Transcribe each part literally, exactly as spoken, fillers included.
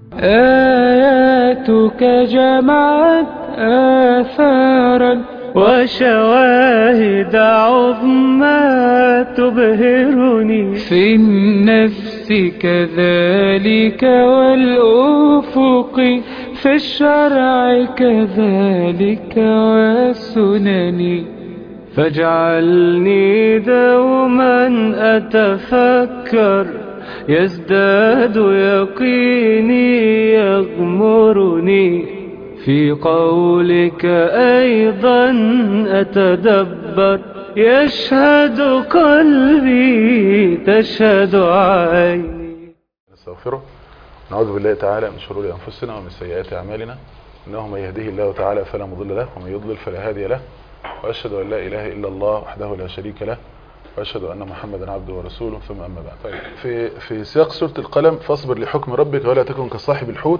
آياتك جمعت آثارا وشواهد عظمى تبهرني في النفس كذلك والأفق في الشرع كذلك والسنن فاجعلني دوما أتفكر يزداد يقيني يغمرني في قولك أيضا أتدبر يشهد قلبي تشهد عيني. نستغفره نعوذ بالله تعالى من شرور أنفسنا ومن سيئات أعمالنا، إنه من يهده الله تعالى فلا مضل له ومن يضلل فلا هادي له، وأشهد أن لا إله إلا الله وحده لا شريك له، وأشهد أن محمدا عبده ورسوله، ثم أما بعد. طيب في في سياق سورة القلم، فاصبر لحكم ربك ولا تكن كصاحب الحوت.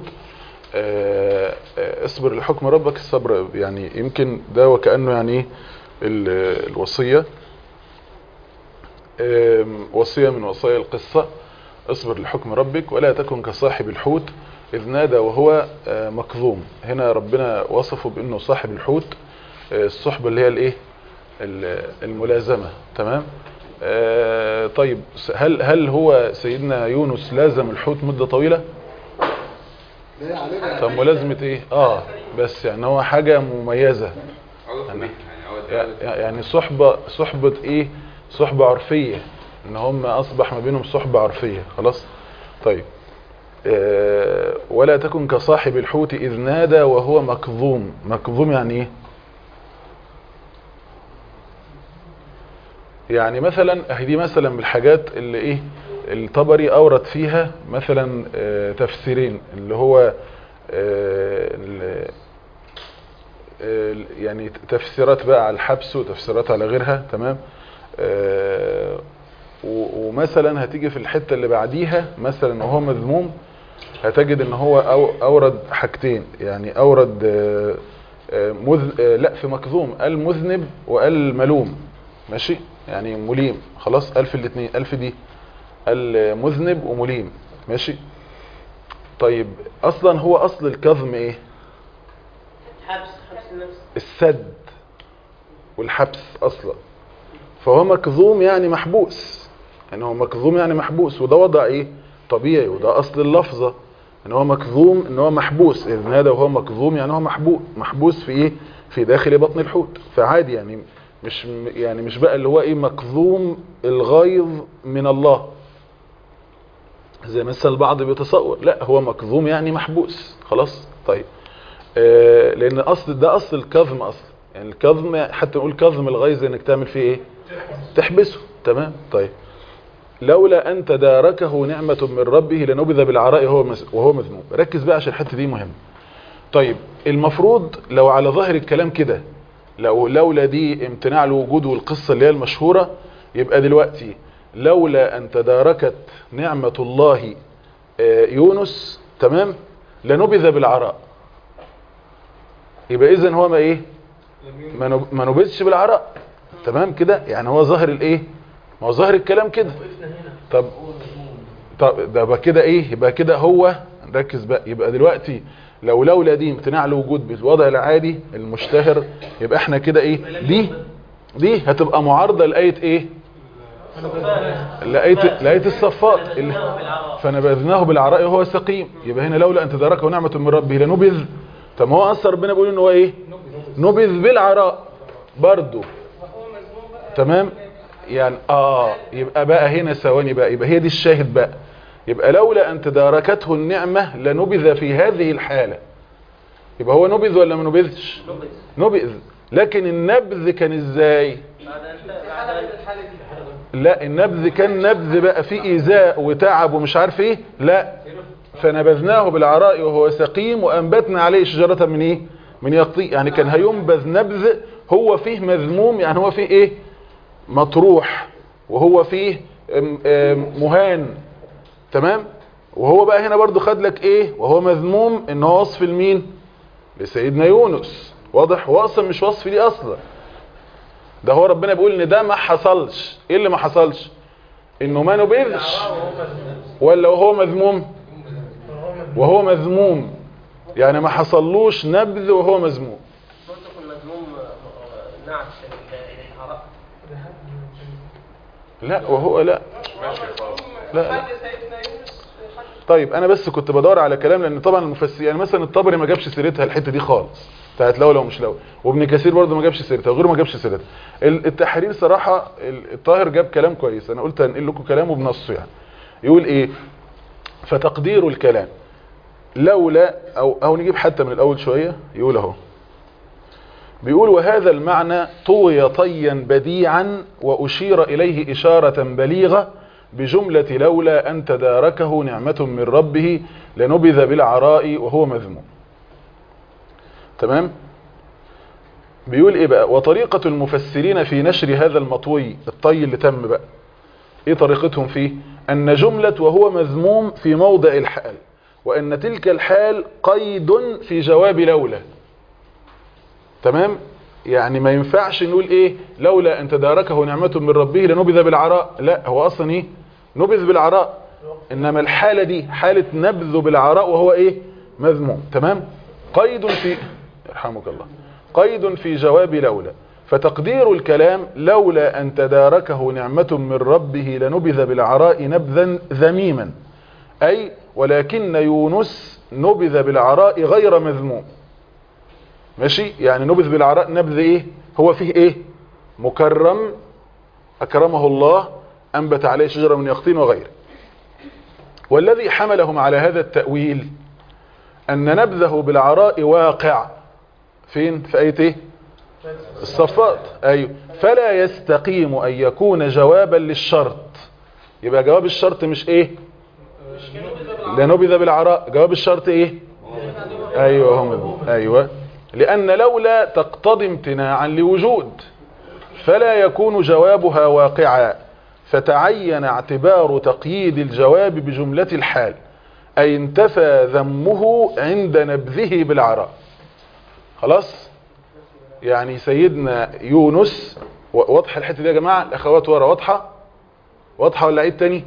اصبر لحكم ربك، الصبر يعني يمكن ده وكأنه يعني الوصية، وصية من وصايا القصة. اصبر لحكم ربك ولا تكن كصاحب الحوت إذ نادى وهو مكظوم. هنا ربنا وصفه بأنه صاحب الحوت، الصحبة اللي هي الايه الملازمة. تمام. آه طيب هل هل هو سيدنا يونس لازم الحوت مدة طويلة؟ طب ملازمة ايه؟ اه بس يعني هو حاجة مميزة يعني, يعني صحبة صحبة ايه صحبة عرفية، ان هم اصبح ما بينهم صحبة عرفية. خلاص. طيب آه ولا تكن كصاحب الحوت إذ نادى وهو مكظوم. مكظوم يعني ايه؟ يعني مثلا دي مثلا من الحاجات اللي ايه الطبري اورد فيها مثلا آه تفسيرين، اللي هو آه آه يعني تفسيرات بقى على الحبس وتفسيرات على غيرها. تمام. آه ومثلا هتيجي في الحتة اللي بعديها مثلا وهو مذموم، هتجد ان هو أو اورد حاجتين، يعني اورد آه آه مذ آه لا في مكظوم قال مذنب وقال ملوم. ماشي، يعني مليم. خلاص، ألف الاثنين، ألف دي المذنب ومليم. ماشي. طيب اصلا هو اصل الكظم ايه؟ حبس حبس النفس، السد والحبس اصلا. فهو مكظوم يعني محبوس، يعني هو مكظوم يعني محبوس، وده وضع ايه طبيعي، وده اصل اللفظة ان هو مكظوم، ان هو محبوس. اذ نادى وهو مكظوم يعني هو محبوس محبوس في ايه؟ في داخل بطن الحوت. فعادي يعني مش يعني مش بقى اللي هو ايه مكظوم الغيظ من الله زي مثلا البعض بيتصور، لا هو مكظوم يعني محبوس. خلاص. طيب آه لان اصل ده اصل الكظم اصلا، يعني الكظم حتى نقول كظم الغيظ انك تعمل فيه ايه؟ تحبسه. تمام. طيب لولا ان تداركه نعمة من ربه لنبذ بالعراء وهو وهو مذموم. ركز بقى عشان الحته دي مهمه. طيب المفروض لو على ظاهر الكلام كده، لو لولا دي امتناع الوجود والقصة اللي هي المشهورة، يبقى دلوقتي لولا ان تداركت نعمة الله يونس تمام لنبذ بالعراء. يبقى اذن هو ما ايه ما نبذش بالعراء. تمام كده، يعني هو ظاهر الايه ما هو ظاهر الكلام كده. طب طب ده يبقى كده ايه يبقى كده هو ركز بقى. يبقى دلوقتي لو لولا دي امتناع الوجود بالوضع العادي المشتهر، يبقى احنا كده ايه دي دي هتبقى معارضة لآية ايه لآية لآية الصفات اللي فنبذناه بالعراء وهو سقيم. يبقى هنا لولا ان تداركه نعمة من ربه لنبذ. طب ما هو اثر ربنا بيقول ان هو ايه نبذ بالعراء برضه. تمام. يعني اه يبقى بقى هنا ثواني بقى، يبقى هي دي الشاهد بقى. يبقى لولا ان تداركته النعمة لنبذ في هذه الحالة. يبقى هو نبذ ولا ما نبذش؟ نبذ. لكن النبذ كان ازاي؟ لا النبذ كان نبذ بقى فيه ايذاء وتعب ومش عارف ايه. لا فنبذناه بالعراء وهو سقيم وانبتنا عليه شجرة من ايه من يقطين. يعني كان هينبذ نبذ هو فيه مذموم، يعني هو فيه ايه مطروح، وهو فيه مهان. تمام. وهو بقى هنا برضو خد لك ايه وهو مذموم، ان هو وصف لمين؟ لسيدنا يونس. واضح؟ هو اصلا مش وصف ليه اصلا، ده هو ربنا بيقول ان ده ما حصلش. ايه اللي ما حصلش؟ انه ما نبذش. ولا وهو مذموم؟ وهو مذموم، يعني ما حصلوش نبذ وهو مذموم. ممكن يكون مذموم نعت للعراء. لا وهو لا لا, لا. طيب انا بس كنت بدور على كلام، لان طبعا المفسر يعني مثلا الطبري ما جابش سيرتها الحته دي خالص بتاعت لولا ومش لولا، وابن كثير برضه ما جابش سيرتها، وغيره ما جابش سيرتها. التحرير صراحه الطاهر جاب كلام كويس، انا قلت انقل لكم كلامه بنصه. يعني يقول ايه؟ فتقدير الكلام لولا، او او نجيب حتى من الاول شويه، يقول اهو، بيقول وهذا المعنى طوي طيا بديعا واشير اليه اشاره بليغه بجمله لولا ان تداركه نعمه من ربه لنبذ بالعراء وهو مذموم. تمام؟ بيقول ايه بقى؟ وطريقه المفسرين في نشر هذا المطوي الطي اللي تم بقى، ايه طريقتهم فيه؟ ان جمله وهو مذموم في موضع الحال، وان تلك الحال قيد في جواب لولا. تمام؟ يعني ما ينفعش نقول ايه لولا ان تداركه نعمه من ربه لنبذ بالعراء، لا هو اصلا ايه نبذ بالعراء، انما الحاله دي حاله نبذ بالعراء وهو ايه مذموم. تمام؟ قيد في يرحمك الله قيد في جواب لولا، فتقدير الكلام لولا ان تداركه نعمه من ربه لنبذ بالعراء نبذا ذميما، اي ولكن يونس نبذ بالعراء غير مذموم. ماشي؟ يعني نبذ بالعراء نبذ ايه هو فيه ايه مكرم اكرمه الله، انبت عليه شجره من يقطين وغيره. والذي حملهم على هذا التأويل ان نبذه بالعراء واقع فين؟ في ايه ايه الصفات. ايوه. فلا يستقيم ان يكون جوابا للشرط. يبقى جواب الشرط مش ايه لنبذ بالعراء، جواب الشرط ايه ايوه هم ايوه لأن لولا تقتضي امتناعا لوجود، فلا يكون جوابها واقعا، فتعين اعتبار تقييد الجواب بجملة الحال، أي انتفى ذمه عند نبذه بالعراء. خلاص؟ يعني سيدنا يونس، واضحة الحتة دي يا جماعة؟ الأخوات ورا واضحة؟ واضحة ولا عيد تاني؟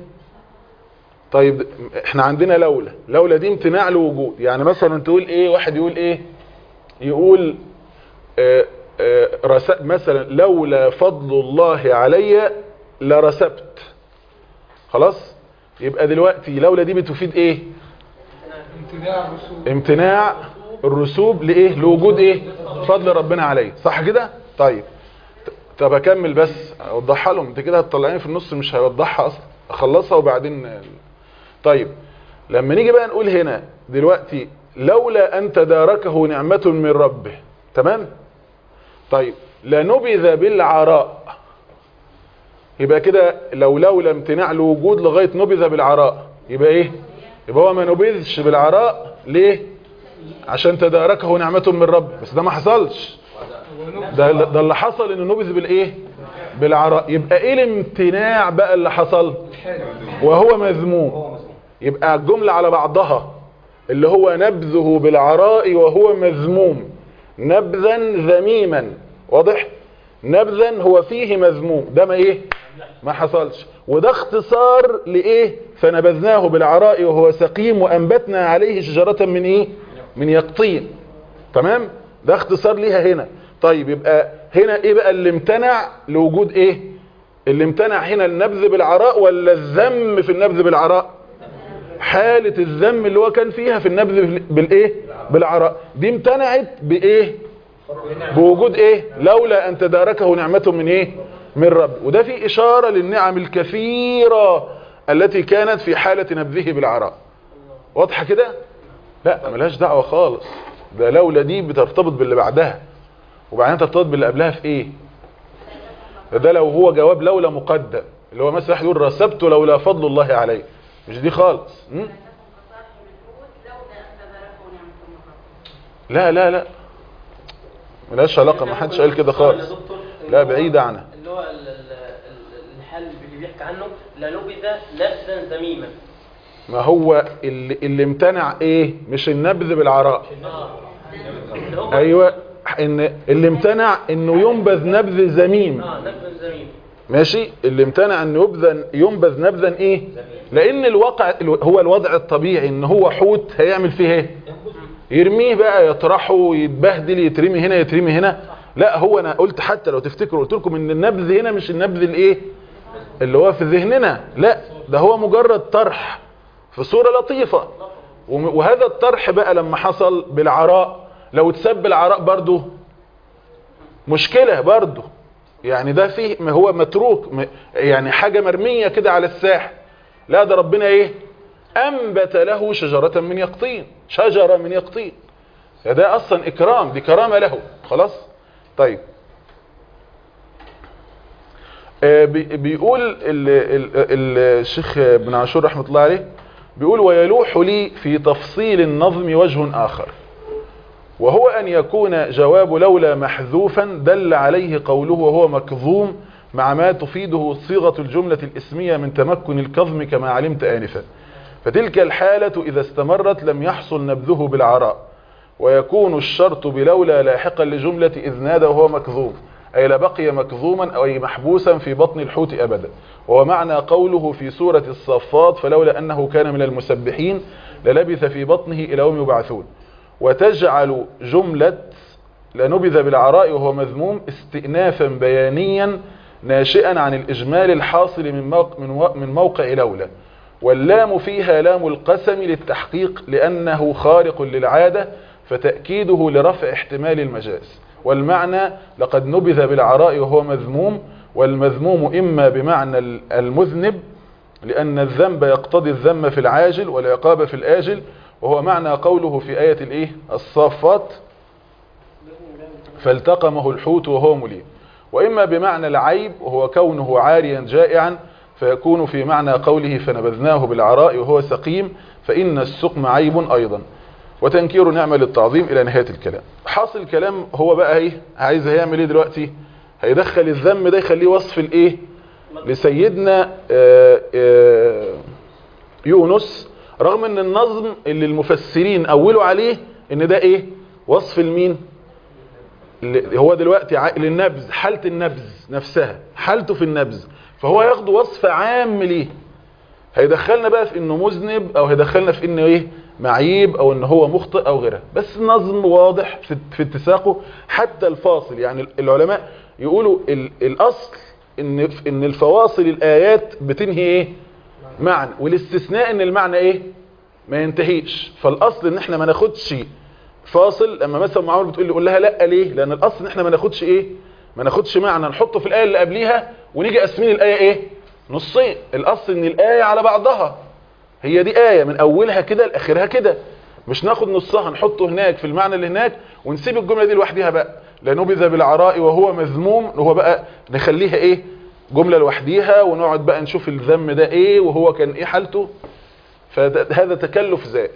طيب احنا عندنا لولا، لولا دي امتناع لوجود. يعني مثلا تقول ايه؟ واحد يقول ايه؟ يقول آآ آآ رسب مثلا لولا فضل الله علي لرسبت. خلاص؟ يبقى دلوقتي لولا دي بتفيد ايه؟ امتناع الرسوب، امتناع الرسوب لايه؟ لوجود ايه؟ فضل ربنا عليه. صح كده؟ طيب طب اكمل بس اوضحها لهم، انت كده هتطلعيني في النص مش هيوضحها اصلا، اخلصها وبعدين. طيب لما نيجي بقى نقول هنا دلوقتي لولا ان تداركه نعمة من ربه، تمام؟ طيب لنبذ بالعراء، يبقى كده لو لولا امتناع الوجود لغايه نبذ بالعراء، يبقى ايه؟ يبقى هو ما نبذش بالعراء ليه؟ عشان تداركه نعمة من ربه، بس ده ما حصلش. ده ده اللي حصل انه نبذ بالايه؟ بالعراء. يبقى ايه الامتناع بقى اللي حصل؟ وهو مذموم. يبقى الجمله على بعضها اللي هو نبذه بالعراء وهو مذموم نبذا ذميما. واضح؟ نبذا هو فيه مذموم، ده ما ايه؟ ما حصلش. وده اختصار لايه؟ فنبذناه بالعراء وهو سقيم وانبتنا عليه شجرة من ايه؟ من يقطين. تمام؟ ده اختصار ليها هنا. طيب يبقى هنا ايه بقى اللي امتنع لوجود ايه؟ اللي امتنع هنا النبذ بالعراء ولا الذم في النبذ بالعراء؟ حالة الذم اللي هو كان فيها في النبذ بالايه؟ بالعراء. دي امتنعت بايه؟ بوجود ايه؟ لولا ان تداركه نعمة من ايه؟ من رب. وده في اشارة للنعم الكثيرة التي كانت في حالة نبذه بالعراء. واضحة كده؟ لا ملهاش دعوة خالص. ده لولا دي بترتبط باللي بعدها، وبعدين ترتبط باللي قبلها في ايه؟ ده, ده لو هو جواب لولا مقدم، اللي هو مثلا يقول رسبت لولا فضل الله عليه، مش دي خالص. م? لا لا لا ملهاش علاقة، ما حدش قال كده خالص. لا بعيدة عنها. اللي هو الحل اللي بيحكي عنه لنبذ نبذا ذميما. ما هو اللي, اللي امتنع ايه؟ مش النبذ بالعراء. ايوه، ان اللي امتنع انه ينبذ نبذ ذميم. اه نبذ ذميم. ماشي، اللي امتنع ان يبذن ينبذ نبذا ايه؟ لان الواقع هو الوضع الطبيعي ان هو حوت هيعمل فيه ايه؟ يرميه بقى، يطرحه، يتبهدل، يترمي هنا يترمي هنا. لا، هو انا قلت حتى لو تفتكروا قلت لكم ان النبذ هنا مش النبذ الايه اللي هو في ذهننا، لا ده هو مجرد طرح في صورة لطيفة. وهذا الطرح بقى لما حصل بالعراء، لو تسب العراء برضو مشكلة برضو، يعني ده فيه ما هو متروك، يعني حاجة مرمية كده على الساحل. لا ده ربنا ايه؟ انبت له شجرة من يقطين، شجرة من يقطين. ده اصلا اكرام، دي كرامة له. خلاص طيب. آه بيقول ال ال ال الشيخ ابن عاشور رحمة الله عليه، بيقول ويلوح لي في تفصيل النظم وجه آخر، وهو أن يكون جواب لولا محذوفا دل عليه قوله وهو مكظوم مع ما تفيده صيغة الجملة الاسمية من تمكن الكظم كما علمت آنفا. فتلك الحالة إذا استمرت لم يحصل نبذه بالعراء، ويكون الشرط بلولا لاحقا لجملة إذ نادى وهو مكظوم، أي لبقي مكظوما أو أي محبوسا في بطن الحوت أبدا. وهو معنى قوله في سورة الصافات فلولا أنه كان من المسبحين للبث في بطنه إلى يوم يبعثون. وتجعل جملة لنبذ بالعراء وهو مذموم استئنافا بيانيا ناشئا عن الإجمال الحاصل من موقع, من موقع لولا، واللام فيها لام القسم للتحقيق لأنه خارق للعادة فتأكيده لرفع احتمال المجاز. والمعنى لقد نبذ بالعراء وهو مذموم، والمذموم إما بمعنى المذنب لأن الذنب يقتضي الذم في العاجل والعقاب في الآجل، وهو معنى قوله في آية الإيه الصافات فالتقمه الحوت وهو مليم. وإما بمعنى العيب وهو كونه عاريا جائعا، فيكون في معنى قوله فنبذناه بالعراء وهو سقيم، فإن السقم عيب أيضا. وتنكير نعمة للتعظيم إلى نهاية الكلام. حاصل الكلام هو بقى ايه عايز هيعمل ايه دلوقتي؟ هيدخل الذم ده يخليه وصف الايه لسيدنا آآ آآ يونس، رغم ان النظم اللي المفسرين اولوا عليه ان ده ايه وصف المين اللي هو دلوقتي للنبذ، حالة النبذ نفسها، حالته في النبذ، فهو ياخد وصف عام ليه. هيدخلنا بقى في انه مذنب، او هيدخلنا في انه ايه معيب، او ان هو مخطئ او غيره. بس النظم واضح في اتساقه حتى الفاصل. يعني العلماء يقولوا الاصل ان ان الفواصل الايات بتنهي ايه معنى، والاستثناء ان المعنى ايه ما ينتهيش. فالاصل ان احنا ما ناخدش فاصل. لما مثلا معامل بتقول لي قول لها لا ليه؟ لان الاصل ان احنا ما ناخدش ايه ما ناخدش معنى نحطه في الايه اللي قبليها ونيجي قاسمين الايه ايه نصين. الاصل ان الايه على بعضها، هي دي ايه من اولها كده لاخرها كده، مش ناخد نصها نحطه هناك في المعنى اللي هناك ونسيب الجمله دي لوحدها بقى. لنبذ بالعراء وهو مذموم، هو بقى نخليها ايه جمله لوحديها، ونقعد بقى نشوف الذم ده ايه وهو كان ايه حالته. فهذا تكلف زائد.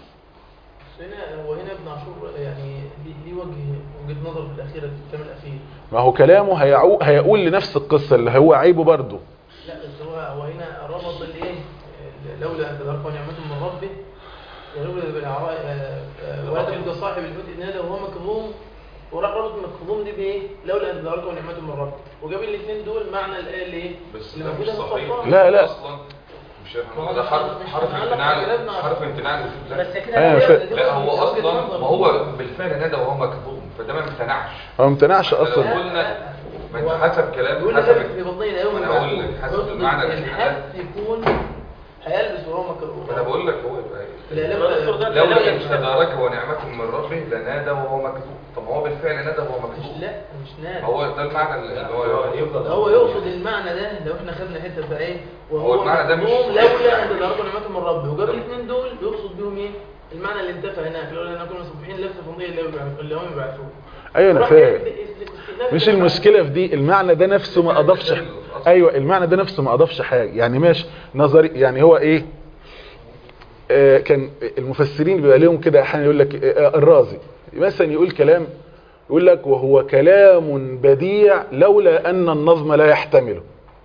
هنا وهنا ابن عاشور يعني ليه وجه وجهه نظر في الاخيره في الكلام الاخير. ما هو كلامه هيعو... هيقول لنفس القصه اللي هو عيبه برضه. لا بس هو هو هنا ربط الايه لولا ان تداركه نعمه من ربه ونبذ بالعراء ولا تبقى صاحب الحوت نادى وهو مكظوم، وراح ربط مكظوم دي بايه لولا ان تداركه نعمه من ربه، وجاب الاثنين دول معنى الايه اللي ايه اللي موجوده في القران. لا لا اصلا مش ده حرف حرف امتناع حرف امتناع بس كده أيوة لا هو اصلا ما هو بالفعل نادى وهو مكظوم، فده ما امتنعش. هو ما امتنعش اصلا. لو قلنا ما حسب كلام حسب انا اقول لك حسب المعنى الحذف يكون هيلبس وهو مكظوم. انا بقول لك هو لا لولا ان تداركه ونعمه من ربه لنادى وهو مكذوب. طب هو بالفعل نادى وهو مكذوب. لا مش نادى، هو ده المعنى اللي هو يفضل هو يقصد المعنى ده. لو احنا خدنا حته بقى ايه وهو المعنى ده مش لولا ان تداركه نعمه من ربه، وجاب الاثنين دول يقصد بيهم ايه المعنى اللي انتفى هناك لولا ان كنا مصبحين لبس فضيه اللي هم يبعثوه. ايوه انا فاهم، مش المشكله في دي. المعنى ده نفسه ما اضافش. ايوه المعنى ده نفسه ما اضافش حاجه. يعني ماشي نظري، يعني هو ايه آه كان المفسرين بيبقى لهم كده احيانا يقول لك آه الرازي مثلا يقول كلام يقول لك وهو كلام بديع لولا ان النظم لا يحتمله.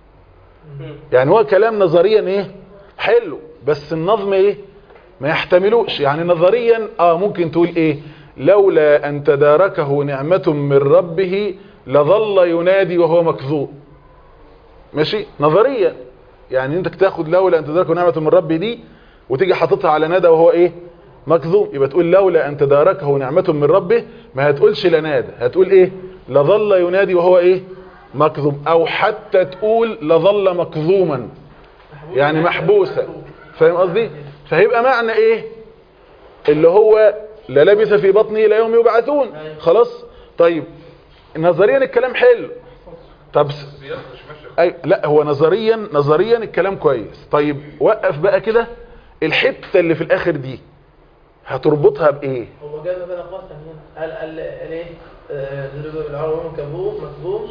يعني هو كلام نظريا ايه حلو، بس النظم ايه ما يحتملوش. يعني نظريا اه ممكن تقول ايه لولا ان تداركه نعمة من ربه لظل ينادي وهو مكذوب. ماشي نظريا، يعني انت تاخد لولا ان تدركه نعمة من ربي دي وتيجي حاططها على نادى وهو ايه مكذوب، يبقى تقول لولا ان تداركه نعمة من ربه، ما هتقولش لنادى، هتقول ايه لظل ينادي وهو ايه مكذوب، او حتى تقول لظل مكظوما يعني محبوسا. فاهم قصدي؟ فهيبقى معنى ايه اللي هو للبث في بطنه الى يوم يبعثون. خلاص طيب نظريا الكلام حلو. طب س... أي... لا هو نظريا نظريا الكلام كويس. طيب وقف بقى كده الحته اللي في الاخر دي هتربطها بايه؟ هو جاب بقى قاسم هنا قال قال قال ايه ضرب بالعرب مكذوب مكذوب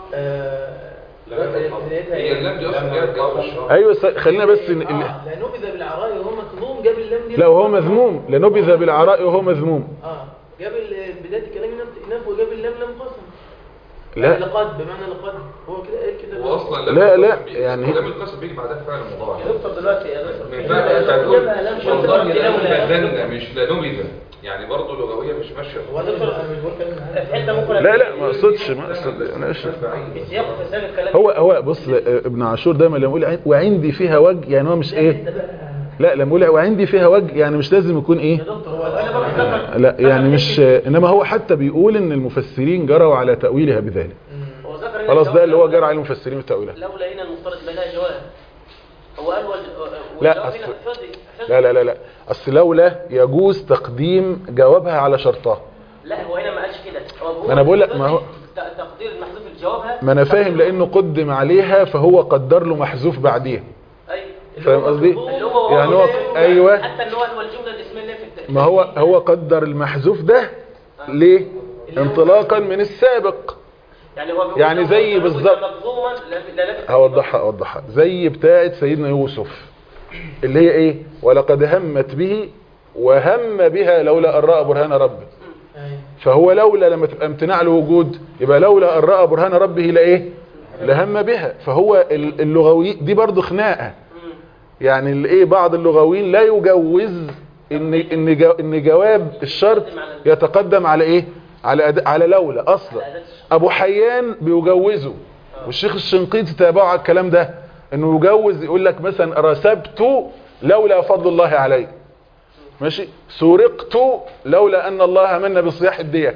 هي اللام دي اصلا جايه جواب الشرط. ايوه س... خلينا بس ن... اه لنبذ بالعراء وهو مكذوب، جاب اللام دي لا وهو مذموم، لنبذ بالعراء وهو مذموم. اه جاب بدايه الكلام نف وجاب اللام لم قسم. لا يعني لقد بمعنى لقد هو كده قال كده. هو اصلا لا لا يعني لام القسم بيجي بعدها فعل مضارع. يا دكتور دلوقتي يا دكتور ما ينفعش تقول والله لنبذن مش لنبذ، يعني برضه لغويه مش ماشيه. هو دكتور انا مش بقول كلام في حته ممكن لا لا ما اقصدش ما اقصد انا اشرح. السياق فساد الكلام. هو هو بص ابن عاشور دايما لما يقول وعندي فيها وجه يعني هو مش ايه، لا لما يقول وعندي فيها وجه يعني مش لازم يكون ايه، يا دكتور هو انا لا يعني مش، انما هو حتى بيقول ان المفسرين جروا على تأويلها بذلك. هو ذكر خلاص ده اللي هو جرى على المفسرين في تأويلها. لولا هنا المفترض بلا جواب. هو قال لا أصل لا لا لا لا اصل لولا يجوز تقديم جوابها على شرطها. لا هو هنا ما قالش كده. ما انا بقول لك ما هو تقدير المحذوف لجوابها. ما انا فاهم لانه قدم عليها فهو قدر له محذوف بعديها. ايوه فاهم قصدي؟ يعني هو ايوه حتى اللي هو الجمله الاسميه اللي في ما هو هو قدر المحذوف ده ليه انطلاقا من السابق. يعني هو يعني زي بالظبط مظلوما. هوضحها اوضحها زي بتاعه سيدنا يوسف اللي هي ايه ولقد همت به وهم بها لولا ان راى برهان ربه. فهو لولا لما تبقى امتناع الوجود يبقى لولا ان راى برهان ربه لايه لهم بها. فهو اللغوي دي برضو خناقه، يعني الايه بعض اللغويين لا يجوز ان ان ان جواب الشرط يتقدم على ايه على على لولا اصلا. ابو حيان بيجوزه والشيخ الشنقيطي تابعه على الكلام ده انه يجوز، يقول لك مثلا رسبت لولا فضل الله علي، ماشي، سرقت لولا ان الله من بصياح الديك.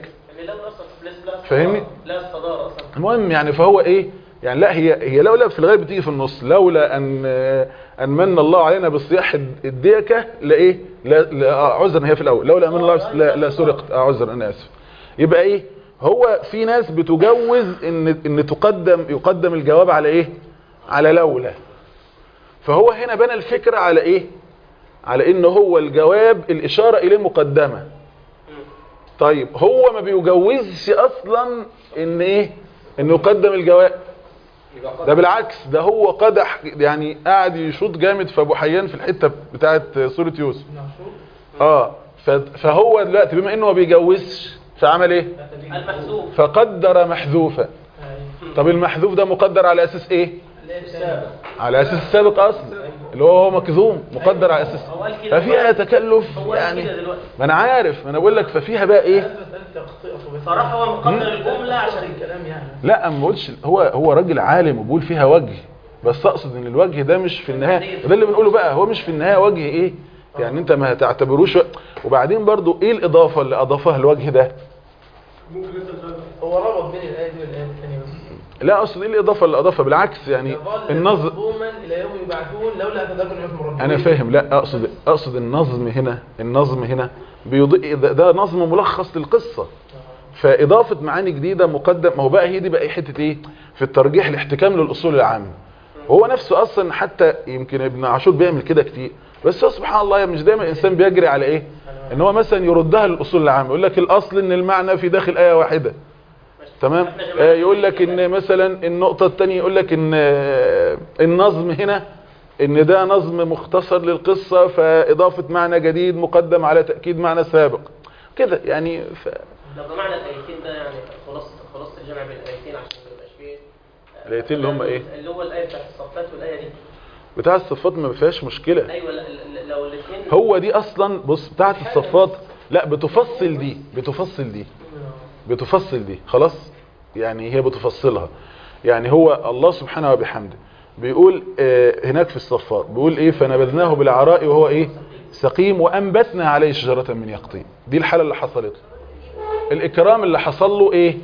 فاهمني؟ لا الصدارة اصلا. المهم يعني فهو ايه يعني لا هي هي لولا في الغالب بتيجي في النص، لولا ان ان من الله علينا بصياح الديكه لايه لا عذرا هي في الاول لولا من الله لا, لا سرقت عذرا انا اسف. يبقى ايه هو في ناس بتجوز ان ان تقدم يقدم الجواب على ايه على لولا. فهو هنا بنى الفكره على ايه على ان هو الجواب الاشاره اليه مقدمه. طيب هو ما بيجوزش اصلا ان ايه انه يقدم الجواب، ده بالعكس ده هو قدح يعني قاعد يشوط جامد في ابو حيان في الحته بتاعه سوره يوسف. اه فهو دلوقتي بما انه ما بيجوزش فعمل ايه المحذوف فقدر محذوفا. طب المحذوف ده مقدر على اساس ايه على اساس السابق اصلا اللي هو مكذوم مقدر على اساس ففيها تكلف يعني ما انا عارف ما انا بقول لك ففيها بقى ايه صراحه هو مقدر الجمله عشان الكلام يعني لا ما بقولش هو هو راجل عالم وبيقول فيها وجه، بس اقصد ان الوجه ده مش في النهايه، ده اللي بنقوله بقى هو مش في النهايه وجه ايه يعني انت ما هتعتبروش. وبعدين برضو ايه الاضافه اللي اضافها الوجه ده هو ربط بين الايه دي والايه الثانيه بس. لا اقصد ايه الاضافه اللي اضافها بالعكس يعني النظم الى يوم يبعثون لولا تدركوا نعمه من ربكم. انا فاهم لا اقصد اقصد النظم هنا النظم هنا بيضيء ده, ده نظم ملخص للقصه فاضافه معاني جديده مقدم. ما هو بقى هي دي بقى حته ايه في الترجيح الاحتكام للاصول العامه. هو نفسه اصلا حتى يمكن ابن عاشور بيعمل كده كتير، بس سبحان الله مش دايما الانسان بيجري على ايه ان هو مثلا يردها للاصول العامه، يقول لك الاصل ان المعنى في داخل ايه واحده تمام. آه يقول لك ان مثلا النقطه الثانيه يقول لك ان آه النظم هنا ان ده نظم مختصر للقصه فاضافه معنى جديد مقدم على تاكيد معنى سابق كده يعني. ف... لو جمعنا الايتين ده يعني خلاص خلاص الجمع بين الايتين عشان ما يبقاش فيه الايتين اللي هم ايه اللي هو الايه بتاعت الصفات والايه دي بتاع الصفات ما فيهاش مشكله. ايوه لو الاثنين هو دي اصلا بص بتاعت الصفات لا بتفصل دي بتفصل دي بتفصل دي خلاص يعني هي بتفصلها. يعني هو الله سبحانه وبحمده بيقول اه هناك في الصفات بيقول ايه فنبذناه بالعراء وهو ايه سقيم وانبتنا عليه شجرة من يقطين. دي الحالة اللي حصلت له. الاكرام اللي حصل له ايه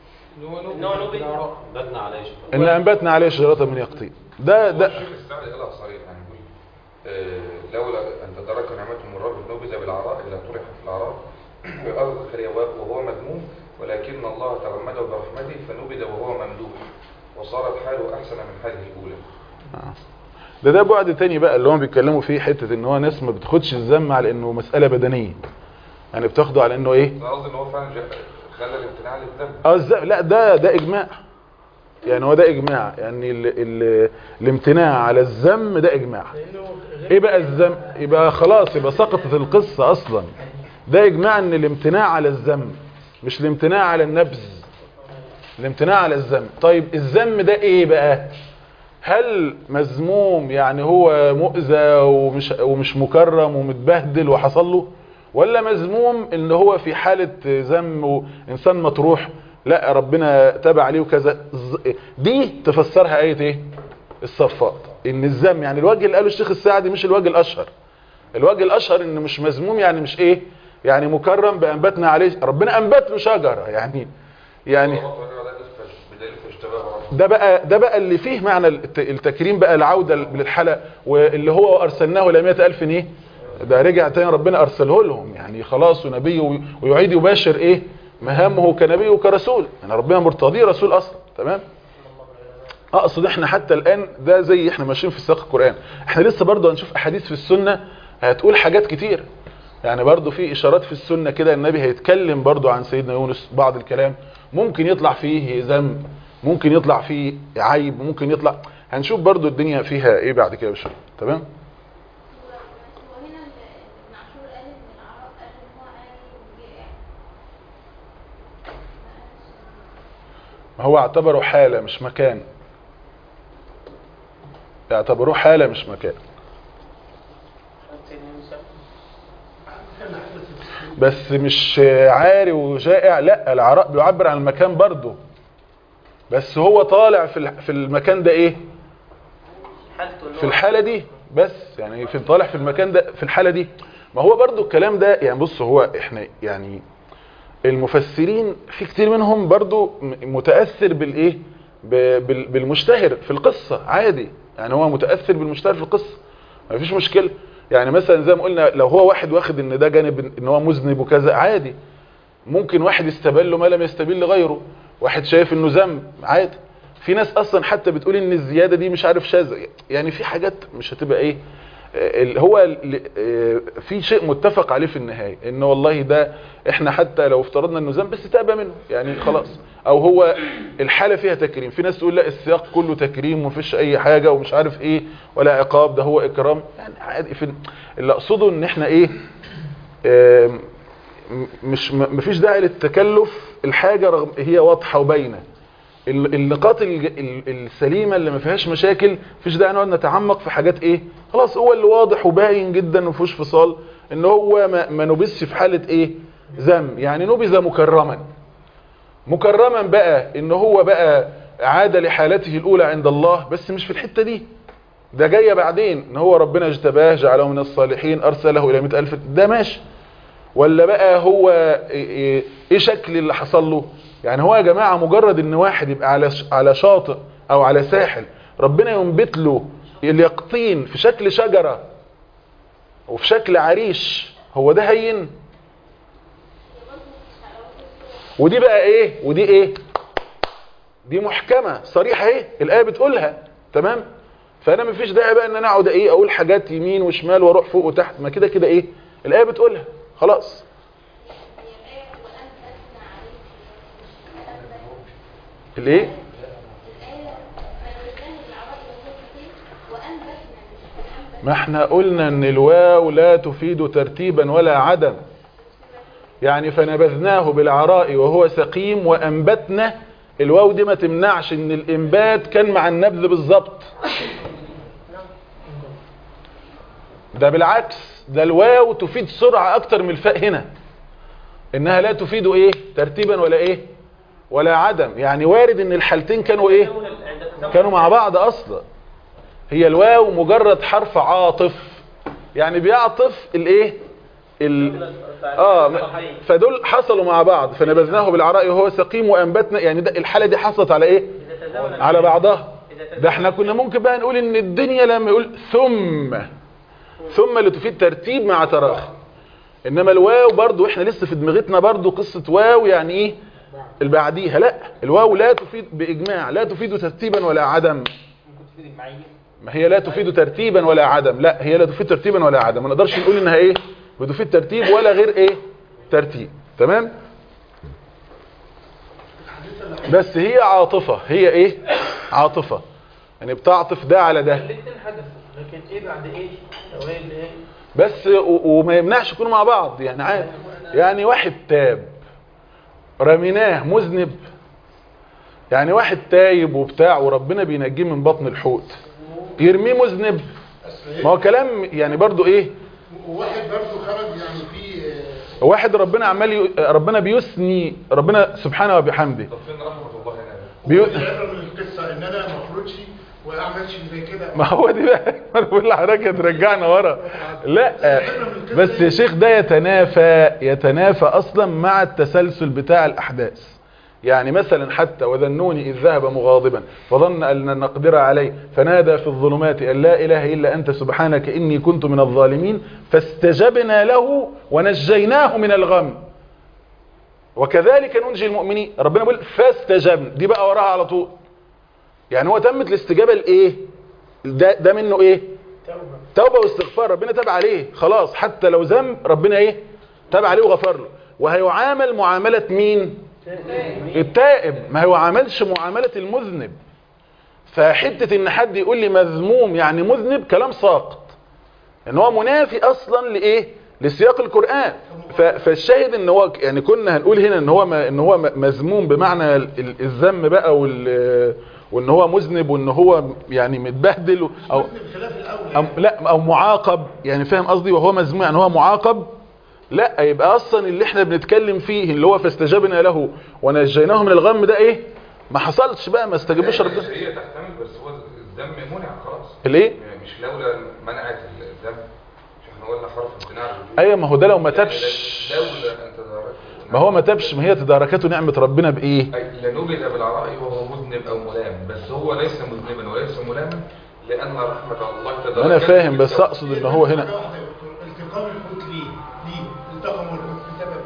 ان انبتنا عليه شجرة من يقطين. ده ده الشيخ السعدي قالها صريح يعني بيقول آه، لولا ان تدرك نعمته من رب نبذ بالعراء اذا طرح في العراء في ارض زكريا وهو مذموم ولكن الله تغمده برحمته فنبذ وهو ممدوح وصارت حاله احسن من حاله الاولى. ده ده بعد تاني بقى اللي هم بيتكلموا فيه حته ان هو ناس ما بتاخدش الذم على انه مساله بدنيه، يعني بتاخده على انه ايه انا قصدي ان هو فعلا خلى الامتناع للذنب. اه الذم لا ده ده اجماع، يعني هو ده اجماع، يعني ال ال الامتناع على الذم ده اجماع. ايه بقى الذم؟ يبقى خلاص يبقى سقطت القصه اصلا. ده اجماع ان الامتناع على الذم مش الامتناع على النبذ، الامتناع على الذم. طيب الذم ده ايه بقى؟ هل مذموم يعني هو مؤذى ومش ومش مكرم ومتبهدل وحصل له، ولا مذموم ان هو في حالة ذم وانسان مطروح لا ربنا تابع عليه وكذا؟ دي تفسرها آية ايه الصفات، ان الذم يعني الوجه اللي قاله الشيخ السعدي مش الوجه الاشهر. الوجه الاشهر ان مش مذموم يعني مش ايه يعني مكرم بانبتنا عليه، ربنا انبت له شجرة يعني يعني ده بقى ده بقى اللي فيه معنى التكريم بقى، العودة للحلقة واللي هو ارسلناه الى مئة الف ايه ده رجع تاني ربنا ارسله لهم يعني خلاص ونبي ويعيد يباشر ايه مهامه كنبي وكرسول، يعني ربنا مرتضيه رسول اصلا. تمام. اقصد احنا حتى الان ده زي احنا ماشيين في سياق القرآن، احنا لسه برضه هنشوف احاديث في السنة هتقول حاجات كتير، يعني برضه في اشارات في السنة كده النبي هيتكلم برضه عن سيدنا يونس بعض الكلام ممكن يطلع فيه ذنب ممكن يطلع فيه عيب ممكن يطلع، هنشوف برضه الدنيا فيها ايه بعد كده بشوية. تمام. ما هو اعتبره حالة مش مكان، اعتبروه حالة مش مكان. بس مش عاري وجائع، لا العراء بيعبر عن المكان برضه، بس هو طالع في في المكان ده ايه في الحالة دي، بس يعني في طالع في المكان ده في الحالة دي. ما هو برضه الكلام ده يعني بص هو احنا يعني المفسرين في كتير منهم برضه متأثر بالايه بالمشتهر في القصة عادي، يعني هو متأثر بالمشتهر في القصة ما فيش مشكلة. يعني مثلا زي ما قلنا لو هو واحد واخد ان ده جانب ان هو مذنب وكذا عادي، ممكن واحد يستبل له ما لم يستبل لغيره، واحد شايف انه ذنب عادي. في ناس اصلا حتى بتقول ان الزيادة دي مش عارف شاذة، يعني في حاجات مش هتبقى ايه هو في شيء متفق عليه في النهاية ان والله ده احنا حتى لو افترضنا انه ذنب بس تابع منه يعني خلاص، او هو الحالة فيها تكريم. في ناس تقول لا السياق كله تكريم ومفيش اي حاجة ومش عارف ايه ولا عقاب ده هو اكرام، يعني عادي. في اللي اقصده ان احنا ايه مش مفيش داعي للتكلف، الحاجة رغم هي واضحة وباينة، النقاط السليمة اللي ما فيهاش مشاكل مفيش داعي نقعد نتعمق في حاجات ايه خلاص هو اللي واضح وباين جدا ومفيهوش فصال، ان هو ما, ما نبث في حالة ايه ذم، يعني نبذ مكرما مكرما بقى ان هو بقى عاد لحالته الاولى عند الله، بس مش في الحتة دي، ده جاية بعدين ان هو ربنا اجتباه جعله من الصالحين ارسله الى مئة الف، ده ماشي. ولا بقى هو ايه, إيه شكل اللي حصل له؟ يعني هو يا جماعة مجرد ان واحد يبقى على على شاطئ او على ساحل ربنا ينبت له اليقطين في شكل شجرة وفي شكل عريش، هو ده هين؟ ودي بقى ايه ودي ايه دي محكمة صريحة ايه الآية بتقولها. تمام. فانا مفيش داعي بقى ان انا اقعد ايه اقول حاجات يمين وشمال واروح فوق وتحت، ما كده كده ايه الآية بتقولها خلاص. الايه ما احنا قلنا ان الواو لا تفيد ترتيبا ولا عدم، يعني فنبذناه بالعراء وهو سقيم وانبتنا، الواو دي ما تمنعش ان الانبات كان مع النبذ بالظبط، ده بالعكس، ده الواو تفيد سرعة اكتر من الفاء هنا، انها لا تفيد ايه ترتيبا ولا ايه ولا عدم، يعني وارد ان الحالتين كانوا ايه؟ كانوا مع بعض اصلا. هي الواو مجرد حرف عاطف، يعني بيعطف الايه؟ ال... اه فدول حصلوا مع بعض، فنبذناه بالعراء وهو سقيم وانبتنا، يعني ده الحاله دي حصلت على ايه؟ على بعضها. ده احنا كنا ممكن بقى نقول ان الدنيا لما يقول ثم ثم اللي تفيد ترتيب مع تراخي، انما الواو برضو احنا لسه في دماغتنا برضو قصه واو يعني ايه اللي بعديها. لا، الواو لا تفيد باجماع، لا تفيد ترتيبا ولا عدم. ما هي لا تفيد ترتيبا ولا عدم، لا هي لا تفيد ترتيبا ولا عدم، ما نقدرش نقول انها ايه بتفيد ترتيب ولا غير ايه ترتيب. تمام. بس هي عاطفه، هي ايه عاطفه، يعني بتعطف ده على ده. الاثنين حدثوا، لكن ايه بعد ايه؟ اوائل ايه؟ بس وما يمنعش يكونوا مع بعض، يعني عادي. يعني واحد تاب رميناه مذنب، يعني واحد تايب وبتاع وربنا بينجيه من بطن الحوت يرميه مذنب، ما هو كلام يعني برضو ايه. وواحد برضو خرج يعني في واحد ربنا عمال ي... ربنا بيثني ربنا سبحانه وبحمده. طب فين رحمه الله هنا؟ بيو... العبره من القصه ان انا ما اخرجش واعملش زي كده. ما هو دي بقى انا بقول لحضرتك ترجعنا ورا. لا بس يا شيخ ده يتنافى يتنافى اصلا مع التسلسل بتاع الاحداث. يعني مثلا حتى وذنوني إذ ذهب مغاضبا فظن أن لن نقدر عليه فنادى في الظلمات أن لا إله إلا أنت سبحانك إني كنت من الظالمين فاستجبنا له ونجيناه من الغم وكذلك ننجي المؤمنين. ربنا بيقول فاستجبنا، دي بقى وراها على طول. يعني هو تمت الاستجابة لإيه؟ ده, ده منه إيه؟ توبة توبة واستغفار، ربنا تاب عليه خلاص، حتى لو ذنب ربنا إيه؟ تاب عليه وغفر له. وهيعامل معاملة مين؟ التائب، ما هو عملش معاملة المذنب. فحتة ان حد يقول لي مذموم يعني مذنب كلام ساقط، ان هو منافي اصلا لايه؟ لسياق القرآن. فالشاهد ان هو يعني كنا هنقول هنا ان هو ان هو مذموم بمعنى الذم بقى وان هو مذنب وان هو يعني متبهدل او أو لا او معاقب، يعني فاهم قصدي؟ وهو مذموم يعني هو معاقب. لا، يبقى اصلا اللي احنا بنتكلم فيه اللي هو فاستجبنا له ونجيناه من الغم ده ايه؟ ما حصلش بقى، ما استجابوش ربنا. هي تحتمل بس هو الذم منع خلاص. الايه؟ مش لولا منعت الذم، مش احنا قلنا حرف امتناع. ايوه ما هو ده لو ما تابش، لولا ان تداركته، ما هو ما تابش، ما هي تداركته نعمة ربنا بايه؟ لنبذ بالعراء وهو مذنب او ملام، بس هو ليس مذنبا وليس ملاما لان رحمة الله تداركته. انا فاهم، بس اقصد ان هو هنا التقام الحوت ليه؟ ليه؟ التقموا الحوت بسبب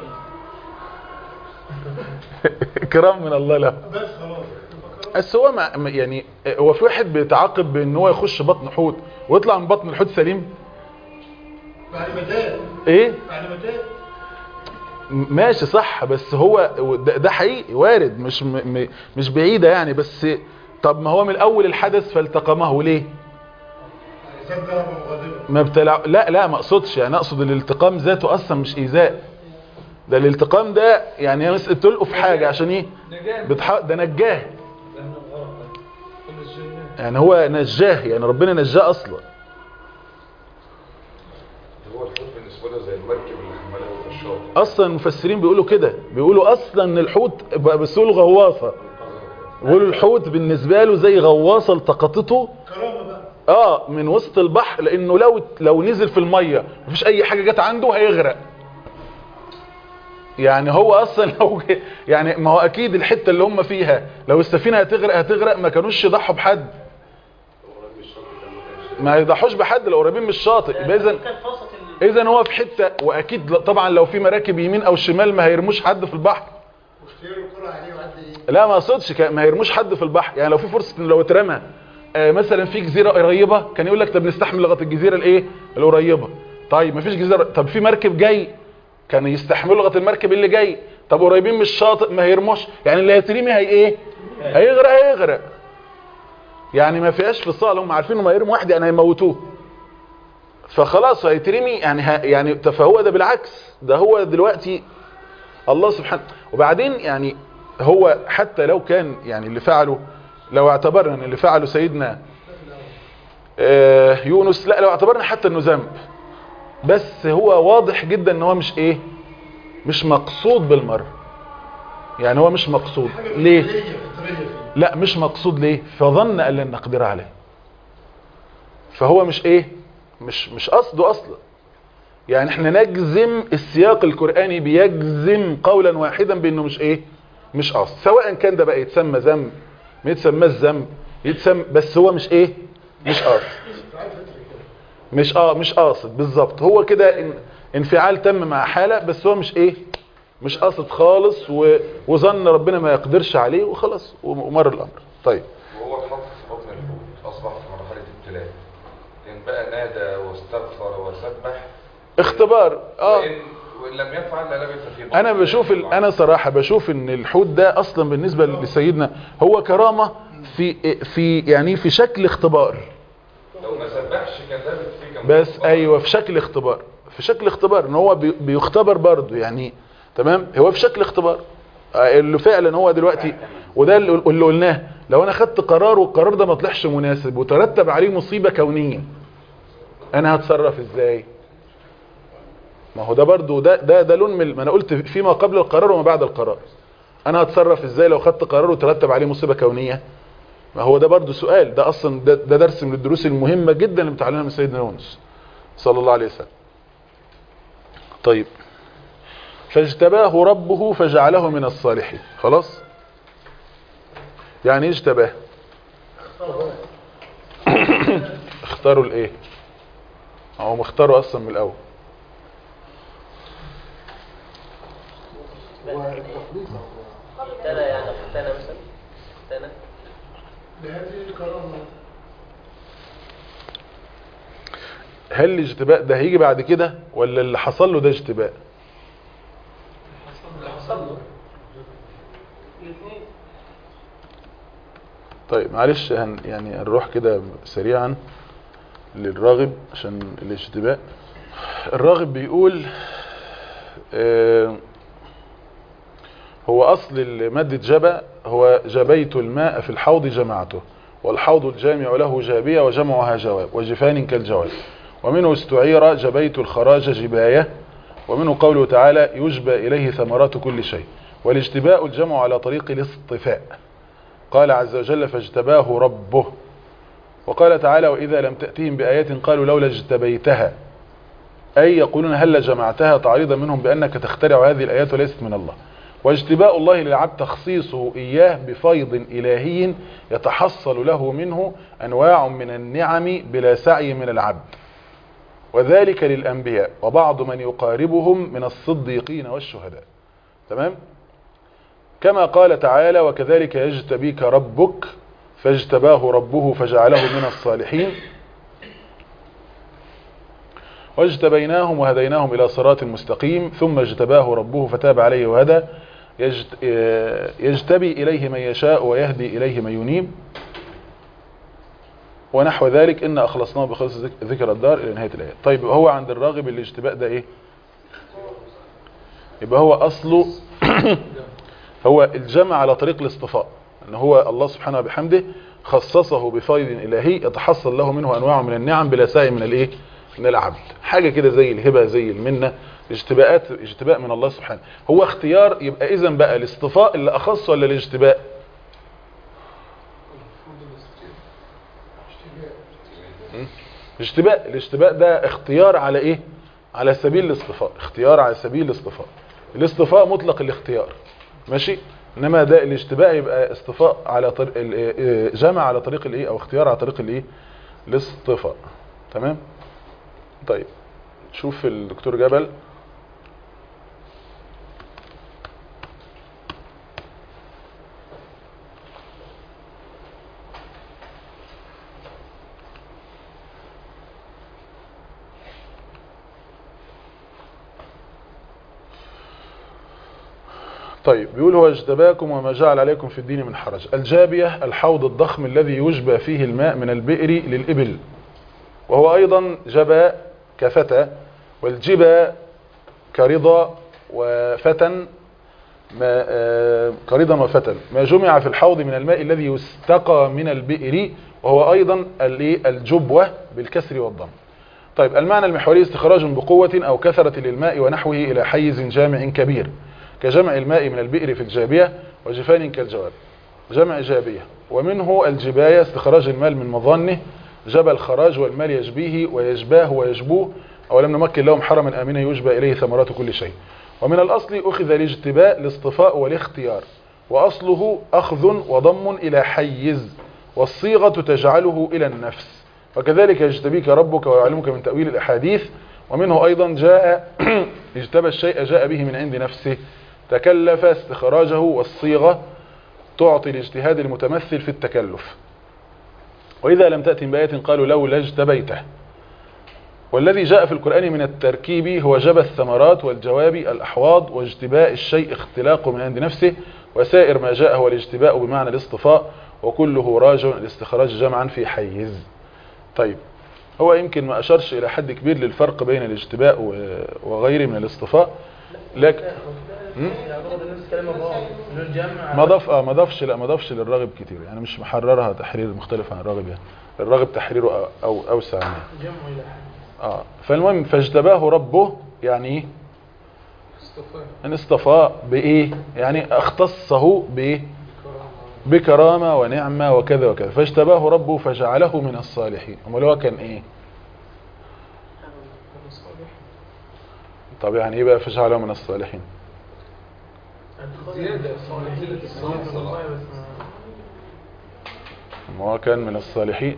ايه؟ كرام من الله له. بس خلاص. بس هو ما يعني هو في واحد بيتعاقب بان هو يخش بطن حوت ويطلع من بطن الحوت سليم؟ بعد ما تاب. ايه؟ بعد ما تاب. ماشي صح، بس هو ده, ده حقيقي وارد، مش م مش بعيدة يعني. بس طب ما هو من الاول الحدث فالتقمه ليه؟ ما ابتلع. لا لا ما اقصدش، يعني اقصد الالتقام ذاته اصلا مش ايذاء. ده الالتقام ده يعني مثلا تلقوا في حاجة عشان ايه؟ بتح... ده نجاه، يعني هو نجاه، يعني ربنا نجاه اصلا. هو الحوت بالنسبه له زي المركب اللي حملته في الشاطئ. اصلا المفسرين بيقولوا كده، بيقولوا اصلا ان الحوت بس له غواصه، بيقولوا الحوت بالنسبه له زي غواصه التقطته اه من وسط البحر، لانه لو لو نزل في الميه مفيش اي حاجه جت عنده هيغرق. يعني هو اصلا لو يعني ما هو اكيد الحته اللي هم فيها لو السفينه هتغرق هتغرق ما كانوش يضحوا بحد، ما يضحوش بحد لو قريبين من الشاطئ. يبقى اذا اذا هو في حته، واكيد طبعا لو في مراكب يمين او شمال ما هيرموش حد في البحر. لا ما اقصدش ما هيرموش حد في البحر، يعني لو في فرصه ان لو اترمى آه مثلا في جزيره قريبه كان يقول لك طب نستحمل لغايه الجزيره الايه القريبه. طيب ما فيش جزيره، طب في مركب جاي كان يستحملوا لغايه المركب اللي جاي. طب قريبين من الشاطئ ما هيرموش، يعني اللي هيترمي هي ايه هيغرق هيغرق يعني ما فيهاش فصال، هم عارفين انه ما يرموا واحد يعني هيموتوه، فخلاص هيترمي يعني ها يعني. فهو ده بالعكس، ده هو دلوقتي الله سبحانه. وبعدين يعني هو حتى لو كان يعني اللي فعله، لو اعتبرنا ان اللي فعله سيدنا آه يونس، لا لو اعتبرنا حتى انه ذنب، بس هو واضح جدا ان هو مش ايه مش مقصود بالمرة. يعني هو مش مقصود حاجة ليه؟ فطرية فطرية فيه. لا مش مقصود ليه؟ فظن ان لن نقدر عليه. فهو مش ايه؟ مش مش قصده اصلا. يعني احنا نجزم، السياق القرآني بيجزم قولا واحدا بانه مش ايه؟ مش قصد، سواء كان ده بقى يتسمى ذنب ما يتسماش ذنب، يتسمى، بس هو مش ايه؟ مش قصد. مش اه مش قاصد بالظبط. هو كده ان انفعال تم مع حالة، بس هو مش ايه؟ مش قاصد خالص، و... وظن ربنا ما يقدرش عليه وخلاص ومر الامر. طيب وهو اتحط في حكم الفوت، اصبح في مرحله ابتلاء، ان بقى نادى واستغفر وسبح اختبار. اه وإن, وإن لم يفعل لا لبث في بطنه. انا بشوف ال... انا صراحة بشوف ان الحوت ده اصلا بالنسبة لسيدنا هو كرامة في في يعني في شكل اختبار. لو ما سبحش كان لابث فيه كان بس اختبار. ايوه في شكل اختبار، في شكل اختبار ان هو بي... بيختبر برضه يعني. تمام، هو في شكل اختبار آه، اللي فعلا هو دلوقتي، وده اللي اللي قلناه، لو انا خدت قرار والقرار ده ما طلعش مناسب وترتب عليه مصيبة كونية، انا هتصرف ازاي؟ ما هو ده برضو ده ده ده لون من، ما انا قلت فيما قبل القرار وما بعد القرار. انا هتصرف ازاي لو خدت قرار وترتب عليه مصيبة كونية؟ ما هو ده برضو سؤال. ده اصلا ده, ده درس من الدروس المهمة جدا اللي بتعلمها من سيدنا يونس صلى الله عليه وسلم. طيب، فاجتباه ربه فجعله من الصالحين. خلاص، يعني ايه اجتباه؟ اختاروا الايه؟ هو مختاروا اصلا من الاول. اختنى يعني اختنى مثلا اختنى بهذه الكرامة. هل الاجتباء ده هيجي بعد كده ولا اللي حصل له ده اجتباء؟ اللي حصل له الاثنين. طيب معلش هن يعني نروح كده سريعا للراغب عشان الاجتباء. الراغب بيقول آه هو اصل مادة جبى هو جبيت الماء في الحوض جمعته، والحوض الجامع له جابية وجمعها جواب وجفان كالجواب، ومنه استعير جبيت الخراج جباية، ومنه قوله تعالى يجبى إليه ثمرات كل شيء. والاجتباء الجمع على طريق الاصطفاء، قال عز وجل فاجتباه ربه. وقال تعالى وإذا لم تأتيهم بآيات قالوا لولا اجتبيتها، أي يقولون هل جمعتها، تعريضا منهم بأنك تخترع هذه الآيات وليست من الله. واجتباء الله للعبد تخصيصه إياه بفيض إلهي يتحصل له منه أنواع من النعم بلا سعي من العبد، وذلك للأنبياء وبعض من يقاربهم من الصديقين والشهداء. تمام؟ كما قال تعالى وكذلك يجتبيك ربك فاجتباه ربه فجعله من الصالحين، واجتبيناهم وهديناهم إلى صراط مستقيم، ثم اجتباه ربه فتاب عليه وهدى، يجتبي إليه من يشاء ويهدي إليه من ينيب، ونحو ذلك إن أخلصناه بخلص ذكر الدار إلى نهاية الآية. طيب هو عند الراغب الاجتباء ده إيه؟ يبقى هو أصله هو الجمع على طريق الاصطفاء، أن هو الله سبحانه وبحمده خصصه بفيض إلهي يتحصل له منه أنواع من النعم بلا سعي من الإيه؟ من العبد. حاجة كده زي الهبة زي المنة، اجتباءات اجتباء من الله سبحانه. هو اختيار، يبقى إذن بقى الاصطفاء اللي أخص ولا الاجتباء؟ الاجتباء الاجتباء ده اختيار على ايه؟ على سبيل الاصطفاء، اختيار على سبيل الاصطفاء. الاصطفاء مطلق الاختيار، ماشي؟ انما ده الاجتباء يبقى اصطفاء على طريق جمع على طريق الايه، او اختيار على طريق الايه؟ الاصطفاء. تمام؟ طيب شوف الدكتور جبل. طيب بيقول هو اجتباكم وما جعل عليكم في الدين من حرج. الجابية الحوض الضخم الذي يجبى فيه الماء من البئر للإبل، وهو أيضا جبى كفتى، والجبى كرضا وفتن ما كرضا وفتن ما جمع في الحوض من الماء الذي يستقى من البئر، وهو أيضا الجبوة بالكسر والضم. طيب المعنى المحوري استخراج بقوة أو كثرة للماء ونحوه إلى حيز جامع كبير، كجمع الماء من البئر في الجابية وجفان كالجواب. جمع جابية. ومنه الجباية استخراج المال من مظنه، جبى الخراج والمال يجبيه ويجباه ويجبوه، أولم نمكن لهم حرما آمنا يجبى إليه ثمرات كل شيء. ومن الأصل أخذ الاجتباء الاصطفاء والاختيار، وأصله أخذ وضم إلى حيز، والصيغة تجعله إلى النفس، وكذلك يجتبيك ربك ويعلمك من تأويل الأحاديث. ومنه أيضا جاء اجتبى الشيء جاء به من عند نفسه، تكلف استخراجه، والصيغة تعطي الاجتهاد المتمثل في التكلف. وإذا لم تأتي بآية قالوا لولا اجتبيته. والذي جاء في القرآن من التركيب هو جبى الثمرات والجواب الأحواض، واجتباء الشيء اختلاقه من عند نفسه، وسائر ما جاء هو الاجتباء بمعنى الاصطفاء، وكله راجع الاستخراج جمعا في حيز. طيب هو يمكن ما أشرش إلى حد كبير للفرق بين الاجتباء وغيره من الاصطفاء، لكن ما ضاف اه ما ضافش لا ما ضافش للراغب كتير، يعني مش محررها تحرير مختلف عن الراغب، يعني الراغب تحريره او اوسع منه. اه فالمهم فاجتباه ربه يعني ايه؟ ان اصطفاه بايه؟ يعني اختصه بايه؟ بكرامه ونعمه وكذا وكذا. فاجتباه ربه فجعله من الصالحين. امال هو كان ايه؟ طب يعني ايه بقى فجعله من الصالحين؟ ما هو كان من الصالحين.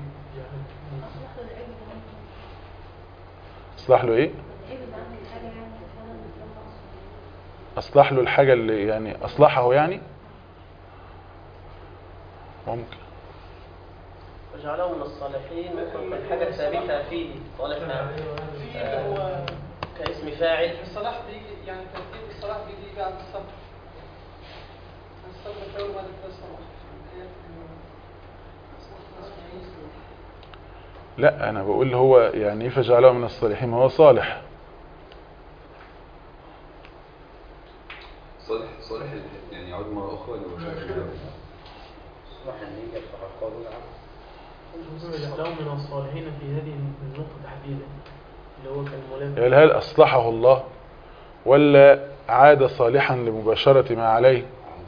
اصلح له ايه؟ اصلح له الحاجة اللي يعني اصلحه يعني ممكن. وجعله من الصالحين ممكن الحاجة ثابتة فيه صالحة آه كاسم فاعل. الصلاح بيجي يعني ترتيب الصلاح بيجي بعد الصبر. الصبر فعل بعد الصلاح. لا انا بقول هو يعني فجعله من الصالحين، ما هو صالح. صالح صالح يعني يعود مرة أخرى لو صالح النية فقال لو من الصالحين في هذه النقطة تحديدا اللي هو كان ملام. يعني هل أصلحه الله ولا عاد صالحا لمباشرة ما عليه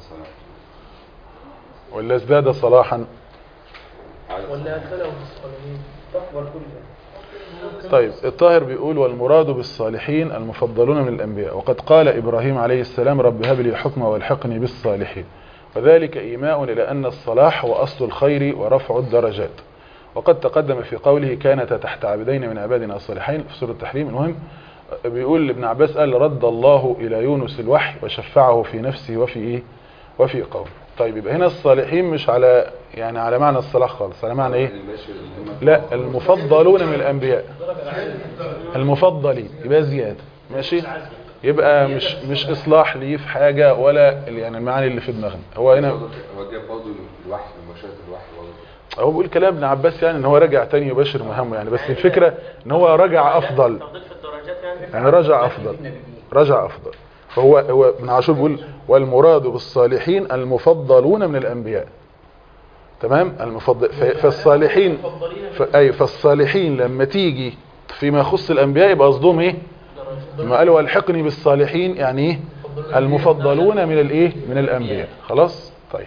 ولا ازداد صلاحا ولا أدخله في الصالحين تكبر كلها. طيب الطاهر بيقول والمراد بالصالحين المفضلون من الأنبياء، وقد قال إبراهيم عليه السلام رب هب لي حكما والحقني بالصالحين، وذلك إيماء إلى أن الصلاح هو أصل الخير ورفع الدرجات. وقد تقدم في قوله كانت تحت عبدين من عبادنا الصالحين في سورة التحريم. المهم بيقول ابن عباس قال رد الله إلى يونس الوحي وشفعه في نفسه وفي إيه وفي قومه. طيب يبقى هنا الصالحين مش على يعني على معنى الصلاح خالص، على معنى ايه؟ لا المفضلون من الانبياء، المفضلين يبقى زياده ماشي، يبقى مش مش اصلاح ليه في حاجه ولا يعني المعاني اللي في دماغنا. هو هنا هو جاب برضه الوحي مباشره الوحي برضه، هو بيقول كلام ابن عباس يعني ان هو رجع تاني يباشر مهمه يعني، بس الفكره ان هو رجع افضل يعني رجع افضل رجع افضل فهو هو ابن عاشور بيقول والمراد بالصالحين المفضلون من الانبياء. تمام المفضل فالصالحين ف... اي فالصالحين لما تيجي فيما يخص الانبياء يبقى قصدهم ايه؟ ما قالوا والحقني بالصالحين يعني ايه؟ المفضلون من الايه؟ من الانبياء. خلاص طيب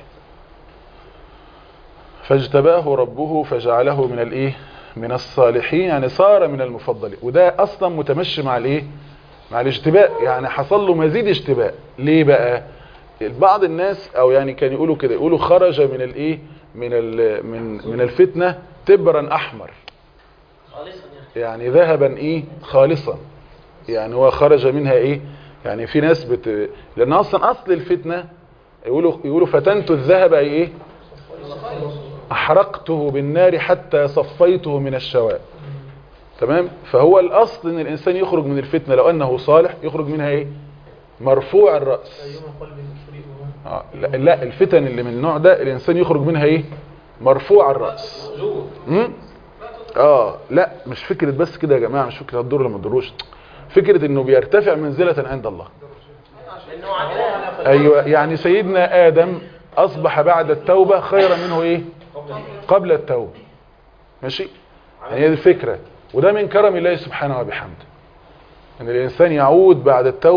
فاجتباه ربه فجعله من الايه؟ من الصالحين يعني صار من المفضلين، وده اصلا متمشي مع الايه؟ مع الاجتباء، يعني حصل له مزيد اجتباء. ليه بقى؟ بعض الناس او يعني كان يقولوا كده يقولوا خرج من الايه؟ من من من الفتنه تبرا احمر يعني ذهبا ايه؟ خالصا، يعني هو خرج منها ايه؟ يعني في ناس بت لان اصلا اصل الفتنه يقولوا يقولوا فتنت الذهب اي ايه؟ احرقته بالنار حتى صفيته من الشواء. تمام. فهو الاصل ان الانسان يخرج من الفتنه لو انه صالح يخرج منها ايه؟ مرفوع الراس. آه لا, لا الفتن اللي من النوع ده الانسان يخرج منها ايه؟ مرفوع الراس. امم اه لا مش فكره بس كده يا جماعه، مش فكره هتضر ولا ما تضروش، فكره انه بيرتفع منزله عند الله. ايوه يعني سيدنا ادم اصبح بعد التوبه خيرا منه ايه؟ قبل التوبه. ماشي، يعني هي دي الفكره، وده من كرم الله سبحانه وبحمده ان الانسان يعود بعد التوبه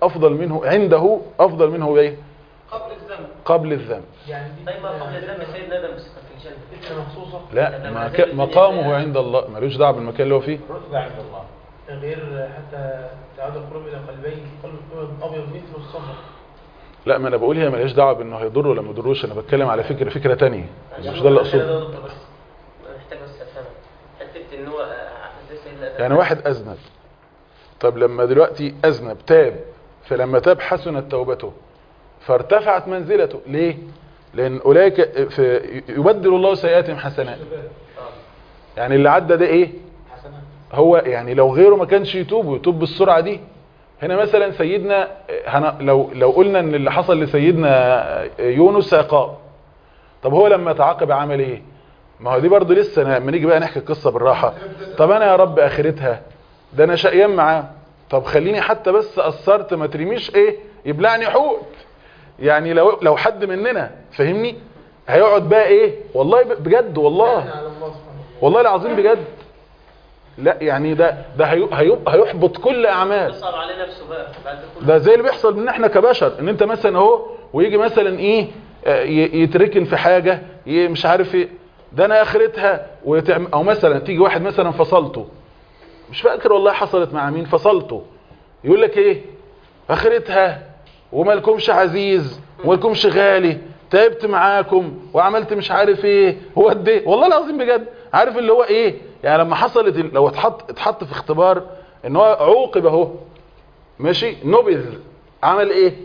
افضل منه عنده افضل منه ايه قبل الذنب. قبل الذنب. يعني دي طيب ما قبل الذنب سيدنا ادم بس كان في الجنه فتنة مخصوصة لا مك- مقامه عند الله ملوش دعوه بالمكان اللي هو فيه. رتبة عند الله. غير حتى تعود القلوب إلى قلبين، قلب أبيض مثل الصفر. لا ما انا بقول هي ملهاش دعوه بانه هيضر ولا ما يضروش، انا بتكلم على فكره فكره تانية مش ده اللي اقصده. محتاج بس افهم حته ان هو زي سيدنا ادم يعني واحد اذنب، طب لما دلوقتي اذنب تاب، فلما تاب حسنت توبته فارتفعت منزلته. ليه؟ لان اولئك في يبدل الله سيئاتهم حسنات. يعني اللي عدى ده ايه هو، يعني لو غيره ما كانش يتوب ويتوب بالسرعه دي. هنا مثلا سيدنا هنا لو لو قلنا ان اللي حصل لسيدنا يونس عقاب، طب هو لما تعاقب عمل ايه؟ ما هو دي برضه لسه لما نيجي بقى نحكي القصه بالراحه. طب انا يا رب اخرتها ده انا شقيان معاه، طب خليني حتى بس قصرت ما ترميش ايه يبلعني حوت. يعني لو لو حد مننا فهمني هيقعد بقى ايه والله بجد والله والله العظيم بجد، لا يعني ده ده هي- هي- هيحبط كل اعمال. يصعب عليه نفسه بقى بعد كل ده زي اللي بيحصل من احنا كبشر، ان انت مثلا اهو ويجي مثلا ايه آه، ي- يتركن في حاجه ي- مش عارف ايه، ده انا اخرتها وتعم... او مثلا تيجي واحد مثلا فصلته، مش فاكر والله حصلت مع مين، فصلته يقول لك ايه اخرتها ومالكمش عزيز ومالكمش غالي، تعبت معاكم وعملت مش عارف ايه هو قد ايه والله العظيم بجد. عارف اللي هو ايه يعني لما حصلت ال- لو اتحط اتحط في اختبار ان هو عوقب اهو ماشي نبذ، عمل ايه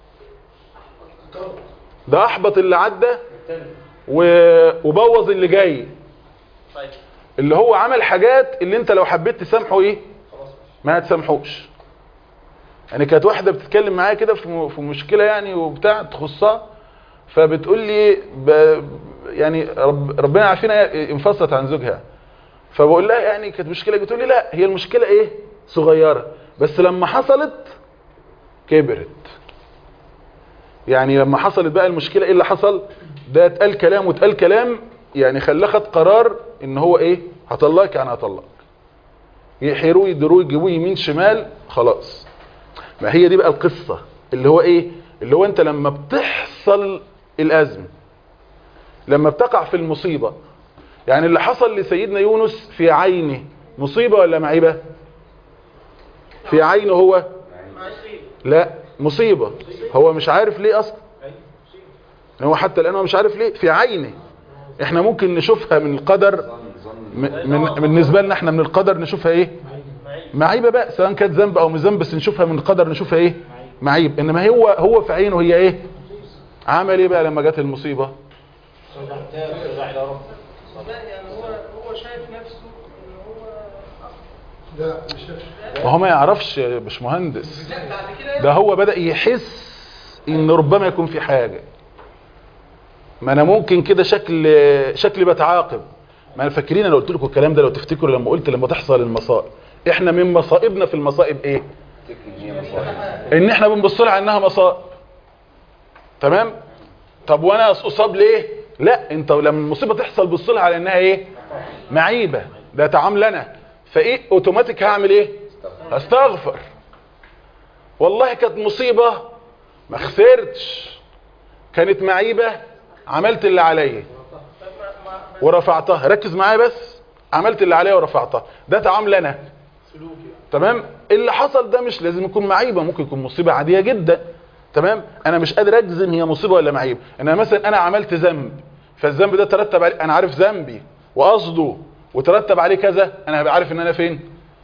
ده احبط اللي عدى و- وبوظ اللي جاي. طيب اللي هو عمل حاجات اللي انت لو حبيت تسامحه ايه ما هتسامحوش. يعني كانت واحده بتتكلم معايا كده في م- في مشكله يعني وبتاع تخصها، فبتقول لي ب... يعني رب... ربنا عافينا انفصلت عن زوجها، فبقول لها يعني كانت مشكله، بتقول لي لا هي المشكله ايه صغيره بس لما حصلت كبرت. يعني لما حصلت بقى المشكله ايه اللي حصل، ده اتقال كلام واتقال كلام يعني خلاه خد قرار ان هو ايه هطلقك يعني هطلقك، يحيروه يدروه يجيبوه يمين شمال خلاص. ما هي دي بقى القصه اللي هو ايه اللي هو انت لما بتحصل الازمه لما بتقع في المصيبه، يعني اللي حصل لسيدنا يونس في عينه مصيبه ولا معيبه؟ في عينه هو لا مصيبه، هو مش عارف ليه اصلا، هو حتى الان هو مش عارف ليه في عينه. احنا ممكن نشوفها من القدر م- من بالنسبه لنا احنا من القدر نشوفها ايه معيبه بقى، سواء كانت ذنب او مش ذنب بس نشوفها من القدر نشوفها ايه معيب. انما هو هو في عينه هي ايه عمل ايه بقى لما جت المصيبه؟ ترجع الى ربك. لا يعني هو هو شايف نفسه ان هو لا مش شايف. ما هو ما يعرفش يا باشمهندس، لا بعد كده ده هو بدأ يحس ان ربما يكون في حاجة. ما انا ممكن كده شكل شكل بتعاقب. ما انا فاكرين انا قلت لكم الكلام ده لو تفتكروا لما قلت لما تحصل المصائب، احنا من مصائبنا في المصائب ايه ان احنا بنبص لها انها مصائب. تمام؟ طب وانا اصاب ليه؟ لا انت لما المصيبه تحصل بص لها على انها ايه معيبه، ده تعاملنا فايه اوتوماتيك هعمل ايه هستغفر. والله كانت مصيبه ما خسرتش، كانت معيبه عملت اللي عليا ورفعتها. ركز معايا بس، عملت اللي عليا ورفعتها، ده تعاملنا تمام. اللي حصل ده مش لازم يكون معيبه، ممكن يكون مصيبه عاديه جدا. تمام؟ انا مش قادر اجزم هي مصيبه ولا معيبه. انا مثلا انا عملت ذنب، فالذنب ده ترتب عليه، انا عارف ذنبي وقصده وترتب عليه كذا، انا هبقى عارف ان انا فين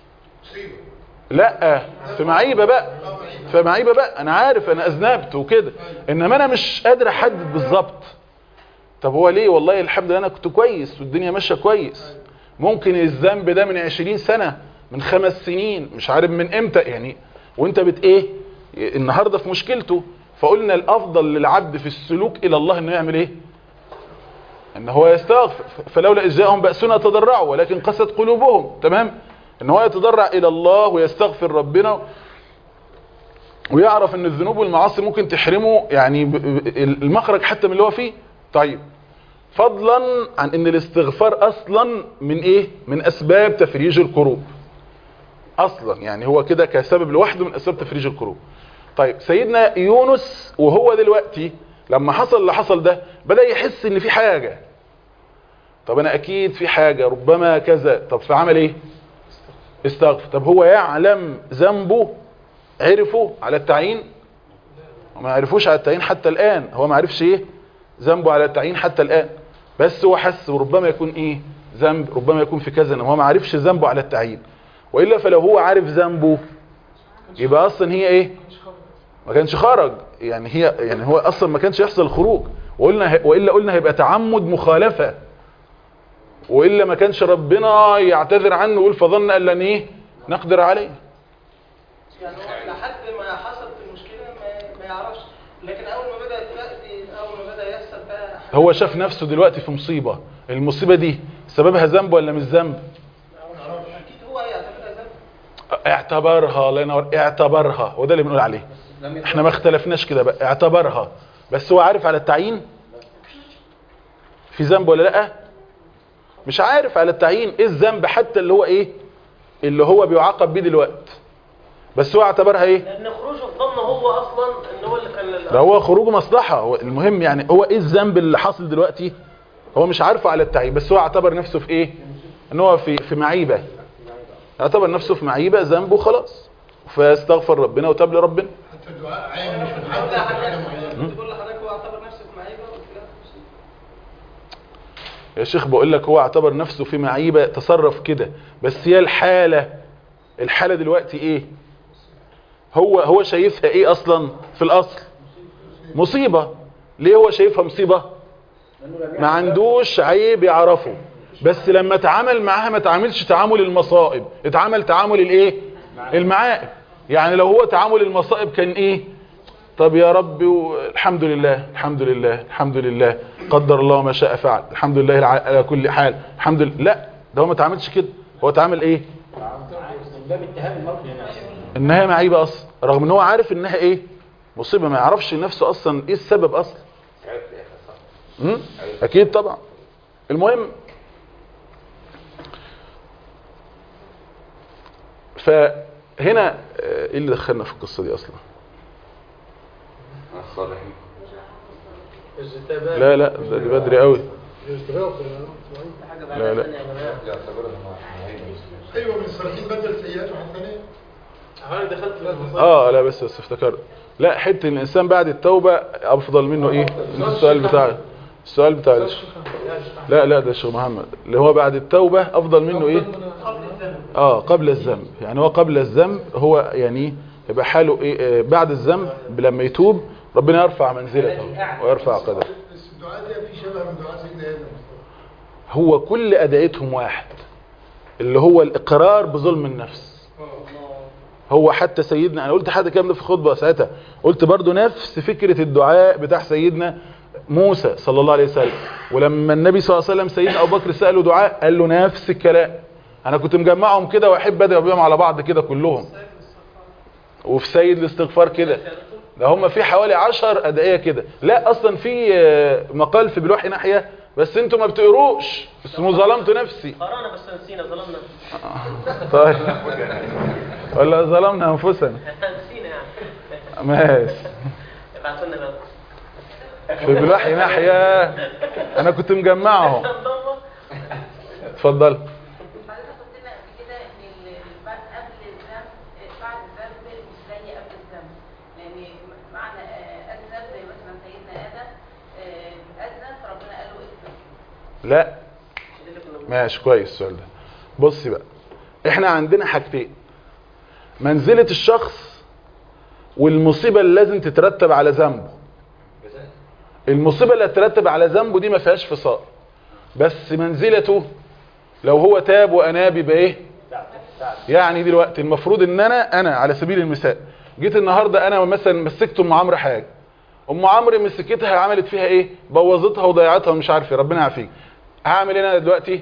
لا في معيبه بقى، في معيبه بقى انا عارف انا اذنبت وكده، انما انا مش قادر احدد بالظبط. طب هو ليه؟ والله الحمد لله انا كنت كويس والدنيا ماشيه كويس. ممكن الذنب ده من عشرين سنه من خمس سنين مش عارف من امتى يعني، وانت بت ايه النهارده في مشكلته. فقلنا الافضل للعبد في السلوك الى الله انه يعمل ايه ان هو يستغفر. فلولا اذ جاءهم بأسنا تضرعوا ولكن قست قلوبهم. تمام؟ ان هو يتضرع الى الله ويستغفر ربنا ويعرف ان الذنوب والمعاصي ممكن تحرمه يعني المخرج حتى من اللي هو فيه. طيب فضلا عن ان الاستغفار اصلا من ايه من اسباب تفريج الكروب اصلا، يعني هو كده كسبب لوحده من اسباب تفريج الكروب. طيب سيدنا يونس وهو دلوقتي لما حصل اللي حصل ده بدأ يحس ان في حاجة. طب انا اكيد في حاجة ربما كذا. طب فعمل ايه؟ استغفر. طب هو يعلم ذنبه؟ عرفه على التعيين؟ وما عرفوش على التعيين حتى الآن. هو ما عرفش ايه ذنبه على التعيين حتى الآن، بس هو حس وربما يكون ايه ذنب، ربما يكون في كذا، هو ما عرفش ذنبه على التعيين. وإلا فلو هو عارف ذنبه يبقى اصلا هي ايه؟ ما كانش خرج. يعني هي يعني هو اصلا ما كانش يحصل خروج. وقلنا والا قلنا هيبقى تعمد مخالفة، والا ما كانش ربنا يعتذر عنه ويقول فظن ان لن ايه نقدر عليه. يعني هو لحد ما حصلت المشكله ما, ما يعرفش، لكن اول ما بدات تاتي اول ما بدا يحصل بقى هو شاف نفسه دلوقتي في مصيبة. المصيبة دي سببها ذنب ولا مش ذنب؟ اكيد هو يعتبرها ذنب. اعتبرها. الله ينور، اعتبرها. وده اللي بنقول عليه. احنا ما اختلفناش كده بقى. اعتبرها. بس هو عارف على التعيين في ذنب ولا لا؟ مش عارف على التعيين ايه الذنب حتى اللي هو ايه اللي هو بيعاقب بيه دلوقتي. بس هو اعتبرها ايه؟ لان خروجه في ظنه هو اصلا ان هو اللي كان ده هو خروجه مصلحة. هو المهم يعني هو ايه الذنب اللي حاصل دلوقتي؟ هو مش عارفه على التعيين، بس هو اعتبر نفسه في ايه؟ ان هو في في معيبة. اعتبر نفسه في معيبة ذنبه خلاص، فاستغفر ربنا وتاب لربنا. حتى الدعاء عام مش محدد حاجه معينه. بتقول لحضرتك هو اعتبر نفسه في معيبه وكده. يا شيخ بقول لك هو اعتبر نفسه في معيبة، تصرف كده، بس هي الحالة الحالة دلوقتي ايه؟ هو هو شايفها ايه اصلا في الاصل؟ مصيبة. ليه هو شايفها مصيبة؟ ما عندوش عيب يعرفه، بس لما تعامل معاها ما تعاملش تعامل المصائب، اتعامل تعامل الايه؟ المعائب. يعني لو هو تعامل المصائب كان ايه؟ طب يا رب الحمد لله الحمد لله الحمد لله قدر الله ما شاء فعل الحمد لله على كل حال الحمد لله. لا، ده هو ما تعاملش كده. هو تعامل ايه؟ باب اتهام المرء لنفسه انها معيبه اصلا، رغم ان هو عارف انها ايه؟ مصيبه. ما يعرفش نفسه اصلا ايه السبب اصلا. امم اكيد طبعا. المهم فهنا ايه اللي دخلنا في القصه دي اصلا؟ الصالحين. لا لا ده دي بدري قوي. لا لا ايوه من الصالحين بدل سيئاته حسنات. حضرتك دخلت في المصائب. اه لا بس بس افتكرت. لا حته الانسان بعد التوبه افضل منه ايه؟ السؤال بتاع السؤال بتاع الش... لا لا ده الشيخ محمد اللي هو بعد التوبه افضل منه ايه؟ اه قبل الذنب. يعني هو قبل الذنب هو يعني يبقى حاله ايه؟ آه بعد الذنب لما يتوب ربنا يرفع منزلته ويرفع قدره. بس الدعاء ده في شبه من دعاء سيدنا ادم. هو كل ادعيتهم واحد، اللي هو الاقرار بظلم النفس. هو حتى سيدنا، انا قلت حاجه كام ده في خطبه ساعتها، قلت برضو نفس فكره الدعاء بتاع سيدنا موسى صلى الله عليه وسلم. ولما النبي صلى الله عليه وسلم سيدنا ابو بكر ساله دعاء قال له نفس الكلام. انا كنت مجمعهم كده واحب ادعي بيهم على بعض كده كلهم. وفي سيد الاستغفار كده، ده هم في حوالي عشر ادعيه كده. لا اصلا في مقال في بلوحي ناحيه بس انتوا ما بتقروش، اسمه ظلمت نفسي. قرانا بس نسينا ظلمنا. طيب ولا ظلمنا انفسنا. نسينا يعني. ماشي. ابعتوا لنا بقى. في بلوحي ناحيه انا كنت مجمعهم. اتفضل. لا ماشي كويس السؤال ده. بصي بقى، احنا عندنا حاجتين: منزلة الشخص والمصيبة اللي لازم تترتب على ذنبه. المصيبة اللي تترتب على ذنبه دي ما فيهاش فصال، بس منزلته لو هو تاب واناب يبقى ايه؟ يعني دلوقتي المفروض ان انا انا على سبيل المثال جيت النهارده انا مثلا مسكت ام عمرو حاجه، ام عمرو مسكتها عملت فيها ايه؟ بوظتها وضيعتها ومش عارف ايه، ربنا يعافيك. هعمل ايه انا دلوقتي؟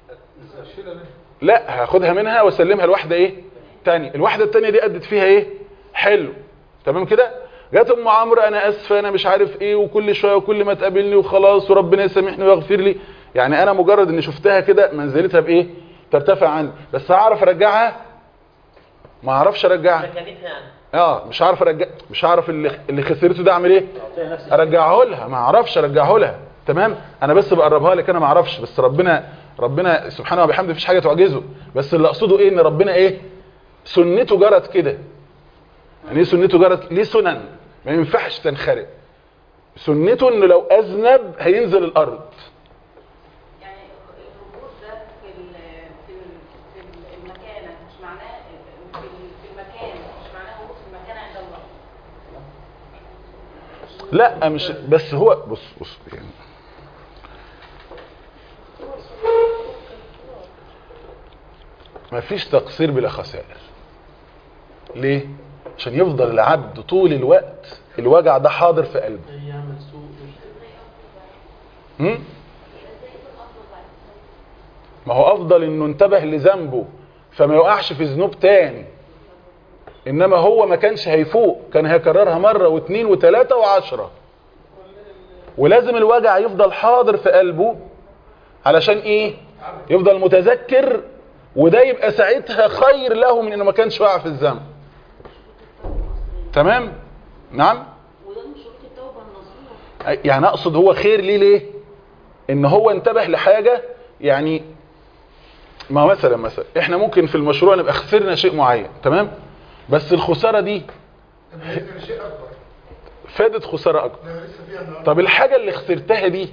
لا، هاخدها منها واسلمها لواحده ايه تاني. الواحده التانيه دي ادت فيها ايه؟ حلو، تمام كده. جت ام عمرو انا اسفه انا مش عارف ايه، وكل شويه وكل ما تقابلني وخلاص وربنا يسامحني ويغفر لي. يعني انا مجرد اني شفتها كده منزلتها بايه؟ ترتفع عني. بس هعرف ارجعها؟ ما اعرفش ارجعها. مكانتها يعني. اه مش عارف ارجع، مش عارف اللي اللي خسرته ده اعمل ايه؟ ارجعه لها، ما اعرفش ارجعه لها. تمام، انا بس بقربها لك، انا ما اعرفش، بس ربنا ربنا سبحانه وبحمده مفيش حاجه تعجزه. بس اللي اقصده ايه؟ ان ربنا ايه؟ سنته جرت كده. يعني ايه سنته جرت؟ ليه سنن ما ينفعش تنخرق. سنته انه لو اذنب هينزل الارض. يعني الركود ده في في في المكانه مش معناه في المكان، مش معناه هو في المكان عند الله. لا مش بس هو بص بص يعني مفيش تقصير بلا خسائر. ليه؟ عشان يفضل العبد طول الوقت الوجع ده حاضر في قلبه. هم؟ ما هو افضل انه انتبه لذنبه فما يقعش في ذنوب تاني. انما هو ما كانش هيفوق، كان هيكررها مرة واثنين وثلاثة وعشرة. ولازم الوجع يفضل حاضر في قلبه علشان ايه؟ يفضل متذكر، وده يبقى ساعتها خير له من انه ما كانش واقع في الذنب. تمام؟ نعم؟ وده من شروط التوبه النصوح. يعني اقصد هو خير ليه ليه؟ ان هو انتبه لحاجة. يعني ما مثلا مثلا احنا ممكن في المشروع نبقى خسرنا شيء معين، تمام؟ بس الخسارة دي فادت خسارة اكبر. طب الحاجة اللي خسرتها دي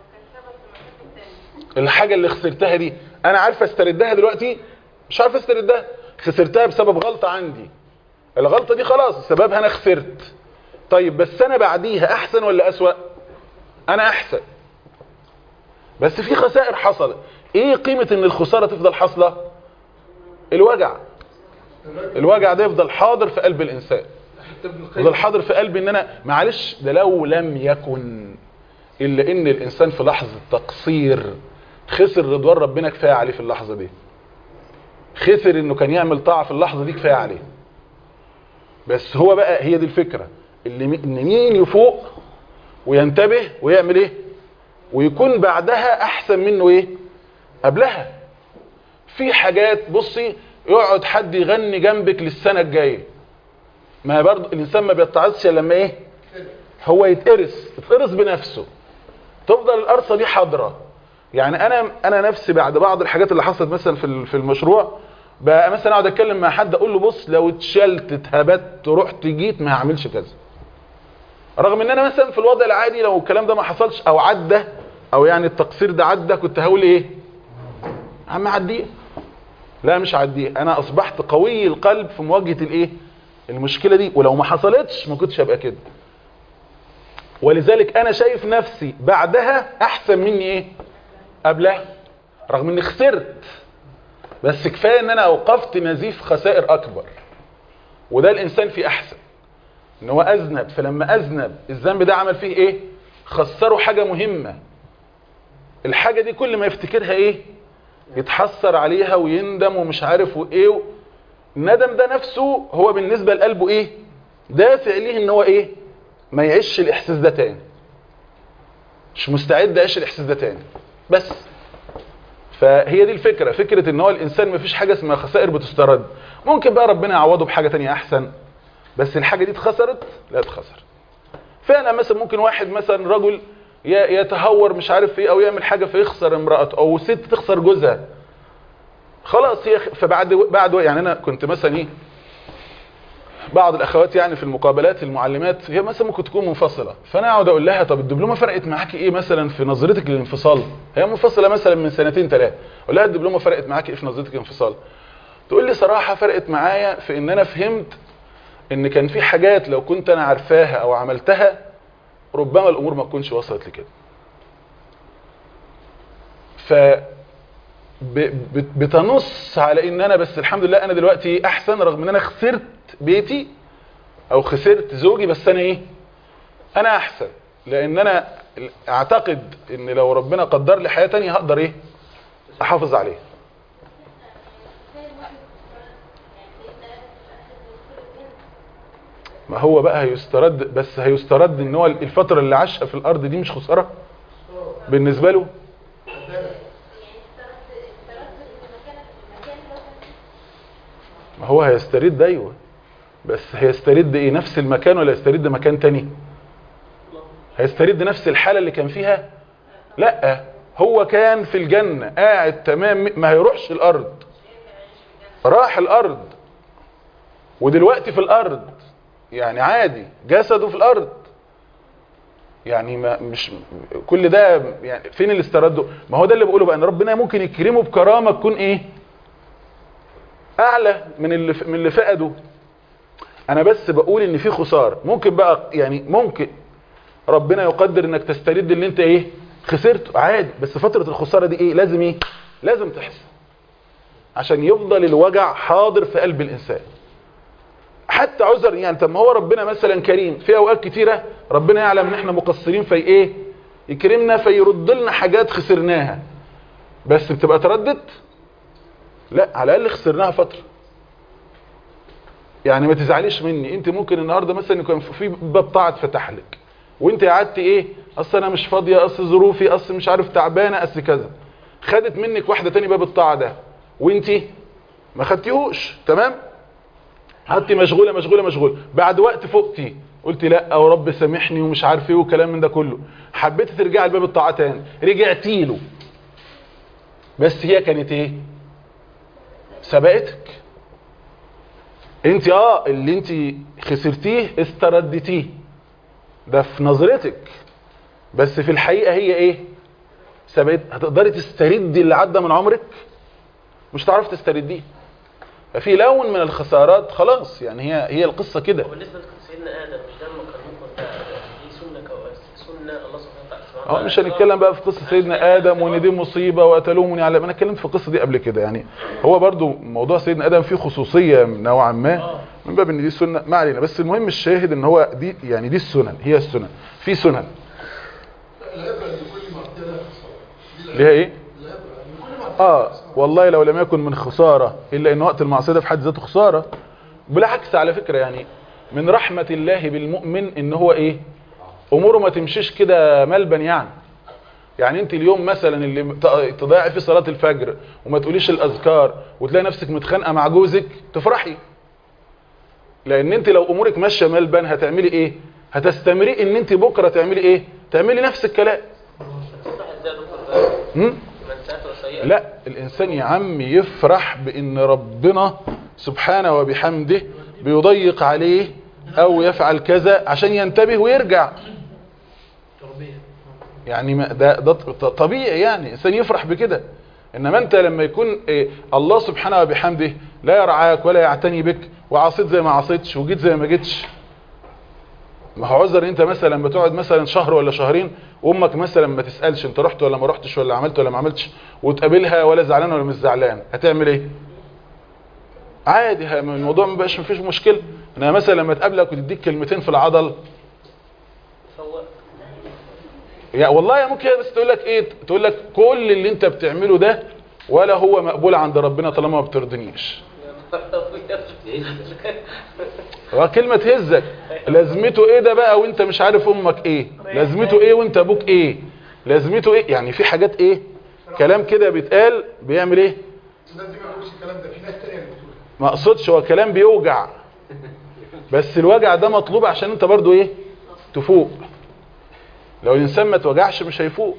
الحاجة اللي خسرتها دي انا عارف استردها دلوقتي؟ مش عارف استردها. خسرتها بسبب غلطة عندي. الغلطة دي خلاص سببها انا خسرت. طيب بس انا بعديها احسن ولا اسوأ؟ انا احسن. بس في خسائر حصلت. ايه قيمة ان الخسارة تفضل حاصلة؟ الوجع. الوجع ده يفضل حاضر في قلب الانسان. يفضل حاضر في قلبي ان انا معلش ده لو لم يكن الا ان الانسان في لحظة تقصير خسر رضوان ربنا كفاية عليه في اللحظة دي. خسر انه كان يعمل طاعة في اللحظة دي كفاية عليه. بس هو بقى هي دي الفكرة اللي ان مين يفوق وينتبه ويعمل ايه ويكون بعدها احسن منه ايه قبلها. في حاجات بصي يقعد حد يغني جنبك للسنة الجاية، ما برضو الانسان ما بيتعظش لما ايه هو يتقرص يتقرص بنفسه. تفضل القرصة دي حاضرة. يعني انا انا نفسي بعد بعض الحاجات اللي حصلت مثلا في في المشروع بقى مثلا اقعد اتكلم مع حد اقول له بص لو اتشلت اتهبت رحت جيت ما هعملش كذا. رغم ان انا مثلا في الوضع العادي لو الكلام ده ما حصلش او عدى او يعني التقصير ده عدى كنت هقول ايه عم عديه. لا مش عديه. انا اصبحت قوي القلب في مواجهة الايه المشكلة دي، ولو ما حصلتش ما كنتش هبقى كده. ولذلك انا شايف نفسي بعدها احسن مني ايه قبلها، رغم اني خسرت. بس كفاية ان انا اوقفت نزيف خسائر اكبر. وده الانسان فيه احسن ان هو اذنب، فلما اذنب الذنب ده عمل فيه ايه خسره حاجة مهمة. الحاجة دي كل ما يفتكرها ايه يتحسر عليها ويندم ومش عارف وايه. الندم ده نفسه هو بالنسبة لقلبه ايه دافع ليه ان هو ايه ما يعيش الاحساس ده تاني. مش مستعد يعيش الاحساس ده تاني. بس فهي دي الفكرة، فكرة ان هو الانسان ما فيش حاجة اسمها خسائر بتسترد. ممكن بقى ربنا يعوضه بحاجة تانية احسن، بس الحاجة دي اتخسرت لا اتخسر. فعلا مثلا ممكن واحد مثلا رجل يتهور مش عارف ايه او يعمل حاجة فيخسر امرأته، او ست تخسر جوزها. خلاص هي فبعد بعد يعني انا كنت مثلا ايه بعض الاخوات يعني في المقابلات المعلمات هي مثلا ممكن تكون منفصله، فانا اقعد اقول لها طب الدبلومه فرقت معاكي ايه مثلا في نظرتك للانفصال؟ هي منفصله مثلا من سنتين ثلاثه، اقول لها الدبلومه فرقت معاكي ايه في نظرتك للانفصال؟ تقول لي صراحه فرقت معايا في ان انا فهمت ان كان في حاجات لو كنت انا عارفاها او عملتها ربما الامور ما تكونش وصلت لكده. ف بتنص على ان انا بس الحمد لله انا دلوقتي احسن، رغم ان انا خسرت بيتي او خسرت زوجي، بس انا ايه انا احسن. لان انا اعتقد ان لو ربنا قدر لي حياة تانية هقدر ايه احافظ عليها. ما هو بقى هيسترد، بس هيسترد ان هو الفترة اللي عاشها في الارض دي مش خسارة بالنسبة له. ما هو هيسترد ايوه، بس هيسترد ايه؟ نفس المكان ولا يسترد مكان تاني؟ هيسترد نفس الحالة اللي كان فيها؟ لا، هو كان في الجنة قاعد تمام، ما هيروحش الارض، راح الارض ودلوقتي في الارض، يعني عادي جسده في الارض، يعني ما مش كل ده يعني فين اللي استرده؟ ما هو ده اللي بقوله بقى، ان ربنا ممكن يكرمه بكرامه تكون ايه؟ اعلى من اللي من اللي فقده. انا بس بقول ان في خساره، ممكن بقى يعني ممكن ربنا يقدر انك تسترد اللي انت ايه؟ خسرته عادي، بس فتره الخساره دي ايه؟ لازم ايه؟ لازم تحصل عشان يفضل الوجع حاضر في قلب الانسان. حتى عذر يعني، طب ما هو ربنا مثلا كريم في اوقات كتيره، ربنا يعلم ان احنا مقصرين في ايه؟ يكرمنا فيرد لنا حاجات خسرناها، بس بتبقى تردت؟ لا، على الاقل خسرناها فتره. يعني ما تزعليش مني، انت ممكن النهارده مثلا يكون في باب طاعه اتفتح لك وانت قعدت ايه؟ اصل انا مش فاضيه، اصل ظروفي، اصل مش عارف تعبانه، اصل كذا، خدت منك واحده تاني باب الطاعه ده وانت ما خدتيهوش، تمام؟ قعدتي مشغوله مشغوله مشغوله، بعد وقت فقتي قلتي لا او رب سامحني ومش عارف ايه وكلام من ده كله، حبيتي ترجعي لباب الطاعه تاني، رجعتي له، بس هي كانت ايه؟ سبقتك. انت اه اللي انت خسرتيه استردتيه، ده في نظرتك، بس في الحقيقه هي ايه؟ سبقت. هتقدري تستردي اللي عدى من عمرك؟ مش هتعرفي تسترديه. ففي لون من الخسارات خلاص، يعني هي هي القصه كده. بالنسبه لسيدنا ادم مش ده المكرمون ده دي سنه كويس، سنه الله سبحانه وتعالى. اه مش هنتكلم بقى في قصه سيدنا ادم وان دي مصيبه واتلومني على، انا اتكلمت في القصه دي قبل كده. يعني هو برضو موضوع سيدنا ادم فيه خصوصيه نوعا ما من باب ان دي سنه، ما علينا، بس المهم الشاهد ان هو دي يعني دي السنن، هي السنن، في سنن ليها ايه؟ اه والله لو لم يكن من خساره الا ان وقت المعصيه ده في حد ذاته خساره. بالعكس على فكره، يعني من رحمه الله بالمؤمن ان هو ايه؟ اموره ما تمشيش كده ملبن. يعني يعني انت اليوم مثلا اللي تضيعي في صلاه الفجر وما تقوليش الاذكار وتلاقي نفسك متخانقه مع جوزك، تفرحي، لان انت لو امورك ماشيه ملبن هتعملي ايه؟ هتستمري ان انت بكره تعملي ايه؟ تعملي نفس الكلام. امم لا، الانسان يا عم يفرح بان ربنا سبحانه وبحمده بيضيق عليه او يفعل كذا عشان ينتبه ويرجع. يعني ده, ده طبيعي، يعني الانسان يفرح بكده. انما انت لما يكون إيه الله سبحانه وبحمده لا يرعاك ولا يعتني بك، وعصيت زي ما عصيتش وجيت زي ما جيتش، ما هو عذر انت مثلا لما تقعد مثلا شهر ولا شهرين وامك مثلا ما تسالش انت رحت ولا ما رحتش ولا عملت ولا ما عملتش، وتقابلها ولا زعلان ولا مش زعلان، هتعمل ايه؟ عادي، الموضوع ما بقاش مفيش مشكله. انما مثلا لما تقابلك وتديك كلمتين في العضل، يا والله يا ممكن بس تقول لك ايه؟ تقول لك كل اللي انت بتعمله ده ولا هو مقبول عند ربنا طالما ما بترضنيش. هو كلمه تهزك، لازمته ايه ده بقى وانت مش عارف امك ايه؟ لازمته ايه وانت ابوك ايه؟ لازمته ايه؟ يعني في حاجات ايه؟ كلام كده بيتقال بيعمل ايه؟ الناس دي ما بتقولش الكلام ده، في ناس ثانيه اللي بتقوله. ما اقصدش، هو كلام بيوجع، بس الوجع ده مطلوب عشان انت برضو ايه؟ تفوق. لو الانسان ما توجعش مش هيفوق.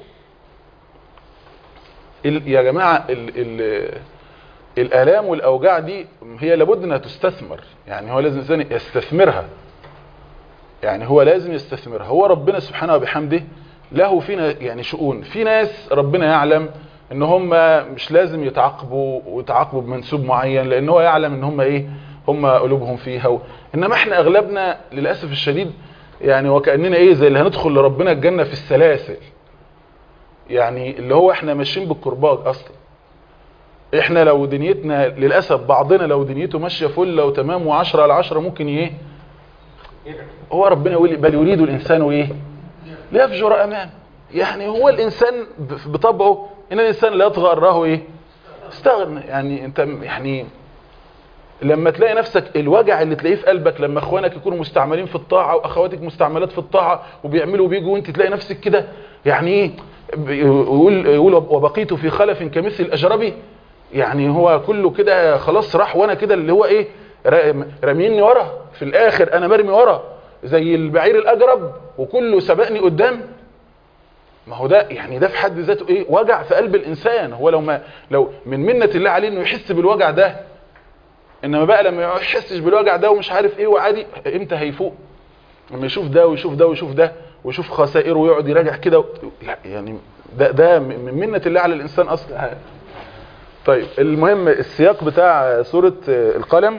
يا جماعه ال ال الالام والاوجاع دي هي لابد انها تستثمر، يعني هو لازم الانسان يستثمرها، يعني هو لازم يستثمرها. هو ربنا سبحانه وبحمده له فينا يعني شؤون، في ناس ربنا يعلم ان هم مش لازم يتعاقبوا ويتعاقبوا بمنسوب معين، لان هو يعلم ان هم ايه؟ هم قلوبهم فيها و... انما احنا اغلبنا للاسف الشديد يعني وكأننا ايه؟ زي اللي هندخل لربنا الجنة في السلاسل، يعني اللي هو احنا ماشيين بالكرباج اصلا. احنا لو دنيتنا للأسف بعضنا لو دنيته ماشية فل وتمام وعشرة على عشرة ممكن ايه؟ هو ربنا يقول بل يريد الانسان ايه؟ ليفجر امام. يعني هو الانسان بطبعه ان الانسان لا يطغى أراه ايه؟ استغنى. يعني انت يعني لما تلاقي نفسك الوجع اللي تلاقيه في قلبك لما اخوانك يكونوا مستعملين في الطاعة واخواتك مستعملات في الطاعة وبيعملوا وبيجوا وانت تلاقي نفسك كده، يعني ايه؟ يقول يقول وبقيت في خلف كمثل الاجربي، يعني هو كله كده خلاص راح وانا كده اللي هو ايه؟ راميني ورا في الاخر، انا مرمي ورا زي البعير الاجرب وكله سبقني قدام. ما هو ده يعني ده في حد ذاته ايه؟ وجع في قلب الانسان. هو لو ما لو من منة الله عليه انه يحس بالوجع ده، انما بقى لما ما يحسش بالوجع ده ومش عارف ايه وعادي، امتى هيفوق؟ لما يشوف ده ويشوف ده ويشوف ده ويشوف خسائره ويقعد يراجع كده و... لا يعني ده ده من منة الله على الانسان اصلا. طيب المهم السياق بتاع سورة القلم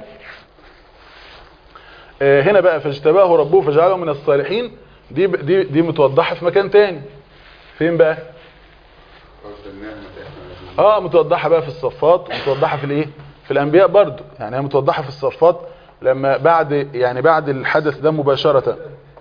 هنا بقى، فاجتباه ربه فجعله من الصالحين، دي دي دي متوضحه في مكان تاني. فين بقى؟ اه متوضحه بقى في الصفات، ومتوضحه في الايه؟ في الانبياء برضو. يعني هي متوضحه في الصفات لما بعد يعني بعد الحدث ده مباشره.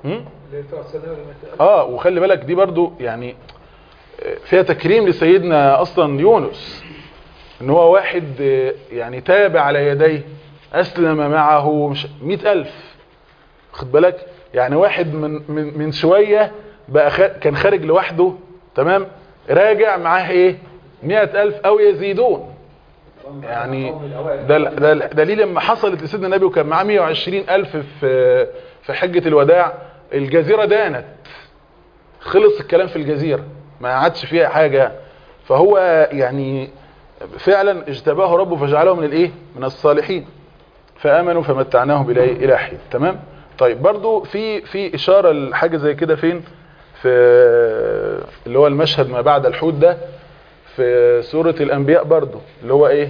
اه وخلي بالك دي برضو يعني فيها تكريم لسيدنا اصلا يونس، ان هو واحد يعني تابع على يديه، اسلم معه مش مئة الف، خد بالك يعني واحد من من, من شويه بقى خ... كان خارج لوحده، تمام، راجع معاه ايه؟ مئة الف او يزيدون. يعني ده ده دليل لما حصلت لسيدنا النبي وكان معاه مئة وعشرين الف في في حجه الوداع، الجزيره دانت، خلص الكلام في الجزيره، ما عادش فيها حاجه. فهو يعني فعلا اجتباه ربه فجعله من الايه؟ من الصالحين. فامنوا فمتعناهم الى الى حين. تمام. طيب برضو في في اشاره لحاجه زي كده فين؟ في اللي هو المشهد ما بعد الحوت ده في سوره الانبياء برضو، اللي هو ايه؟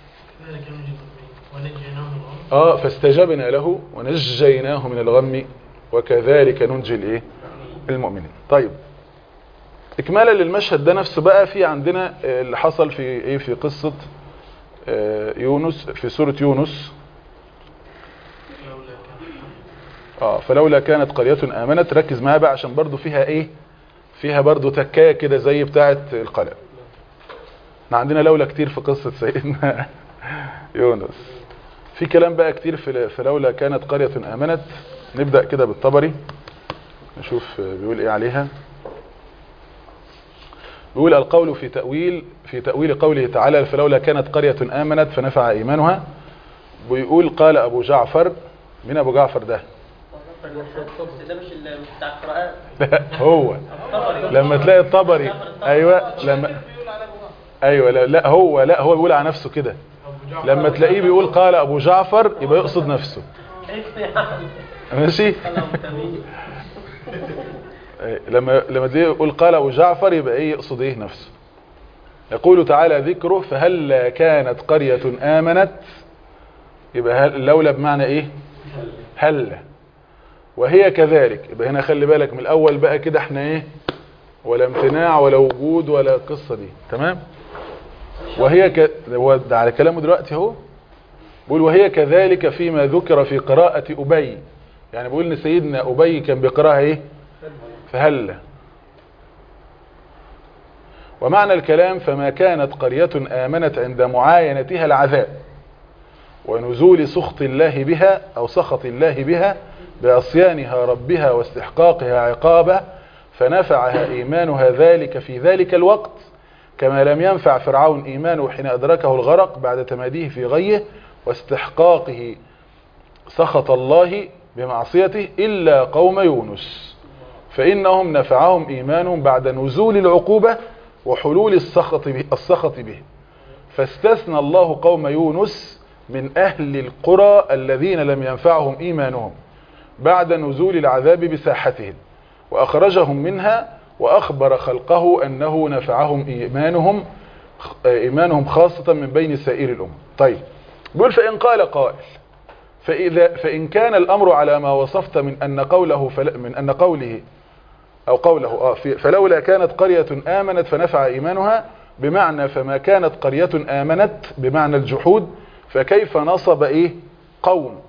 اه فاستجبنا له ونجيناه من الغم وكذلك ننجي الايه؟ المؤمنين. طيب اكمالا للمشهد ده نفسه بقى، في عندنا اللي حصل في ايه؟ في قصه يونس في سوره يونس. اه فلولا كانت قرية آمنت، ركز معايا بقى عشان برضو فيها ايه؟ فيها برضو تكاية كده زي بتاعة القلم. احنا عندنا لولا كتير في قصة سيدنا يونس، في كلام بقى كتير في فلولا كانت قرية آمنت. نبدأ كده بالطبري نشوف بيقول ايه عليها. بيقول القول في تأويل في تأويل قوله تعالى فلولا كانت قرية آمنت فنفع إيمانها. بيقول قال أبو جعفر. مين أبو جعفر ده؟ ده مش بتاع القرآن. لا هو لما تلاقي الطبري ايوه لما ايوه لا, لا هو لا هو بيقول على نفسه كده. لما تلاقيه بيقول قال ابو جعفر يبقى يقصد نفسه. ماشي. لما لما تلاقيه يقول قال ابو جعفر يبقى ايه؟ يقصد ايه؟ نفسه. يقول تعالى ذكره فهل كانت قرية آمنت، يبقى هل لولا بمعنى ايه؟ هل. وهي كذلك، يبقى هنا خلي بالك من الاول بقى كده، احنا ايه؟ ولا امتناع ولا وجود ولا القصه دي. تمام. وهي ك... هو ده على كلامه دلوقتي اهو. بيقول وهي كذلك فيما ذكر في قراءة أبي، يعني بيقول ان سيدنا أبي كان بيقراها ايه؟ فهل. ومعنى الكلام فما كانت قرية آمنت عند معاينتها العذاب ونزول سخط الله بها أو سخط الله بها بعصيانها ربها واستحقاقها عقابه، فنفعها إيمانها ذلك في ذلك الوقت، كما لم ينفع فرعون إيمانه حين أدركه الغرق بعد تماديه في غيه واستحقاقه سخط الله بمعصيته إلا قوم يونس، فإنهم نفعهم إيمانهم بعد نزول العقوبة وحلول السخط به, السخط به. فاستثنى الله قوم يونس من أهل القرى الذين لم ينفعهم إيمانهم بعد نزول العذاب بساحتهم، وأخرجهم منها، وأخبر خلقه أنه نفعهم إيمانهم إيمانهم خاصة من بين سائر الأمم. طيب بيقول فإن قال قائل فإذا فإن كان الأمر على ما وصفت من أن قوله من أن قوله أو قوله آه فلولا كانت قرية آمنت فنفع إيمانها بمعنى فما كانت قرية آمنت بمعنى الجحود، فكيف نصب إيه؟ قوم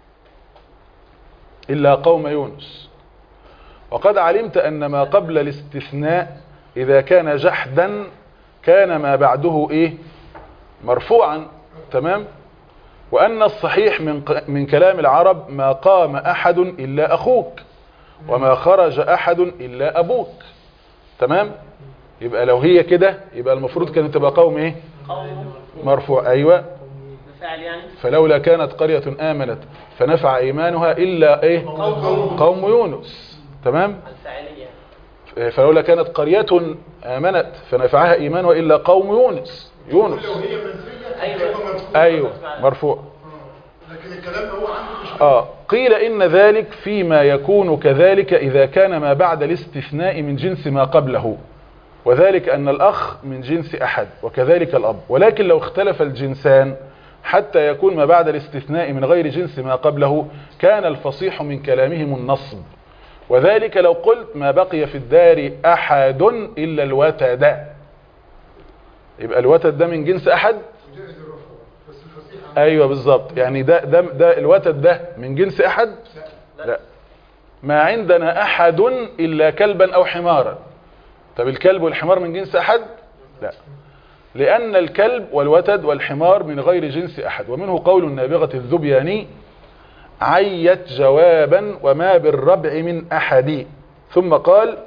إلا قوم يونس. وقد علمت أن ما قبل الاستثناء إذا كان جحدا كان ما بعده إيه؟ مرفوعا. تمام. وأن الصحيح من من كلام العرب ما قام أحد إلا أخوك وما خرج أحد إلا أبوك. تمام. يبقى لو هي كده يبقى المفروض كانت تبقى قوم إيه؟ مرفوع. أيوة. الفاعل يعني فلولا كانت قرية آمنت فنفع إيمانها إلا إيه قوم قوم يونس. تمام. الفاعلية. فلولا كانت قرية آمنت فنفعها إيمانها إلا قوم يونس يونس لو هي منفية أيوة. هتبقى مرفوعة. أيوه مرفوع. آه. لكن الكلام هو عنده مش آه قيل إن ذلك فيما يكون كذلك إذا كان ما بعد الاستثناء من جنس ما قبله، وذلك أن الأخ من جنس أحد وكذلك الأب، ولكن لو اختلف الجنسان حتى يكون ما بعد الاستثناء من غير جنس ما قبله كان الفصيح من كلامهم النصب، وذلك لو قلت ما بقي في الدار أحد إلا الوتد، يبقى الوتد ده من جنس أحد. جائز الرفع بس الفصيح عنده. أيوة بالظبط، يعني ده, ده, ده الوتد ده من جنس أحد. لا، ما عندنا أحد إلا كلبا أو حمارا. طب الكلب والحمار من جنس أحد؟ لا، لأن الكلب والوتد والحمار من غير جنس أحد. ومنه قول النابغة الذبياني عيت جوابا وما بالربع من أحد، ثم قال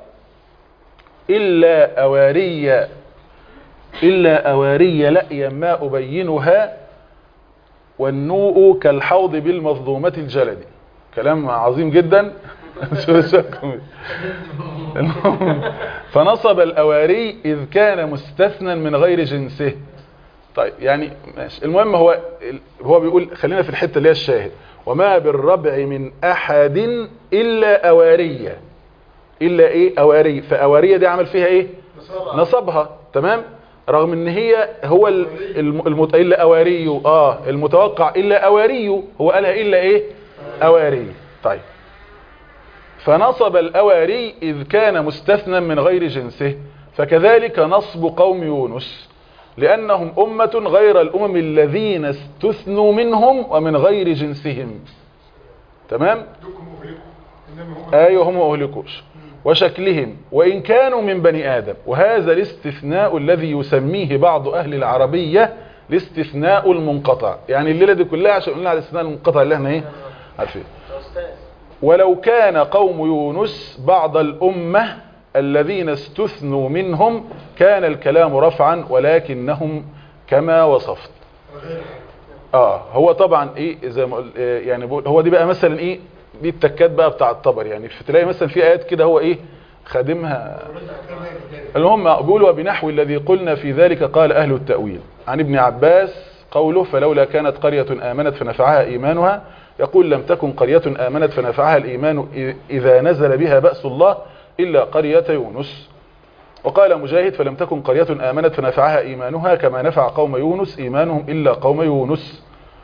إلا أواري إلا أواري لأيا ما أبينها والنوء كالحوض بالمظلومة الجلد. كلام عظيم جدا. فنصب الأواري إذ كان مستثنى من غير جنسه. طيب يعني ماشي. المهم هو هو بيقول خلينا في الحتة اللي هي الشاهد، وما بالربع من أحد إلا أوارية. إلا إيه؟ أوارية. فأوارية دي عمل فيها إيه؟ نصبها. تمام. رغم ان هي هو المت... إلا أواري آه المتوقع إلا أواري، هو قالها إلا إيه؟ أواري. طيب فنصب الأواري إذ كان مستثنى من غير جنسه، فكذلك نصب قوم يونس لأنهم أمة غير الأمم الذين استثنوا منهم ومن غير جنسهم. تمام؟ أيوه هم أهلكوش وشكلهم وإن كانوا من بني آدم. وهذا الاستثناء الذي يسميه بعض أهل العربية الاستثناء المنقطع. يعني الليلة دي كلها عشان قلنا على الاستثناء المنقطع اللي احنا ايه عارفين. ولو كان قوم يونس بعض الأمة الذين استثنوا منهم كان الكلام رفعا ولكنهم كما وصفت. اه هو طبعا ايه زي ما يعني هو دي بقى مثلا ايه دي التكات بقى بتاع الطبر. يعني تلاقي مثلا في ايات كده هو ايه خادمها. المهم بيقولوا بنحو الذي قلنا في ذلك قال اهل التأويل. عن ابن عباس قوله فلولا كانت قرية آمنت فنفعها إيمانها، يقول لم تكن قرية آمنت فنفعها الإيمان إذا نزل بها بأس الله إلا قرية يونس. وقال مجاهد فلم تكن قرية آمنت فنفعها إيمانها كما نفع قوم يونس إيمانهم إلا قوم يونس.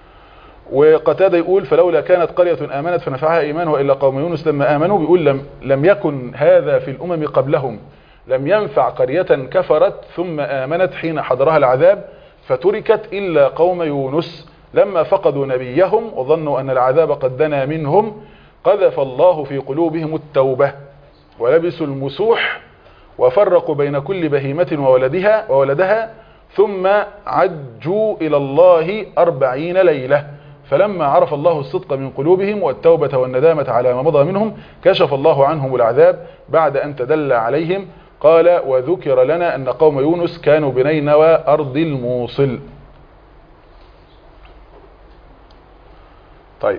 وقتادة يقول فلولا كانت قرية آمنت فنفعها إيمانها إلا قوم يونس لما آمنوا، بيقول لم, لم يكن هذا في الأمم قبلهم، لم ينفع قرية كفرت ثم آمنت حين حضرها العذاب فتركت إلا قوم يونس لما فقدوا نبيهم وظنوا أن العذاب قد دنا منهم قذف الله في قلوبهم التوبة ولبسوا المسوح وفرقوا بين كل بهيمة وولدها, وولدها ثم عجوا إلى الله أربعين ليلة فلما عرف الله الصدق من قلوبهم والتوبة والندامة على ما مضى منهم كشف الله عنهم العذاب بعد أن تدلى عليهم. قال وذكر لنا أن قوم يونس كانوا بنينوى أرض الموصل. طيب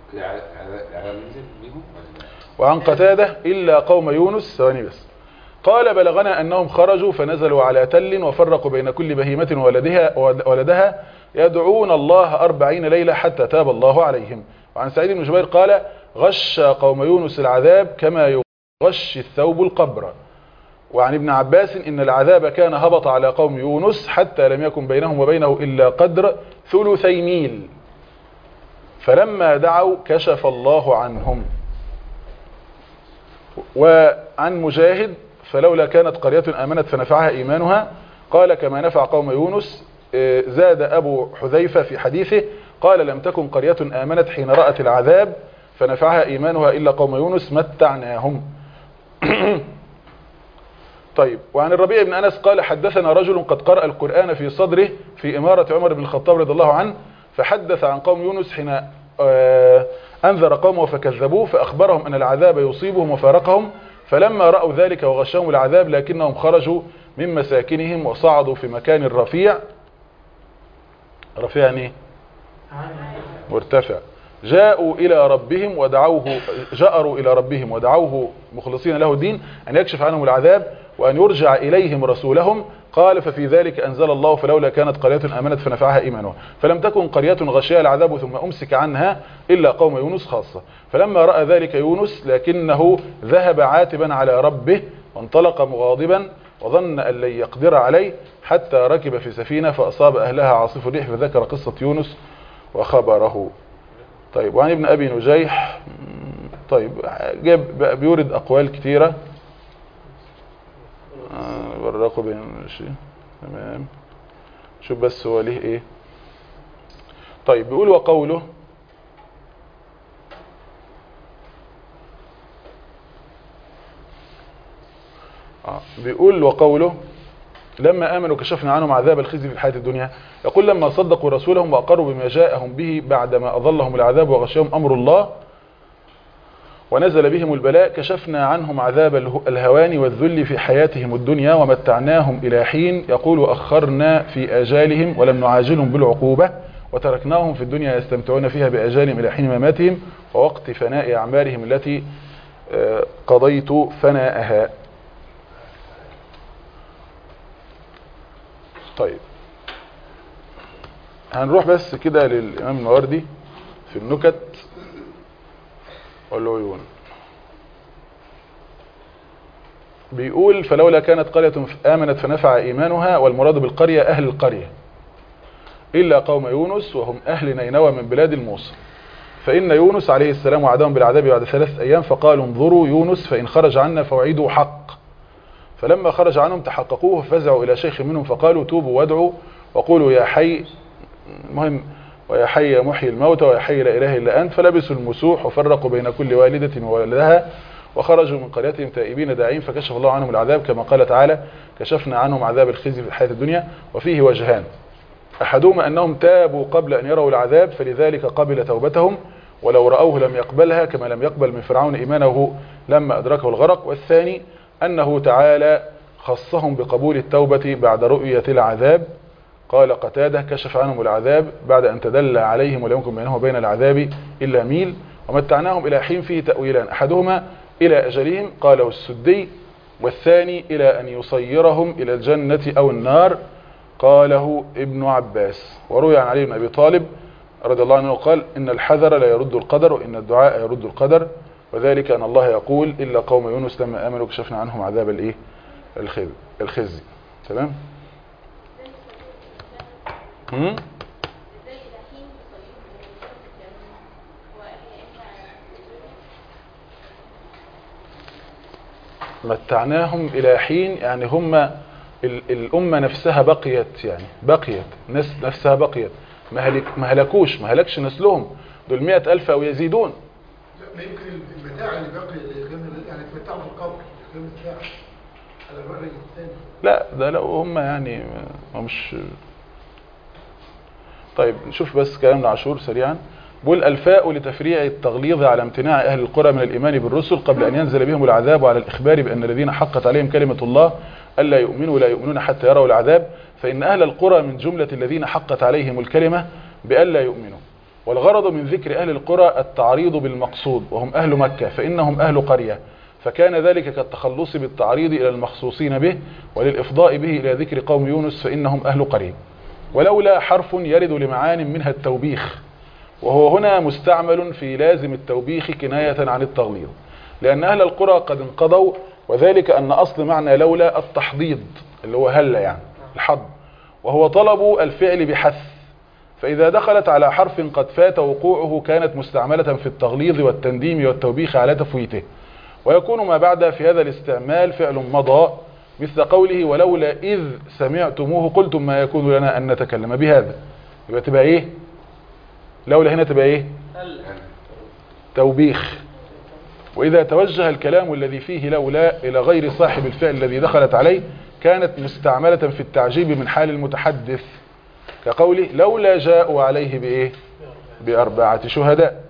وعن قتادة إلا قوم يونس ثواني بس قال بلغنا أنهم خرجوا فنزلوا على تل وفرقوا بين كل بهيمة وولدها, ولدها يدعون الله أربعين ليلة حتى تاب الله عليهم. وعن سعيد بن جبير قال غش قوم يونس العذاب كما يغش الثوب القبر. وعن ابن عباس إن العذاب كان هبط على قوم يونس حتى لم يكن بينهم وبينه إلا قدر ثلثي ميل فلما دعوا كشف الله عنهم. وعن مجاهد فلولا كانت قرية آمنت فنفعها إيمانها قال كما نفع قوم يونس. زاد أبو حذيفة في حديثه قال لم تكن قرية آمنت حين رأت العذاب فنفعها إيمانها إلا قوم يونس متعناهم. طيب وعن الربيع بن أنس قال حدثنا رجل قد قرأ القرآن في صدره في إمارة عمر بن الخطاب رضي الله عنه فحدث عن قوم يونس حين أنذر قومه فكذبوه فأخبرهم أن العذاب يصيبهم وفارقهم فلما رأوا ذلك وغشهم العذاب لكنهم خرجوا من مساكنهم وصعدوا في مكان رفيع. رفيع يعني مرتفع. جاءوا إلى ربهم ودعوه جأروا إلى ربهم ودعوه مخلصين له الدين أن يكشف عنهم العذاب وأن يرجع إليهم رسولهم. قال ففي ذلك أنزل الله فلولا كانت قرية آمنت فنفعها إيمانها فلم تكن قرية غشيها العذاب ثم أمسك عنها إلا قوم يونس خاصة. فلما رأى ذلك يونس لكنه ذهب عاتبا على ربه وانطلق مغاضبا وظن أن لن يقدر عليه حتى ركب في سفينة فأصاب أهلها عاصف الريح فذكر قصة يونس وخبره. طيب وعن ابن أبي نجيح طيب جاب بيورد أقوال كثيرة برقوا بين شيء تمام. شوف بس هو ليه ايه. طيب بيقول وقوله آه بيقول وقوله لما آمنوا كشفنا عنهم عذاب الخزي في الحياة الدنيا. يقول لما صدقوا رسولهم وأقروا بما جاءهم به بعدما أظلهم العذاب وغشيهم أمر الله ونزل بهم البلاء كشفنا عنهم عذاب الهوان والذل في حياتهم الدنيا ومتعناهم إلى حين. يقول أخرنا في آجالهم ولم نعاجلهم بالعقوبة وتركناهم في الدنيا يستمتعون فيها بآجالهم إلى حين مماتهم ووقت فناء أعمارهم التي قضيت فناءها. طيب هنروح بس كده للإمام الماوردي في النكت والعيون. بيقول فلولا كانت قرية آمنت فنفع إيمانها والمراد بالقرية أهل القرية إلا قوم يونس وهم أهل نينوى من بلاد الموصل. فإن يونس عليه السلام وعدهم بالعذاب بعد ثلاثة أيام فقالوا انظروا يونس فإن خرج عنا فوعيده حق. فلما خرج عنهم تحققوه ففزعوا إلى شيخ منهم فقالوا توبوا وادعوا وقولوا يا حي المهم ويا حي يا محيي الموتى ويا حي لا إله إلا أنت. فلبسوا المسوح وفرقوا بين كل والدة وولدها وخرجوا من قريتهم تائبين داعين فكشف الله عنهم العذاب كما قال تعالى كشفنا عنهم عذاب الخزي في الحياة الدنيا. وفيه وجهان أحدهما أنهم تابوا قبل أن يروا العذاب فلذلك قبل توبتهم ولو رأوه لم يقبلها كما لم يقبل من فرعون إيمانه لما أدركه الغرق. والثاني أنه تعالى خصهم بقبول التوبة بعد رؤية العذاب. قال قتادة كشف عنهم العذاب بعد أن تدلى عليهم ولم يكن بينهم وبين العذاب إلا ميل ومتعناهم إلى حين. فيه تأويلان أحدهما إلى أجلهم قاله السدي والثاني إلى أن يصيرهم إلى الجنة أو النار قاله ابن عباس. وروي عن علي بن أبي طالب رضي الله عنه قال إن الحذر لا يرد القدر وإن الدعاء يرد القدر وذلك أن الله يقول إلا قوم يونس لما آمنوا كشفنا عنهم عذاب الإيه الخزي. تمام. هم؟ متعناهم إلى حين يعني هم الأمة نفسها بقيت يعني بقيت ناس نفسها بقيت ما هلك ما هلكوش ما هلكش نسلهم دول مئة ألف أو يزيدون. لا يمكن المتاع اللي باقي يعني تمتعوا في القبر المتاع على الرأي الثاني. لا ده لو هم يعني مش. طيب نشوف بس كلامنا عاشور سريعا. بقول الفاء لتفريع التغليظ على امتناع أهل القرى من الإيمان بالرسل قبل أن ينزل بهم العذاب وعلى الإخبار بأن الذين حقت عليهم كلمة الله ألا يؤمنوا لا يؤمنون حتى يروا العذاب. فإن أهل القرى من جملة الذين حقت عليهم الكلمة بألا يؤمنوا. والغرض من ذكر أهل القرى التعريض بالمقصود وهم أهل مكة فإنهم أهل قرية فكان ذلك كالتخلص بالتعريض إلى المخصوصين به وللإفضاء به إلى ذكر قوم يونس فإنهم أهل قرية. ولولا حرف يرد لمعان منها التوبيخ وهو هنا مستعمل في لازم التوبيخ كناية عن التغليظ لأن أهل القرى قد انقضوا وذلك أن أصل معنى لولا التحضيض اللي هو هل يعني الحض وهو طلب الفعل بحث فإذا دخلت على حرف قد فات وقوعه كانت مستعملة في التغليظ والتنديم والتوبيخ على تفويته. ويكون ما بعد في هذا الاستعمال فعل مضى مثل قوله ولولا إذ سمعتموه قلتم ما يكون لنا أن نتكلم بهذا. يبقى تبقى إيه لولا هنا تبقى إيه توبيخ. وإذا توجه الكلام الذي فيه لولا إلى غير صاحب الفعل الذي دخلت عليه كانت مستعملة في التعجيب من حال المتحدث كقوله لولا جاءوا عليه بإيه بأربعة شهداء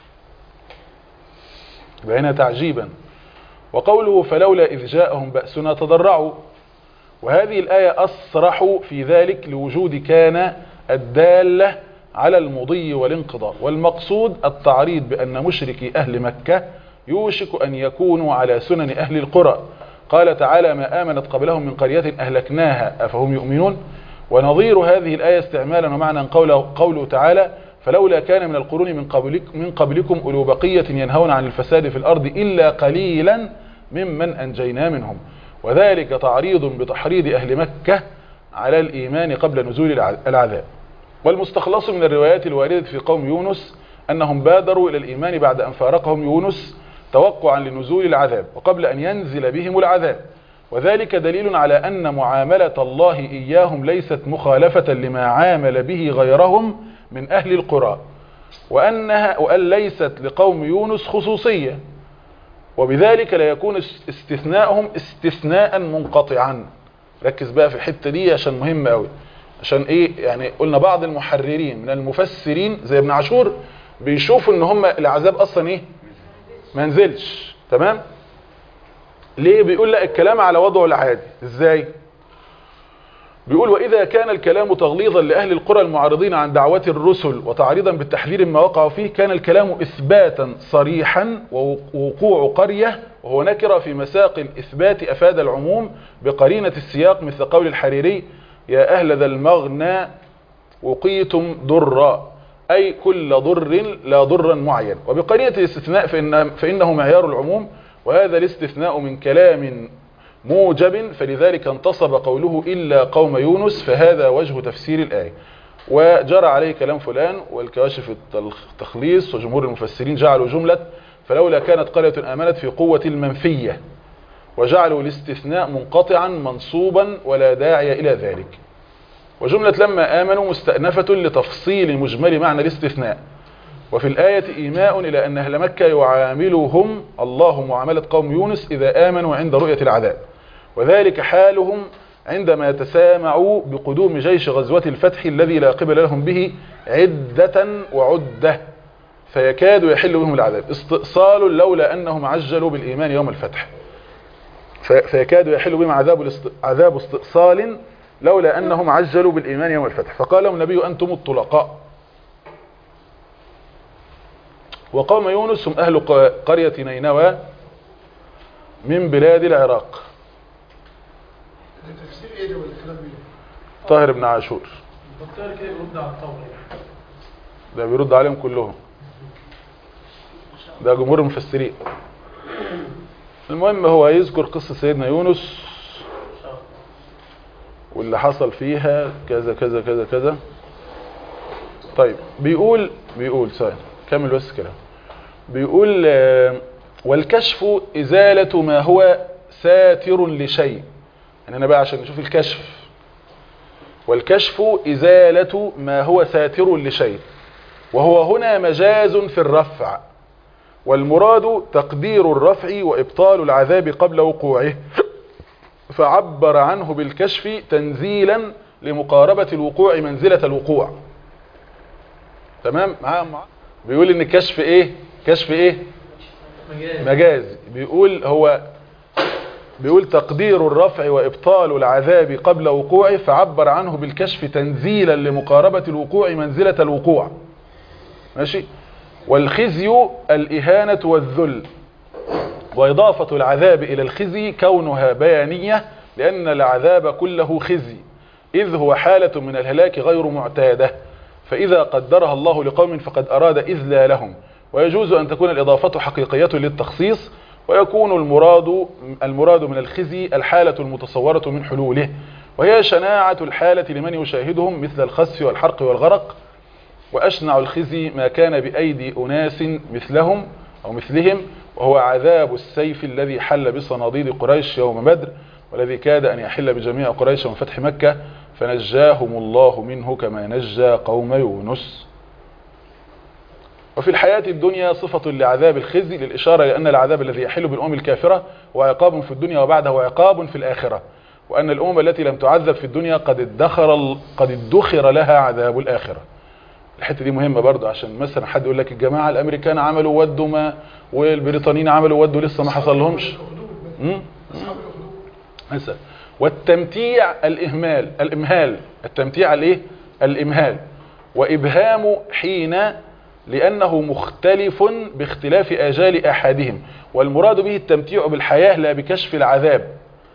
بين تعجيبا. وقوله فلولا إذ جاءهم بأسنا تضرعوا وهذه الآية أصرح في ذلك لوجود كان الدالة على المضي والانقضاء. والمقصود التعريض بأن مشركي أهل مكة يوشك أن يكونوا على سنن أهل القرى. قال تعالى ما آمنت قبلهم من قرية أهلكناها أفهم يؤمنون. ونظير هذه الآية استعمالا ومعنى قوله, قوله تعالى فلولا كان من القرون من, قبلك من قبلكم أولو بقية ينهون عن الفساد في الأرض إلا قليلا ممن أنجينا منهم. وذلك تعريض بتحريض أهل مكة على الإيمان قبل نزول العذاب. والمستخلص من الروايات الواردة في قوم يونس أنهم بادروا إلى الإيمان بعد أن فارقهم يونس توقعا لنزول العذاب وقبل أن ينزل بهم العذاب. وذلك دليل على أن معاملة الله إياهم ليست مخالفة لما عامل به غيرهم من أهل القرى، وأنها وأن ليست لقوم يونس خصوصية، وبذلك لا يكون استثناءهم استثناء منقطعا. ركز بقى في الحتة دي عشان مهم قوي. عشان ايه؟ يعني قلنا بعض المحررين من المفسرين زي ابن عاشور بيشوفوا ان هم العذاب اصلا ايه ما نزلش. تمام؟ ليه؟ بيقول لا الكلام على وضعه العادي. ازاي؟ بيقول وإذا كان الكلام تغليظا لأهل القرى المعارضين عن دعوة الرسل وتعريضا بالتحذير مما وقعوا فيه كان الكلام إثباتا صريحا، ووقوع قرية وهو نكرة في مساق الإثبات أفاد العموم بقرينة السياق مثل قول الحريري يا أهل ذا المغنى وقيتم ضرا، أي كل ضر لا ضرا معين. وبقرينة الاستثناء فإن فإنه معيار العموم، وهذا الاستثناء من كلام موجب، فلذلك انتصب قوله إلا قوم يونس، فهذا وجه تفسير الآية. وجرى عليه كلام فلان والكواشف التخليص وجمهور المفسرين جعلوا جملة فلولا كانت قرية آمنت في قوة المنفية، وجعلوا الاستثناء منقطعا منصوبا ولا داعي إلى ذلك. وجملة لما آمنوا مستأنفة لتفصيل مجمل معنى الاستثناء. وفي الآية إيماء إلى أن أهل مكة يعاملهم الله معاملة قوم يونس إذا آمنوا عند رؤية العذاب، وذلك حالهم عندما يتسامعوا بقدوم جيش غزوة الفتح الذي لا قبل لهم به عدة وعدة فيكاد يحل بهم العذاب، استئصال لولا أنهم عجلوا بالإيمان يوم الفتح، فيكاد يحل بهم عذاب عذاب استئصال لولا أنهم عجلوا بالإيمان يوم الفتح. فقال لهم النبي أنتم الطلقاء. وقوم يونس هم أهل قرية نينوى من بلاد العراق. تفسير ايه ده ولا الكلام ايه؟ طاهر بن عاشور الدكتور كده بيرد على الطاوله، ده بيرد عليهم كلهم، ده جمهور المفسرين. المهم هو يذكر قصة سيدنا يونس واللي حصل فيها كذا كذا كذا كذا. طيب بيقول بيقول ثاني كمل بس كلام. بيقول والكشف إزالة ما هو ساتر لشيء. يعني أنا بقى عشان نشوف الكشف. والكشف إزالة ما هو ساتر لشيء، وهو هنا مجاز في الرفع، والمراد تقدير الرفع وإبطال العذاب قبل وقوعه، فعبر عنه بالكشف تنزيلا لمقاربة الوقوع منزلة الوقوع. تمام معاهم؟ بيقول ان الكشف ايه؟ كشف ايه؟ مجاز. مجاز. بيقول هو بيقول تقدير الرفع وإبطال العذاب قبل وقوعه، فعبر عنه بالكشف تنزيلا لمقاربة الوقوع منزلة الوقوع. ماشي؟ والخزي الإهانة والذل، وإضافة العذاب إلى الخزي كونها بيانية، لأن العذاب كله خزي إذ هو حالة من الهلاك غير معتادة، فإذا قدرها الله لقوم فقد أراد إذلالهم. ويجوز أن تكون الإضافة حقيقية للتخصيص، ويكون المراد المراد من الخزي الحالة المتصورة من حلوله، وهي شناعة الحالة لمن يشاهدهم مثل الخسف والحرق والغرق. وأشنع الخزي ما كان بأيدي أناس مثلهم أو مثلهم، وهو عذاب السيف الذي حل بصناديد قريش يوم بدر، والذي كاد أن يحل بجميع قريش من فتح مكة، فنجاهم الله منه كما نجى قوم يونس. وفي الحياة الدنيا صفة لعذاب الخزي للإشارة لأن العذاب الذي يحل بالأمم الكافرة وعقاب في الدنيا وبعده وعقاب في الآخرة، وأن الأمم التي لم تعذب في الدنيا قد ادخر قد ادخر لها عذاب الآخرة. الحته دي مهمه برضو، عشان مثلا حد يقول لك الجماعه الامريكان عملوا ودوا ما والبريطانيين عملوا ودوا لسه ما حصل لهمش. مثلا والتمتيع الاهمال الامهال التمتيع الايه الامهال وإبهام حين لأنه مختلف باختلاف آجال أحدهم، والمراد به التمتيع بالحياة لا بكشف العذاب،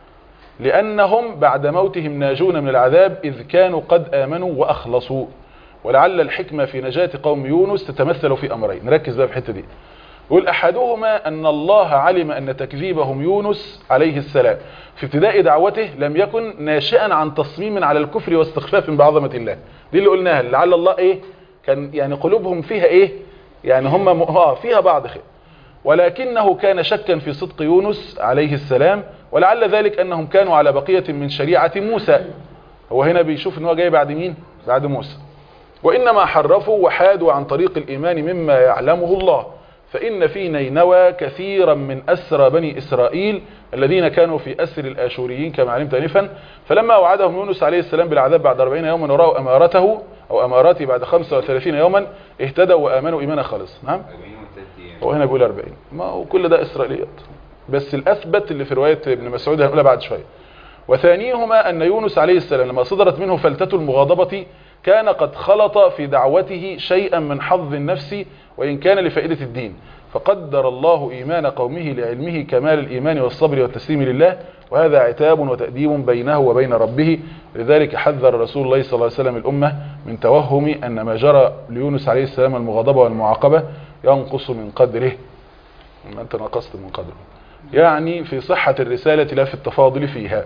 لأنهم بعد موتهم ناجون من العذاب إذ كانوا قد آمنوا وأخلصوا. ولعل الحكمة في نجاة قوم يونس تتمثل في أمرين، نركز بقى في الحتة دي. يقول أحدهما أن الله علم أن تكذيبهم يونس عليه السلام في ابتداء دعوته لم يكن ناشئا عن تصميم على الكفر واستخفاف بعظمة الله. دي اللي قلناها، لعل الله إيه كان يعني قلوبهم فيها إيه يعني هم م... فيها بعض خير، ولكنه كان شكا في صدق يونس عليه السلام، ولعل ذلك أنهم كانوا على بقية من شريعة موسى. هو هنا بيشوف ان هو جاي بعد مين؟ بعد موسى. وإنما حرفوا وحادوا عن طريق الإيمان مما يعلمه الله، فإن في نينوى كثيرا من أسرى بني إسرائيل الذين كانوا في أسر الآشوريين كما علمت آنفا، فلما وعدهم يونس عليه السلام بالعذاب بعد أربعين يوما ورأوا أمارته أو أماراته بعد خمسة وثلاثين يوما اهتدوا وآمنوا إيمانا خالص. نعم، هو هنا بيقول أربعين، ما هو كل ده إسرائيليات، بس الأثبت اللي في رواية ابن مسعود هنقولها بعد شوية. وثانيهما أن يونس عليه السلام لما صدرت منه فلتة المغاضبة كان قد خلط في دعوته شيئا من حظ النفس وإن كان لفائدة الدين، فقدر الله إيمان قومه لعلمه كمال الإيمان والصبر والتسليم لله، وهذا عتاب وتأديب بينه وبين ربه. لذلك حذر رسول الله صلى الله عليه وسلم الأمة من توهم أن ما جرى ليونس عليه السلام المغاضبة والمعاقبة ينقص من قدره، ما أنت نقصت من قدره، يعني في صحة الرسالة لا في التفاضل فيها.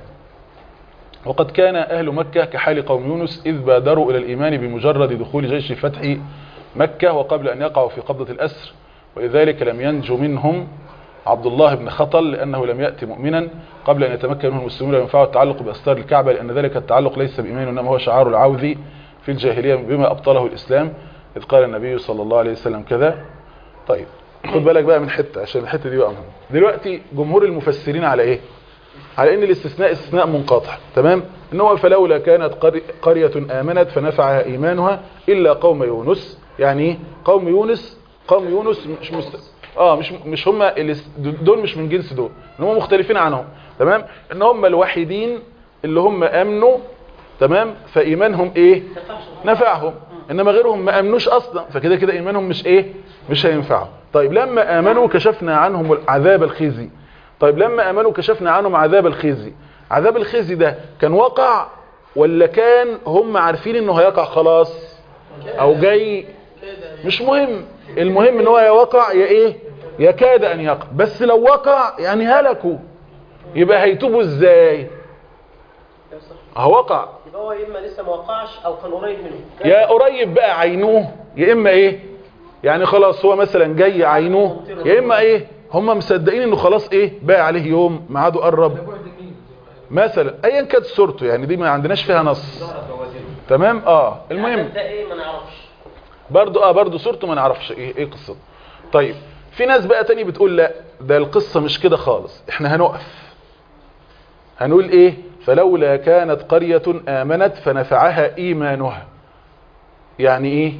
وقد كان أهل مكة كحال قوم يونس إذ بادروا إلى الإيمان بمجرد دخول جيش فتح مكة وقبل أن يقعوا في قبضة الأسر، ولذلك لم ينجو منهم عبد الله بن خطل لأنه لم يأتي مؤمنا قبل أن يتمكن منهم المسلمون وينفعوا التعلق بأستار الكعبة، لأن ذلك التعلق ليس بإيمان إنما هو شعار العوذ في الجاهلية بما أبطله الإسلام، إذ قال النبي صلى الله عليه وسلم كذا. طيب خد بالك بقى من حتة عشان الحتة دي بقى مهمة. دلوقتي جمهور المفسرين على إيه؟ على ان الاستثناء استثناء منقطع، تمام؟ ان هو فلولا كانت قرية آمنت فنفعها إيمانها إلا قوم يونس. يعني ايه قوم يونس؟ قوم يونس مش مست... اه مش مش هم دول مش من جنس دول، ان هم مختلفين عنهم، تمام؟ ان هم الوحيدين اللي هم امنوا، تمام؟ فايمانهم ايه؟ نفعهم، انما غيرهم ما امنوش اصلا، فكده كده ايمانهم مش ايه؟ مش هينفعهم. طيب لما امنوا كشفنا عنهم العذاب الخزي. طيب لما امنوا كشفنا عنهم عذاب الخزي، عذاب الخزي ده كان وقع ولا كان هم عارفين انه هيقع خلاص او جاي؟ مش مهم، المهم ان هو يا وقع يا ايه؟ يكاد ان يقع. بس لو وقع يعني هلكوا، يبقى هيتوبوا ازاي؟ اهو وقع، يبقى هو يا اما لسه ما وقعش او كان قريب منه، يا قريب بقى عينوه، يا اما ايه يعني خلاص هو مثلا جاي عينوه، يا اما ايه هم مصدقين انه خلاص ايه بقى عليه يوم ميعاده قرب مثلا، ايا كانت صورته، يعني دي ما عندناش فيها نص، تمام؟ اه المهم ده ايه ما نعرفش برضو اه برضو صورته ما نعرفش ايه ايه قصته. طيب في ناس بقى تاني بتقول لا ده القصة مش كده خالص، احنا هنقف هنقول ايه؟ فلولا كانت قرية آمنت فنفعها إيمانها. يعني ايه؟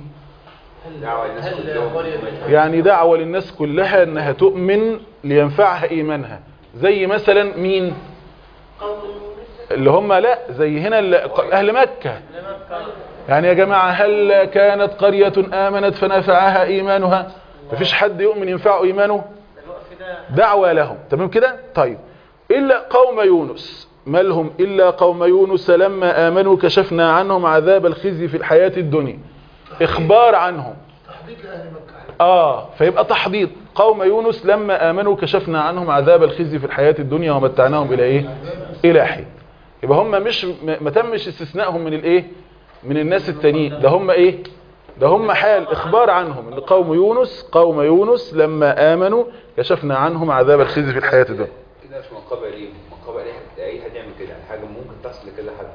يعني دعوة للناس كلها انها تؤمن لينفعها ايمانها، زي مثلا مين؟ اللي هم لا زي هنا اهل مكة. يعني يا جماعة هل كانت قرية آمنت فنفعها ايمانها؟ مفيش حد يؤمن ينفعه ايمانه، دعوة لهم، تمام كده؟ طيب الا قوم يونس، ما لهم الا قوم يونس لما امنوا كشفنا عنهم عذاب الخزي في الحياة الدنيا، اخبار عنهم. اه فيبقى تحضيض قوم يونس لما امنوا كشفنا عنهم عذاب الخزي في الحياة الدنيا ومتعناهم الى ايه؟ الى حين. يبقى هم مش ما تمش استثنائهم من الايه؟ من الناس التانيين، ده هم ايه؟ ده هم حال اخبار عنهم ان قوم يونس قوم يونس لما امنوا كشفنا عنهم عذاب الخزي في الحياة الدنيا. كده مش منقبه ليه؟ منقبه ليه حد اي حد يعمل كده؟ حاجه ممكن تحصل لكذا حد.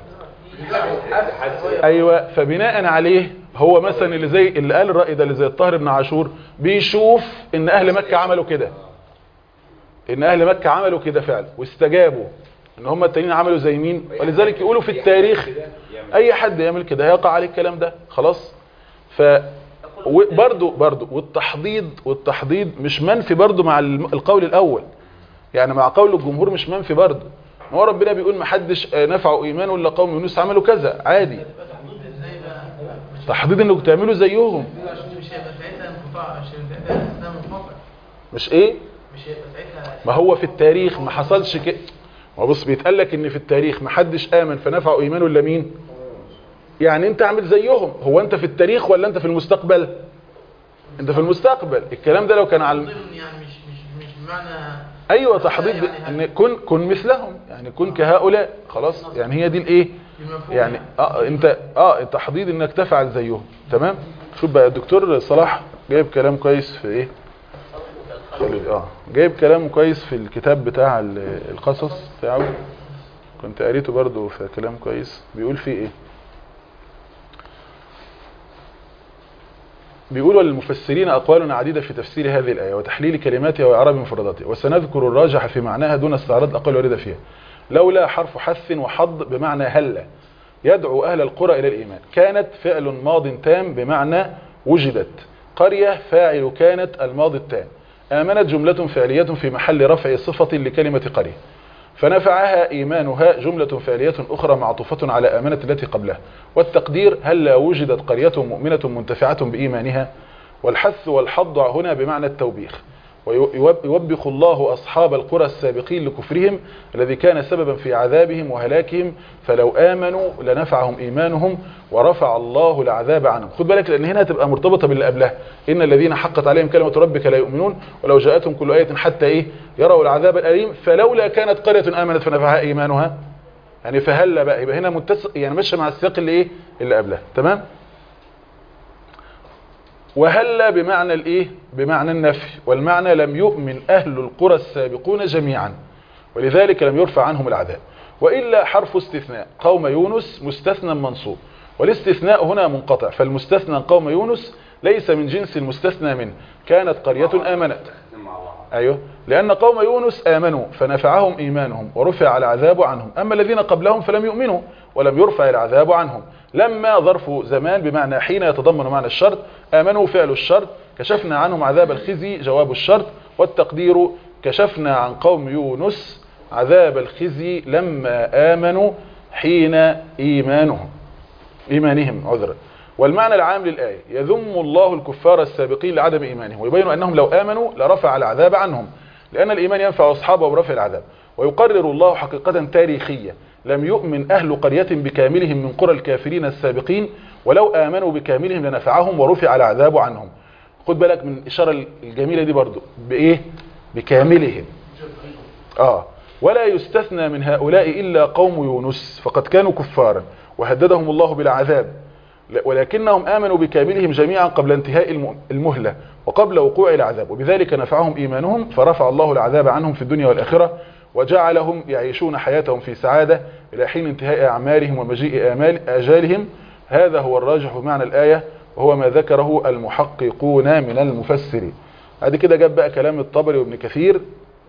ايوه فبناء عليه هو مثلا اللي زي اللي قال الرأي ده اللي زي الطاهر بن عاشور بيشوف ان اهل مكة عملوا كده، ان اهل مكة عملوا كده فعلا واستجابوا، ان هم التانيين عملوا زي مين؟ ولذلك يقولوا في التاريخ اي حد يعمل كده هيقع عليه الكلام ده خلاص. ف برضو برضو والتحضيض والتحضيض مش منفي برضو مع القول الاول، يعني مع قول الجمهور مش منفي برضو. هو ربنا بيقول ما حدش نفعوا ايمانه الا قوم يونس عملوا كذا عادي. تحضيض انكم تعملوا زيهم. عشان مش هيبقى ساعتها انقطاع، مش هيبقى ساعتها استثناء منقطع. مش ايه؟ مش هيبقى ساعتها. ما هو في التاريخ ما حصلش كده. ما بص بيتقال لك ان في التاريخ ما حدش امن فنفعوا ايمانه الا مين؟ يعني انت اعمل زيهم. هو انت في التاريخ ولا انت في المستقبل؟ انت في المستقبل. الكلام ده لو كان على يعني مش مش مش بمعنى ايوه تحضيض ان كن كن مثلهم، يعني كن كهؤلاء خلاص. يعني هي دي الايه يعني اه انت اه التحضيض انك تفعل زيهم. تمام. شوف بقى الدكتور صلاح جايب كلام كويس في ايه خلود اه جايب كلام كويس في الكتاب بتاع القصص بتاعه، كنت قريته برضو في كلام كويس. بيقول فيه ايه؟ بيقول وللمفسرين أقوال عديدة في تفسير هذه الآية وتحليل كلماتها وإعراب مفرداتها، وسنذكر الراجح في معناها دون استعراض الأقوال الواردة فيها. لولا حرف حث وحض بمعنى هلا يدعو أهل القرى إلى الإيمان. كانت فعل ماض تام بمعنى وجدت. قرية فاعل كانت الماضي التام. آمنت جملة فعلية في محل رفع صفة لكلمة قرية، فنفعها إيمانها جملة فعلية أخرى معطوفة على آمنة التي قبلها. والتقدير هل وجدت قرية مؤمنة منتفعة بإيمانها. والحث والحض هنا بمعنى التوبيخ. ويوبخ الله أصحاب القرى السابقين لكفرهم الذي كان سببا في عذابهم وهلاكهم، فلو آمنوا لنفعهم إيمانهم ورفع الله العذاب عنهم. خد بالك لأن هنا تبقى مرتبطة باللي قبلها. إن الذين حقت عليهم كلمة ربك لا يؤمنون ولو جاءتهم كل آية حتى إيه يروا العذاب الأليم فلولا كانت قرية آمنت فنفعها إيمانها. يعني فهلا بقى يبقى هنا متسق يعني ماشي مع السياق اللي إيه اللي قبلها. تمام. وهلا بمعنى الايه بمعنى النفي، والمعنى لم يؤمن اهل القرى السابقون جميعا ولذلك لم يرفع عنهم العذاب. والا حرف استثناء قوم يونس مستثنى منصوب، والاستثناء هنا منقطع، فالمستثنى قوم يونس ليس من جنس المستثنى منه. كانت قرية آمنت ايوه لان قوم يونس آمنوا فنفعهم ايمانهم ورفع العذاب عنهم، اما الذين قبلهم فلم يؤمنوا ولم يرفع العذاب عنهم. لما ظرف زمان بمعنى حين يتضمن معنى الشرط. آمنوا فعل الشرط، كشفنا عنهم عذاب الخزي جواب الشرط. والتقدير كشفنا عن قوم يونس عذاب الخزي لما آمنوا حين إيمانهم إيمانهم عذرا. والمعنى العام للآية يذم الله الكفار السابقين لعدم إيمانهم ويبين أنهم لو آمنوا لرفع العذاب عنهم، لأن الإيمان ينفع أصحابه برفع العذاب. ويقرر الله حقيقة تاريخية لم يؤمن أهل قرية بكاملهم من قرى الكافرين السابقين، ولو آمنوا بكاملهم لنفعهم ورفع العذاب عنهم. خد بالك من الإشارة الجميلة دي برضو بإيه بكاملهم. آه ولا يستثنى من هؤلاء إلا قوم يونس فقد كانوا كفارا وهددهم الله بالعذاب، ولكنهم آمنوا بكاملهم جميعا قبل انتهاء المهلة وقبل وقوع العذاب، وبذلك نفعهم إيمانهم فرفع الله العذاب عنهم في الدنيا والآخرة وجعلهم يعيشون حياتهم في سعادة إلى حين انتهاء أعمالهم ومجيء آجالهم. هذا هو الراجح بمعنى الآية وهو ما ذكره المحققون من المفسرين. هذه كده جاب بقى كلام الطبري وابن كثير.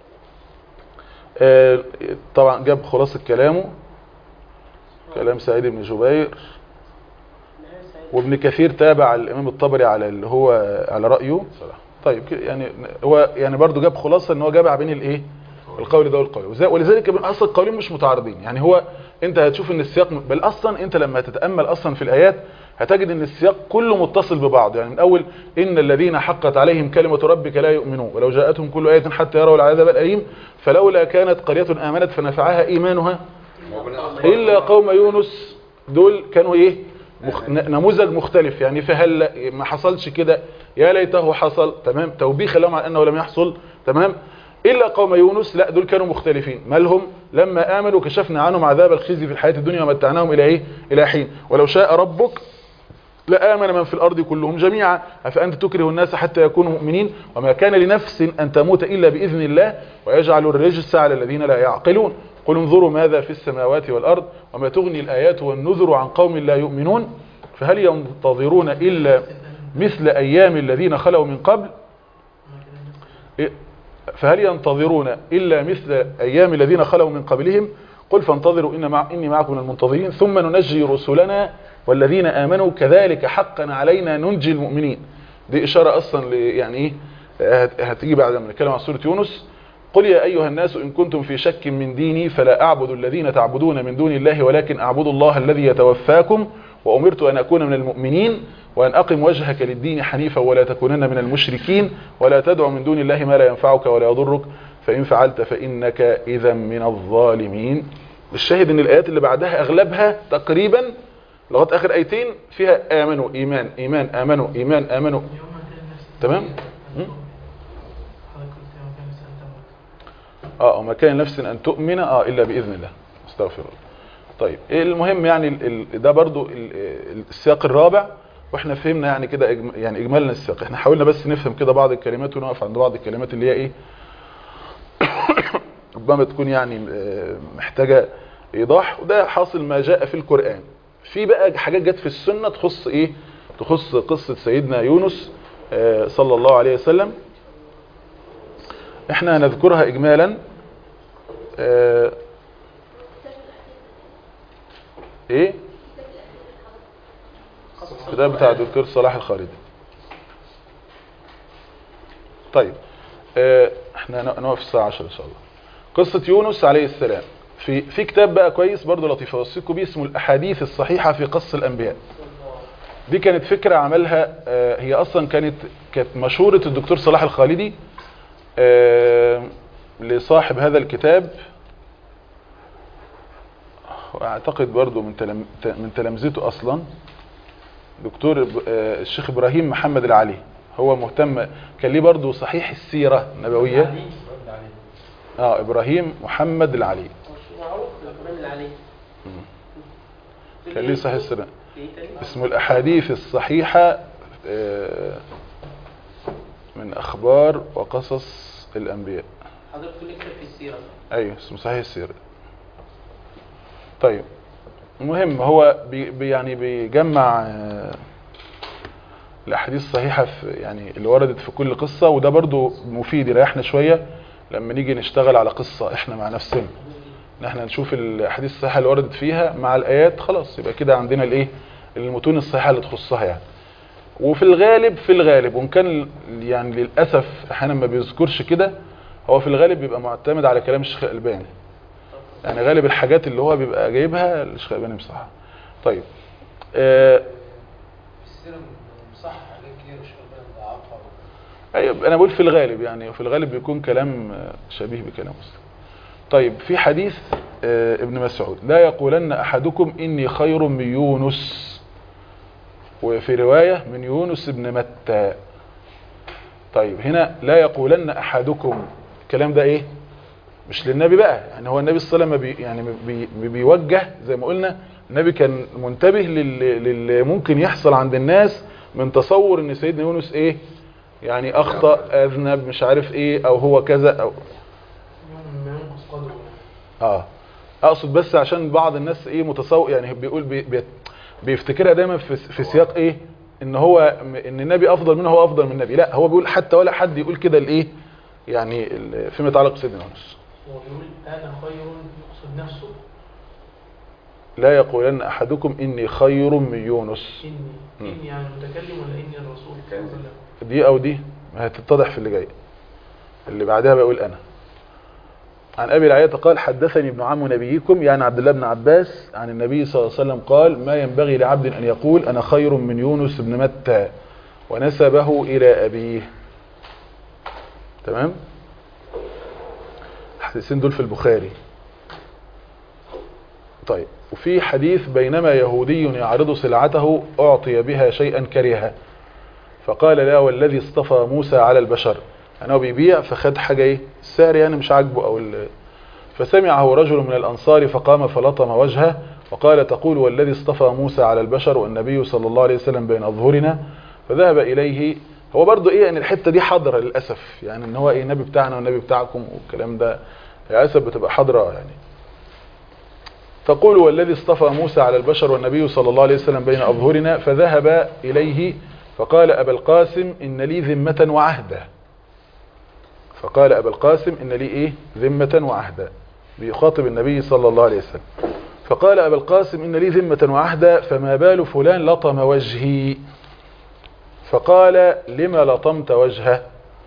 آه طبعا جاب خلاصة كلامه كلام سعيد بن جبير، وابن كثير تابع الإمام الطبري على اللي هو على رأيه. طيب يعني هو يعني برضو جاب خلاصة ان هو جابع بين الايه القول ده والقول، ولذلك ابن اصلا القولين مش متعارضين. يعني هو انت هتشوف ان السياق بل اصلا انت لما تتامل اصلا في الايات هتجد ان السياق كله متصل ببعض. يعني من اول ان الذين حقت عليهم كلمه ربك لا يؤمنون ولو جاءتهم كل ايه حتى يروا العذاب الاليم فلولا كانت قريه امنت فنفعها ايمانها الا قوم يونس. دول كانوا ايه مخ... نموذج مختلف. يعني فهل ما حصلش كده يا ليته حصل. تمام. توبيخ لهم على انه لم يحصل. تمام. إلا قوم يونس لا دول كانوا مختلفين. مالهم لما آمنوا كشفنا عنهم عذاب الخزي في الحياة الدنيا ومتعناهم إلى إيه إلى حين ولو شاء ربك لآمن من في الأرض كلهم جميعا أفأنت تكره الناس حتى يكونوا مؤمنين وما كان لنفس أن تموت إلا بإذن الله ويجعل الرجس على الذين لا يعقلون قل انظروا ماذا في السماوات والأرض وما تغني الآيات والنذر عن قوم لا يؤمنون فهل ينتظرون إلا مثل أيام الذين خلوا من قبل فهل ينتظرون إلا مثل أيام الذين خلوا من قبلهم قل فانتظروا إن مع إني معكم من المنتظرين ثم ننجي رسلنا والذين آمنوا كذلك حقا علينا ننجي المؤمنين. دي إشارة أصلا يعني إيه هتيجي بعد ما نتكلم عن سورة يونس. قل يا أيها الناس إن كنتم في شك من ديني فلا أعبد الذين تعبدون من دون الله ولكن أعبد الله الذي يتوفاكم وأمرت أن أكون من المؤمنين وأن أقم وجهك للدين حنيفا ولا تكونن من المشركين ولا تدع من دون الله ما لا ينفعك ولا يضرك فإن فعلت فإنك إذا من الظالمين. الشاهد ان الآيات اللي بعدها أغلبها تقريبا لغاية آخر آيتين فيها آمنوا إيمان إيمان آمنوا إيمان آمنوا. تمام؟ اه وما كان نفس أن تؤمن اه إلا بإذن الله. استغفر الله. طيب المهم يعني ال ده برضو السياق الرابع، واحنا فهمنا يعني كده إجم يعني إجمالنا السياق. احنا حاولنا بس نفهم كده بعض الكلمات ونقف عند بعض الكلمات اللي هي ايه ربما تكون يعني محتاجة إيضاح، وده حاصل ما جاء في القرآن. في بقى حاجات جت في السنة تخص ايه تخص قصة سيدنا يونس صلى الله عليه وسلم، احنا نذكرها إجمالا. اه ايه الكتاب بتاع الدكتور صلاح الخالدي. طيب اه احنا نقف الساعة عشرة ان شاء الله. قصة يونس عليه السلام في في كتاب بقى كويس برضو لطيف اوصيكم بيه اسمه الاحاديث الصحيحة في قص الانبياء. دي كانت فكرة عملها اه هي اصلا كانت كانت مشورة الدكتور صلاح الخالدي اه لصاحب هذا الكتاب، واعتقد برضو من تلم من تلامذته اصلا دكتور الشيخ ابراهيم محمد العلي. هو مهتم كان ليه برضو صحيح السيرة النبوية. اه ابراهيم محمد العلي معروف ابراهيم العلي. كان ليه صحيح السيرة اسمه الاحاديث الصحيحة من اخبار وقصص الانبياء. حضرتك لك في السيرة. ايوه اسمه صحيح السيرة. طيب المهم هو بي بي يعني بيجمع آه الاحاديث الصحيحة في يعني اللي وردت في كل قصة، وده برضو مفيد يريحنا شوية لما نيجي نشتغل على قصة احنا مع نفسنا، ان احنا نشوف الاحاديث الصحيحة اللي وردت فيها مع الايات، خلاص يبقى كده عندنا الايه المتون الصحيحة اللي تخصها يعني. وفي الغالب في الغالب وان كان يعني للاسف احيانا ما بيذكرش كده، هو في الغالب بيبقى معتمد على كلام الشيخ الألباني، يعني غالب الحاجات اللي هو بيبقى جايبها الشيخ الألباني بصحة. طيب آه صح حاجات كتير الشيخ الألباني ضعفها. ايوه انا بقول في الغالب يعني، وفي الغالب بيكون كلام شبيه بكلام مسلم. طيب في حديث آه ابن مسعود: لا يقولن احدكم اني خير من يونس، وفي رواية من يونس ابن متى. طيب هنا لا يقولن احدكم، الكلام ده ايه مش للنبي بقى، يعني هو النبي صلى الله عليه وسلم بي يعني بي بيوجه زي ما قلنا. النبي كان منتبه للي ممكن يحصل عند الناس من تصور ان سيدنا يونس ايه يعني اخطأ اذنب مش عارف ايه او هو كذا او اه اقصد بس عشان بعض الناس ايه متصور يعني بيقول بي بي بيفتكرها دايما في, في سياق ايه ان هو ان النبي افضل منه، هو افضل من النبي. لا هو بيقول حتى ولا حد يقول كده الايه يعني فيما يتعلق بسيدنا يونس. هو بيقول انا خير يقصد نفسه. لا يقولن احدكم اني خير من يونس. اني اني يعني المتكلم ولا اني الرسول؟ دي او دي هتتضح في اللي جاي اللي بعدها. بقول انا عن ابي العياط قال: حدثني ابن عم نبيكم يعني عبد الله بن عباس عن النبي صلى الله عليه وسلم قال: ما ينبغي لعبد ان يقول انا خير من يونس بن متى، ونسبه الى ابيه. تمام. الحديثين دول في البخاري. طيب وفي حديث: بينما يهودي يعرض سلعته اعطي بها شيئا كرهه فقال: لا والذي اصطفى موسى على البشر. يعني هو بيبيع فخد حاجه ايه السعر يعني مش عاجبه او فسمعه رجل من الانصار فقام فلطم وجهه وقال: تقول والذي اصطفى موسى على البشر والنبي صلى الله عليه وسلم بين اظهرنا. فذهب اليه. هو برضو ايه ان الحته دي حاضره للاسف، يعني ان هو ايه النبي بتاعنا والنبي بتاعكم والكلام ده للاسف بتبقى حاضره يعني. تقول والذي اصطفى موسى على البشر والنبي صلى الله عليه وسلم بين اظهرنا. فذهب اليه فقال: ابا القاسم ان لي ذمه وعهدا. فقال أبا القاسم إن لي إيه ذمة وعهدا، بيخاطب النبي صلى الله عليه وسلم. فقال أبا القاسم إن لي ذمة وعهدا فما بال فلان لطم وجهي. فقال: لما لطمت وجهه؟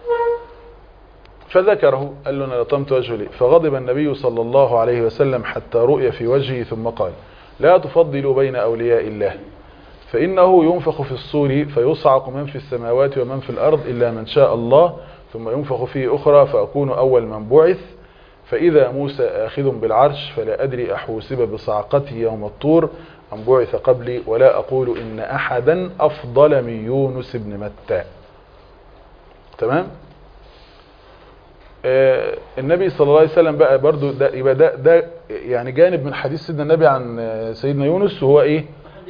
فذكره، قال له: أنا لطمت وجهه لي. فغضب النبي صلى الله عليه وسلم حتى رؤي في وجهه ثم قال: لا تفضلوا بين أولياء الله فإنه ينفخ في الصور فيصعق من في السماوات ومن في الأرض إلا من شاء الله ثم ينفخ فيه أخرى فأكون أول من بعث فإذا موسى آخذ بالعرش فلا أدري أحوسب بصعقته يوم الطور أم بعث قبلي ولا أقول إن أحدا أفضل من يونس بن متى. تمام. آه النبي صلى الله عليه وسلم بقى برضو ده يبقى ده, ده يعني جانب من حديث سيدنا النبي عن سيدنا يونس وهو ايه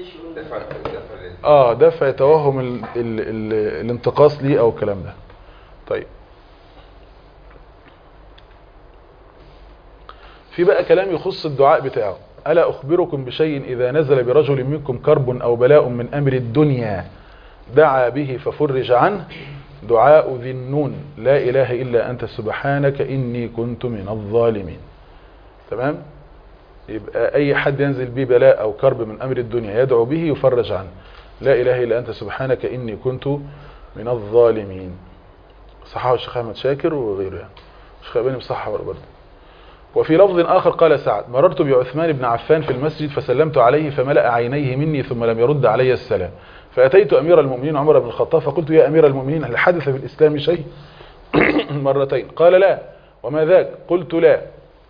اه دفع توهم ال ال ال الانتقاص ليه او الكلام ده. طيب في بقى كلام يخص الدعاء بتاعه. ألا أخبركم بشيء إذا نزل برجل منكم كرب أو بلاء من أمر الدنيا دعا به ففرج عنه دعاء ذي النون لا إله إلا أنت سبحانك إني كنت من الظالمين. تمام. يبقى أي حد ينزل به بلاء أو كرب من أمر الدنيا يدعو به يفرج عنه لا إله إلا أنت سبحانك إني كنت من الظالمين. صححه الشيخ أحمد شاكر وغيره يعني. الشيخ أباني بصححه برضه. وفي لفظ آخر قال سعد مررت بعثمان بن عفان في المسجد فسلمت عليه فملأ عينيه مني ثم لم يرد علي السلام فأتيت أمير المؤمنين عمر بن الخطاب فقلت يا أمير المؤمنين هل حدث في الإسلام شيء مرتين قال لا وما ذاك قلت لا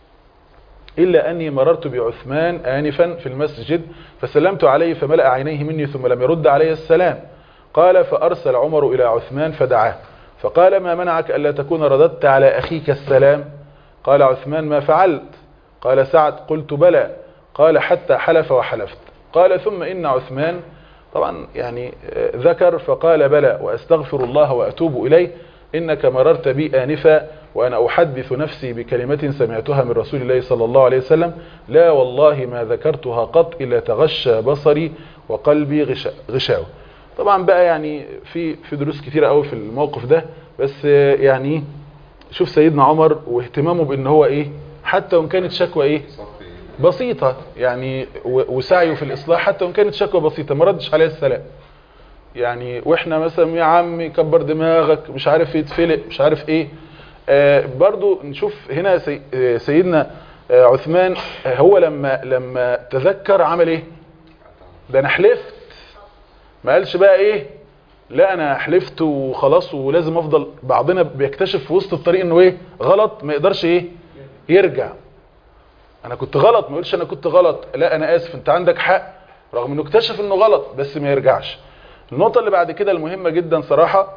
إلا أني مررت بعثمان آنفا في المسجد فسلمت عليه فملأ عينيه مني ثم لم يرد علي السلام قال فأرسل عمر إلى عثمان فدعاه فقال ما منعك ألا تكون رددت على أخيك السلام قال عثمان ما فعلت قال سعد قلت بلى قال حتى حلف وحلفت قال ثم إن عثمان طبعا يعني ذكر فقال بلى وأستغفر الله وأتوب إليه إنك مررت بي آنفا وأنا أحدث نفسي بكلمة سمعتها من رسول الله صلى الله عليه وسلم لا والله ما ذكرتها قط إلا تغشى بصري وقلبي غشاوة. طبعا بقى يعني في في دروس كتيرة قوي في الموقف ده بس يعني شوف سيدنا عمر واهتمامه بان هو ايه حتى وان كانت شكوى ايه بسيطة يعني وسعيه في الاصلاح حتى وان كانت شكوى بسيطة ما ردش عليه السلام يعني. واحنا مثلا يا عمي كبر دماغك مش عارف يتفلق مش عارف ايه آه برضو نشوف هنا سي سيدنا آه عثمان آه هو لما لما تذكر عمل ايه ده انا حلفت ما قالش بقى ايه لا انا حلفت وخلاص ولازم افضل. بعضنا بيكتشف في وسط الطريق انه ايه غلط ما يقدرش ايه يرجع انا كنت غلط ما يقولش انا كنت غلط لا انا اسف انت عندك حق رغم انه اكتشف انه غلط بس ما يرجعش. النقطة اللي بعد كده المهمة جدا صراحة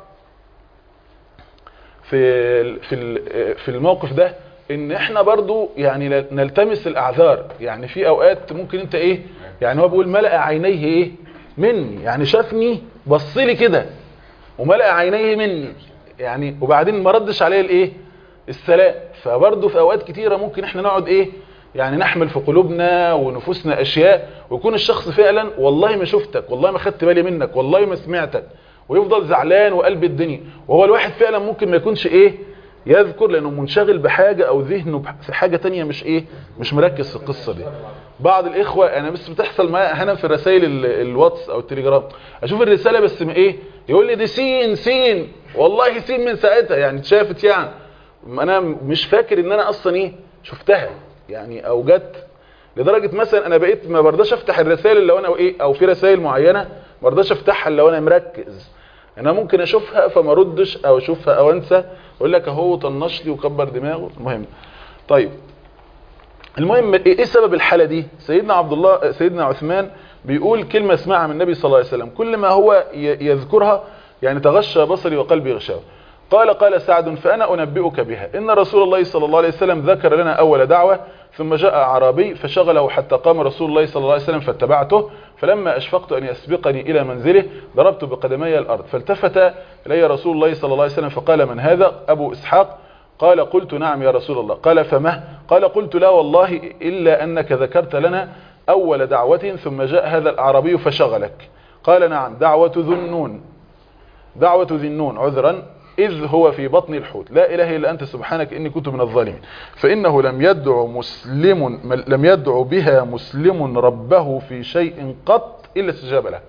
في في في الموقف ده ان احنا برضو يعني نلتمس الاعذار يعني. في اوقات ممكن انت ايه يعني هو بيقول ملأ عينيه ايه مني يعني شافني بص لي كده وملأ عينيه مني يعني وبعدين ما ردش عليه الايه السلام. فبرضه في اوقات كتيره ممكن احنا نقعد ايه يعني نحمل في قلوبنا ونفوسنا اشياء ويكون الشخص فعلا والله ما شفتك والله ما خدت بالي منك والله ما سمعتك ويفضل زعلان وقلب الدنيا وهو الواحد فعلا ممكن ما يكونش ايه يذكر لانه منشغل بحاجه او ذهنه في حاجه تانية مش ايه مش مركز في القصه دي. بعض الاخوه انا بس بتحصل معايا هنا في الرسائل الواتس او التليجرام اشوف الرساله بس ايه يقول لي دي سين سين والله سين من ساعتها يعني اتشافت يعني انا مش فاكر ان انا اصلا ايه شفتها يعني او جت لدرجه مثلا انا بقيت ما برضاش افتح الرسائل اللي انا ايه او في رسائل معينه ما برضاش افتحها الا وانا مركز. انا ممكن اشوفها فما اردش او اشوفها او انسى اقول لك اهو طنش لي وكبر دماغه. المهم طيب المهم ايه سبب الحاله دي؟ سيدنا عبد الله سيدنا عثمان بيقول كلمه اسمعها من النبي صلى الله عليه وسلم كل ما هو يذكرها يعني تغشى بصري وقلبي غشاوه. قال قال سعد فانا انبئك بها ان رسول الله صلى الله عليه وسلم ذكر لنا اول دعوه ثم جاء اعرابي فشغله حتى قام رسول الله صلى الله عليه وسلم فاتبعته فلما اشفقت ان يسبقني الى منزله ضربت بقدمي الارض فالتفت الي رسول الله صلى الله عليه وسلم فقال من هذا؟ ابو اسحاق. قال قلت نعم يا رسول الله. قال فمه؟ قال قلت لا والله الا انك ذكرت لنا اول دعوه ثم جاء هذا الاعرابي فشغلك. قال نعم دعوه ذو النون دعوه ذي النون عذرا إذ هو في بطن الحوت لا إله إلا أنت سبحانك إني كنت من الظالمين فإنه لم يدعو مسلم لم يدعو بها مسلم ربه في شيء قط إلا استجاب له.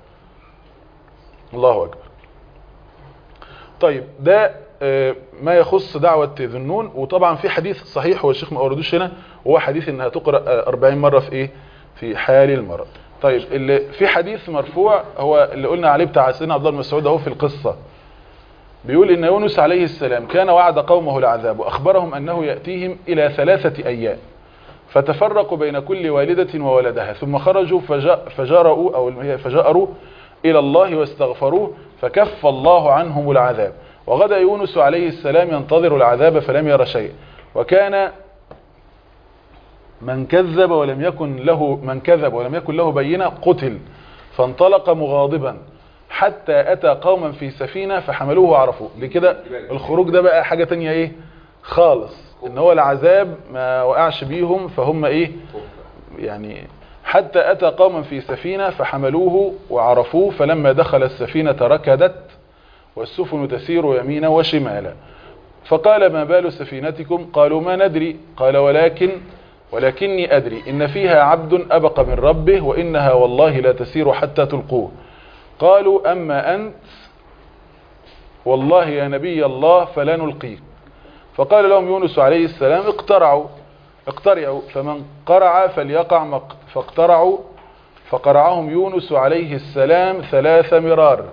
الله أكبر. طيب ده ما يخص دعوة ذي النون. وطبعا في حديث صحيح هو الشيخ ما أوردوش هنا وهو حديث إنها تقرأ أربعين مرة في إيه في حال المرض. طيب اللي في حديث مرفوع هو اللي قلنا عليه بتاع سيدنا عبد الله بن مسعود اهو في القصة، بيقول ان يونس عليه السلام كان وعد قومه العذاب واخبرهم انه يأتيهم الى ثلاثة ايام، فتفرقوا بين كل والدة وولدها ثم خرجوا فجاروا او فجاروا الى الله واستغفروه فكف الله عنهم العذاب. وغدا يونس عليه السلام ينتظر العذاب فلم ير شيء، وكان من كذب ولم يكن له من كذب ولم يكن له بينة قتل، فانطلق مغاضبا حتى أتى قوما في سفينة فحملوه وعرفوه. لكده الخروج ده بقى حاجة تانية ايه خالص، ان هو العذاب ما وقعش بيهم فهم ايه يعني. حتى أتى قوما في سفينة فحملوه وعرفوه، فلما دخل السفينة ركدت والسفن تسير يمينا وشمالا، فقال ما بال سفينتكم؟ قالوا ما ندري. قال ولكن ولكني أدري إن فيها عبد أبق من ربه وإنها والله لا تسير حتى تلقوه. قالوا أما أنت والله يا نبي الله فلا نلقيك. فقال لهم يونس عليه السلام اقترعوا اقترعوا فمن قرع فليقع. فاقترعوا فقرعهم يونس عليه السلام ثلاث مرار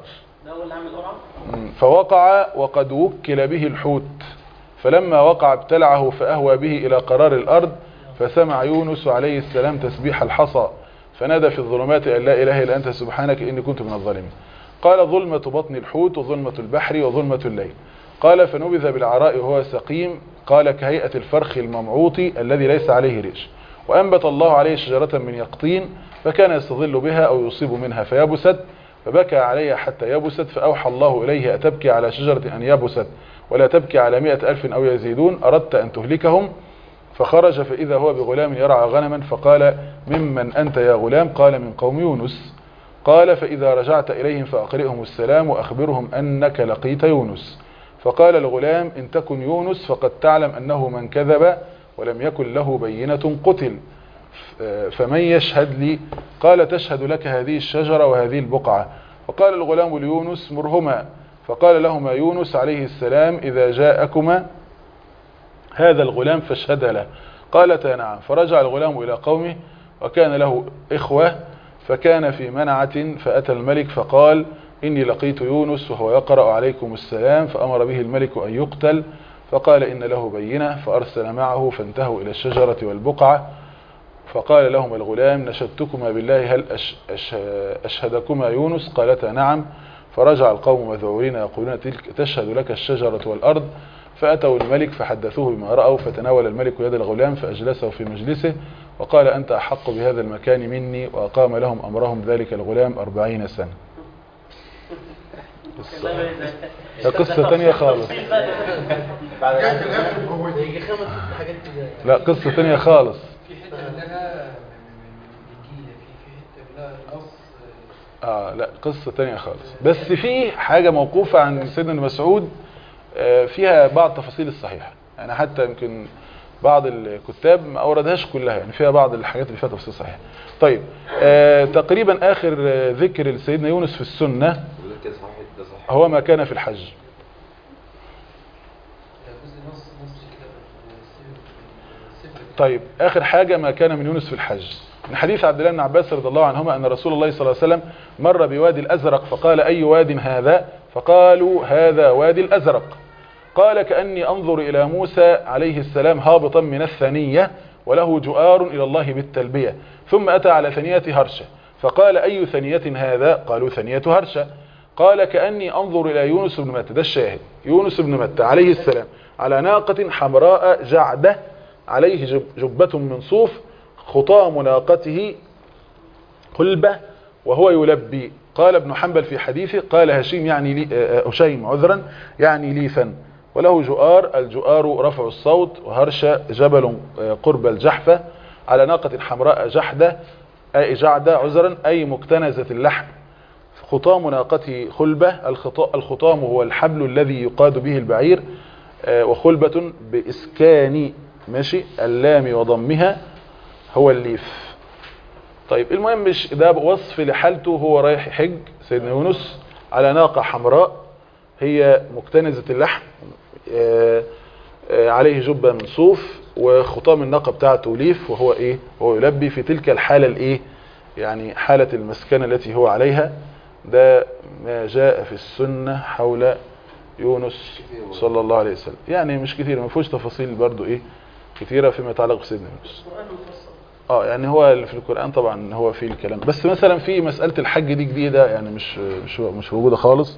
فوقع وقد وكل به الحوت، فلما وقع ابتلعه فأهوى به إلى قرار الأرض، فسمع يونس عليه السلام تسبيح الحصى فنادى في الظلمات أن لا إله إلا أنت سبحانك إني كنت من الظالمين. قال ظلمة بطن الحوت وظلمة البحر وظلمة الليل. قال فنبذ بالعراء وهو سقيم، قال كهيئة الفرخ الممعوط الذي ليس عليه ريش. وأنبت الله عليه شجرة من يقطين فكان يستظل بها أو يصيب منها فيبست، فبكى عليها حتى يبست، فأوحى الله إليه أتبكي على شجرة أن يبست ولا تبكي على مئة ألف أو يزيدون أردت أن تهلكهم؟ فخرج فإذا هو بغلام يرعى غنما، فقال ممن أنت يا غلام؟ قال من قوم يونس. قال فإذا رجعت إليهم فأقرئهم السلام وأخبرهم أنك لقيت يونس. فقال الغلام إن تكن يونس فقد تعلم أنه من كذب ولم يكن له بينة قتل، فمن يشهد لي؟ قال تشهد لك هذه الشجرة وهذه البقعة. فقال الغلام ليونس مرهما. فقال لهما يونس عليه السلام إذا جاءكما هذا الغلام فاشهد له. قالتا نعم. فرجع الغلام إلى قومه وكان له إخوة، فكان في منعة، فأتى الملك فقال إني لقيت يونس وهو يقرأ عليكم السلام، فأمر به الملك أن يقتل، فقال إن له بينة، فأرسل معه فانتهوا إلى الشجرة والبقعة. فقال لهم الغلام نشدتكما بالله هل أش أش أشهدكما يونس؟ قالتا نعم. فرجع القوم مذعورين يقولون تلك تشهد لك الشجرة والأرض. فأتوا الملك فحدثوه بما رأوا، فتناول الملك يد الغلام فأجلسه في مجلسه وقال أنت أحق بهذا المكان مني، وأقام لهم أمرهم ذلك الغلام أربعين سنة. قصة تانية خالص. لا قصة تانية خالص. في حتة لها نجيلة، في حتة لها نص. آه لا قصة تانية خالص، بس في حاجة موقوفة عن سيدنا مسعود فيها بعض تفاصيل الصحيحة، يعني حتى يمكن بعض الكتاب ما أوردهاش كلها، يعني فيها بعض الحاجات اللي فيها تفاصيل صحيحة. طيب آه تقريبا آخر ذكر لسيدنا يونس في السنة هو ما كان في الحج. طيب آخر حاجة ما كان من يونس في الحج، من حديث عبد الله بن عباس رضي الله عنهما أن رسول الله صلى الله عليه وسلم مر بوادي الأزرق فقال أي واد هذا؟ فقالوا هذا وادي الأزرق. قال كأني أنظر إلى موسى عليه السلام هابطا من الثنية وله جؤار إلى الله بالتلبية، ثم أتى على ثنية هرشة فقال أي ثنية هذا؟ قالوا ثنية هرشة. قال كأني أنظر إلى يونس بن متى، ده الشاهد، يونس بن متى عليه السلام على ناقة حمراء جعدة عليه جب جبة من صوف، خطام ناقته قلبة وهو يلبي. قال ابن حنبل في حديثه قال هشيم يعني لي أشيم عذرا يعني ليفا، وله جؤار، الجؤار رفع الصوت، وهرشة جبل قرب الجحفة، على ناقة حمراء جحدة أي جعدة عذرا أي مكتنزة اللحم، خطام ناقته خلبة، الخطام هو الحبل الذي يقاد به البعير، وخلبة بإسكان ماشي اللام وضمها هو الليف. طيب المهم مش ده وصف لحالته، هو رايح حج سيدنا يونس على ناقة حمراء هي مكتنزة اللحم، عليه جبة من صوف، وخطام الناقة بتاعته ليف، وهو ايه وهو يلبي في تلك الحالة الايه يعني حالة المسكنة التي هو عليها. ده ما جاء في السنة حول يونس صلى الله عليه وسلم، يعني مش كتير، ما فيهوش تفاصيل برضو ايه كثيرة فيما يتعلق بسيدنا يونس. اه يعني هو اللي في القرآن طبعا هو في الكلام، بس مثلا في مسألة الحج دي جديدة، يعني مش مش مش موجودة خالص.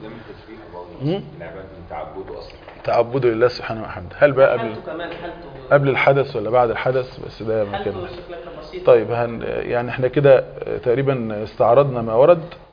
تعبده لله سبحانه وحمده. هل بقى قبل قبل الحدث ولا بعد الحدث؟ بس ده مكان. طيب هن يعني احنا كده تقريبا استعرضنا ما ورد.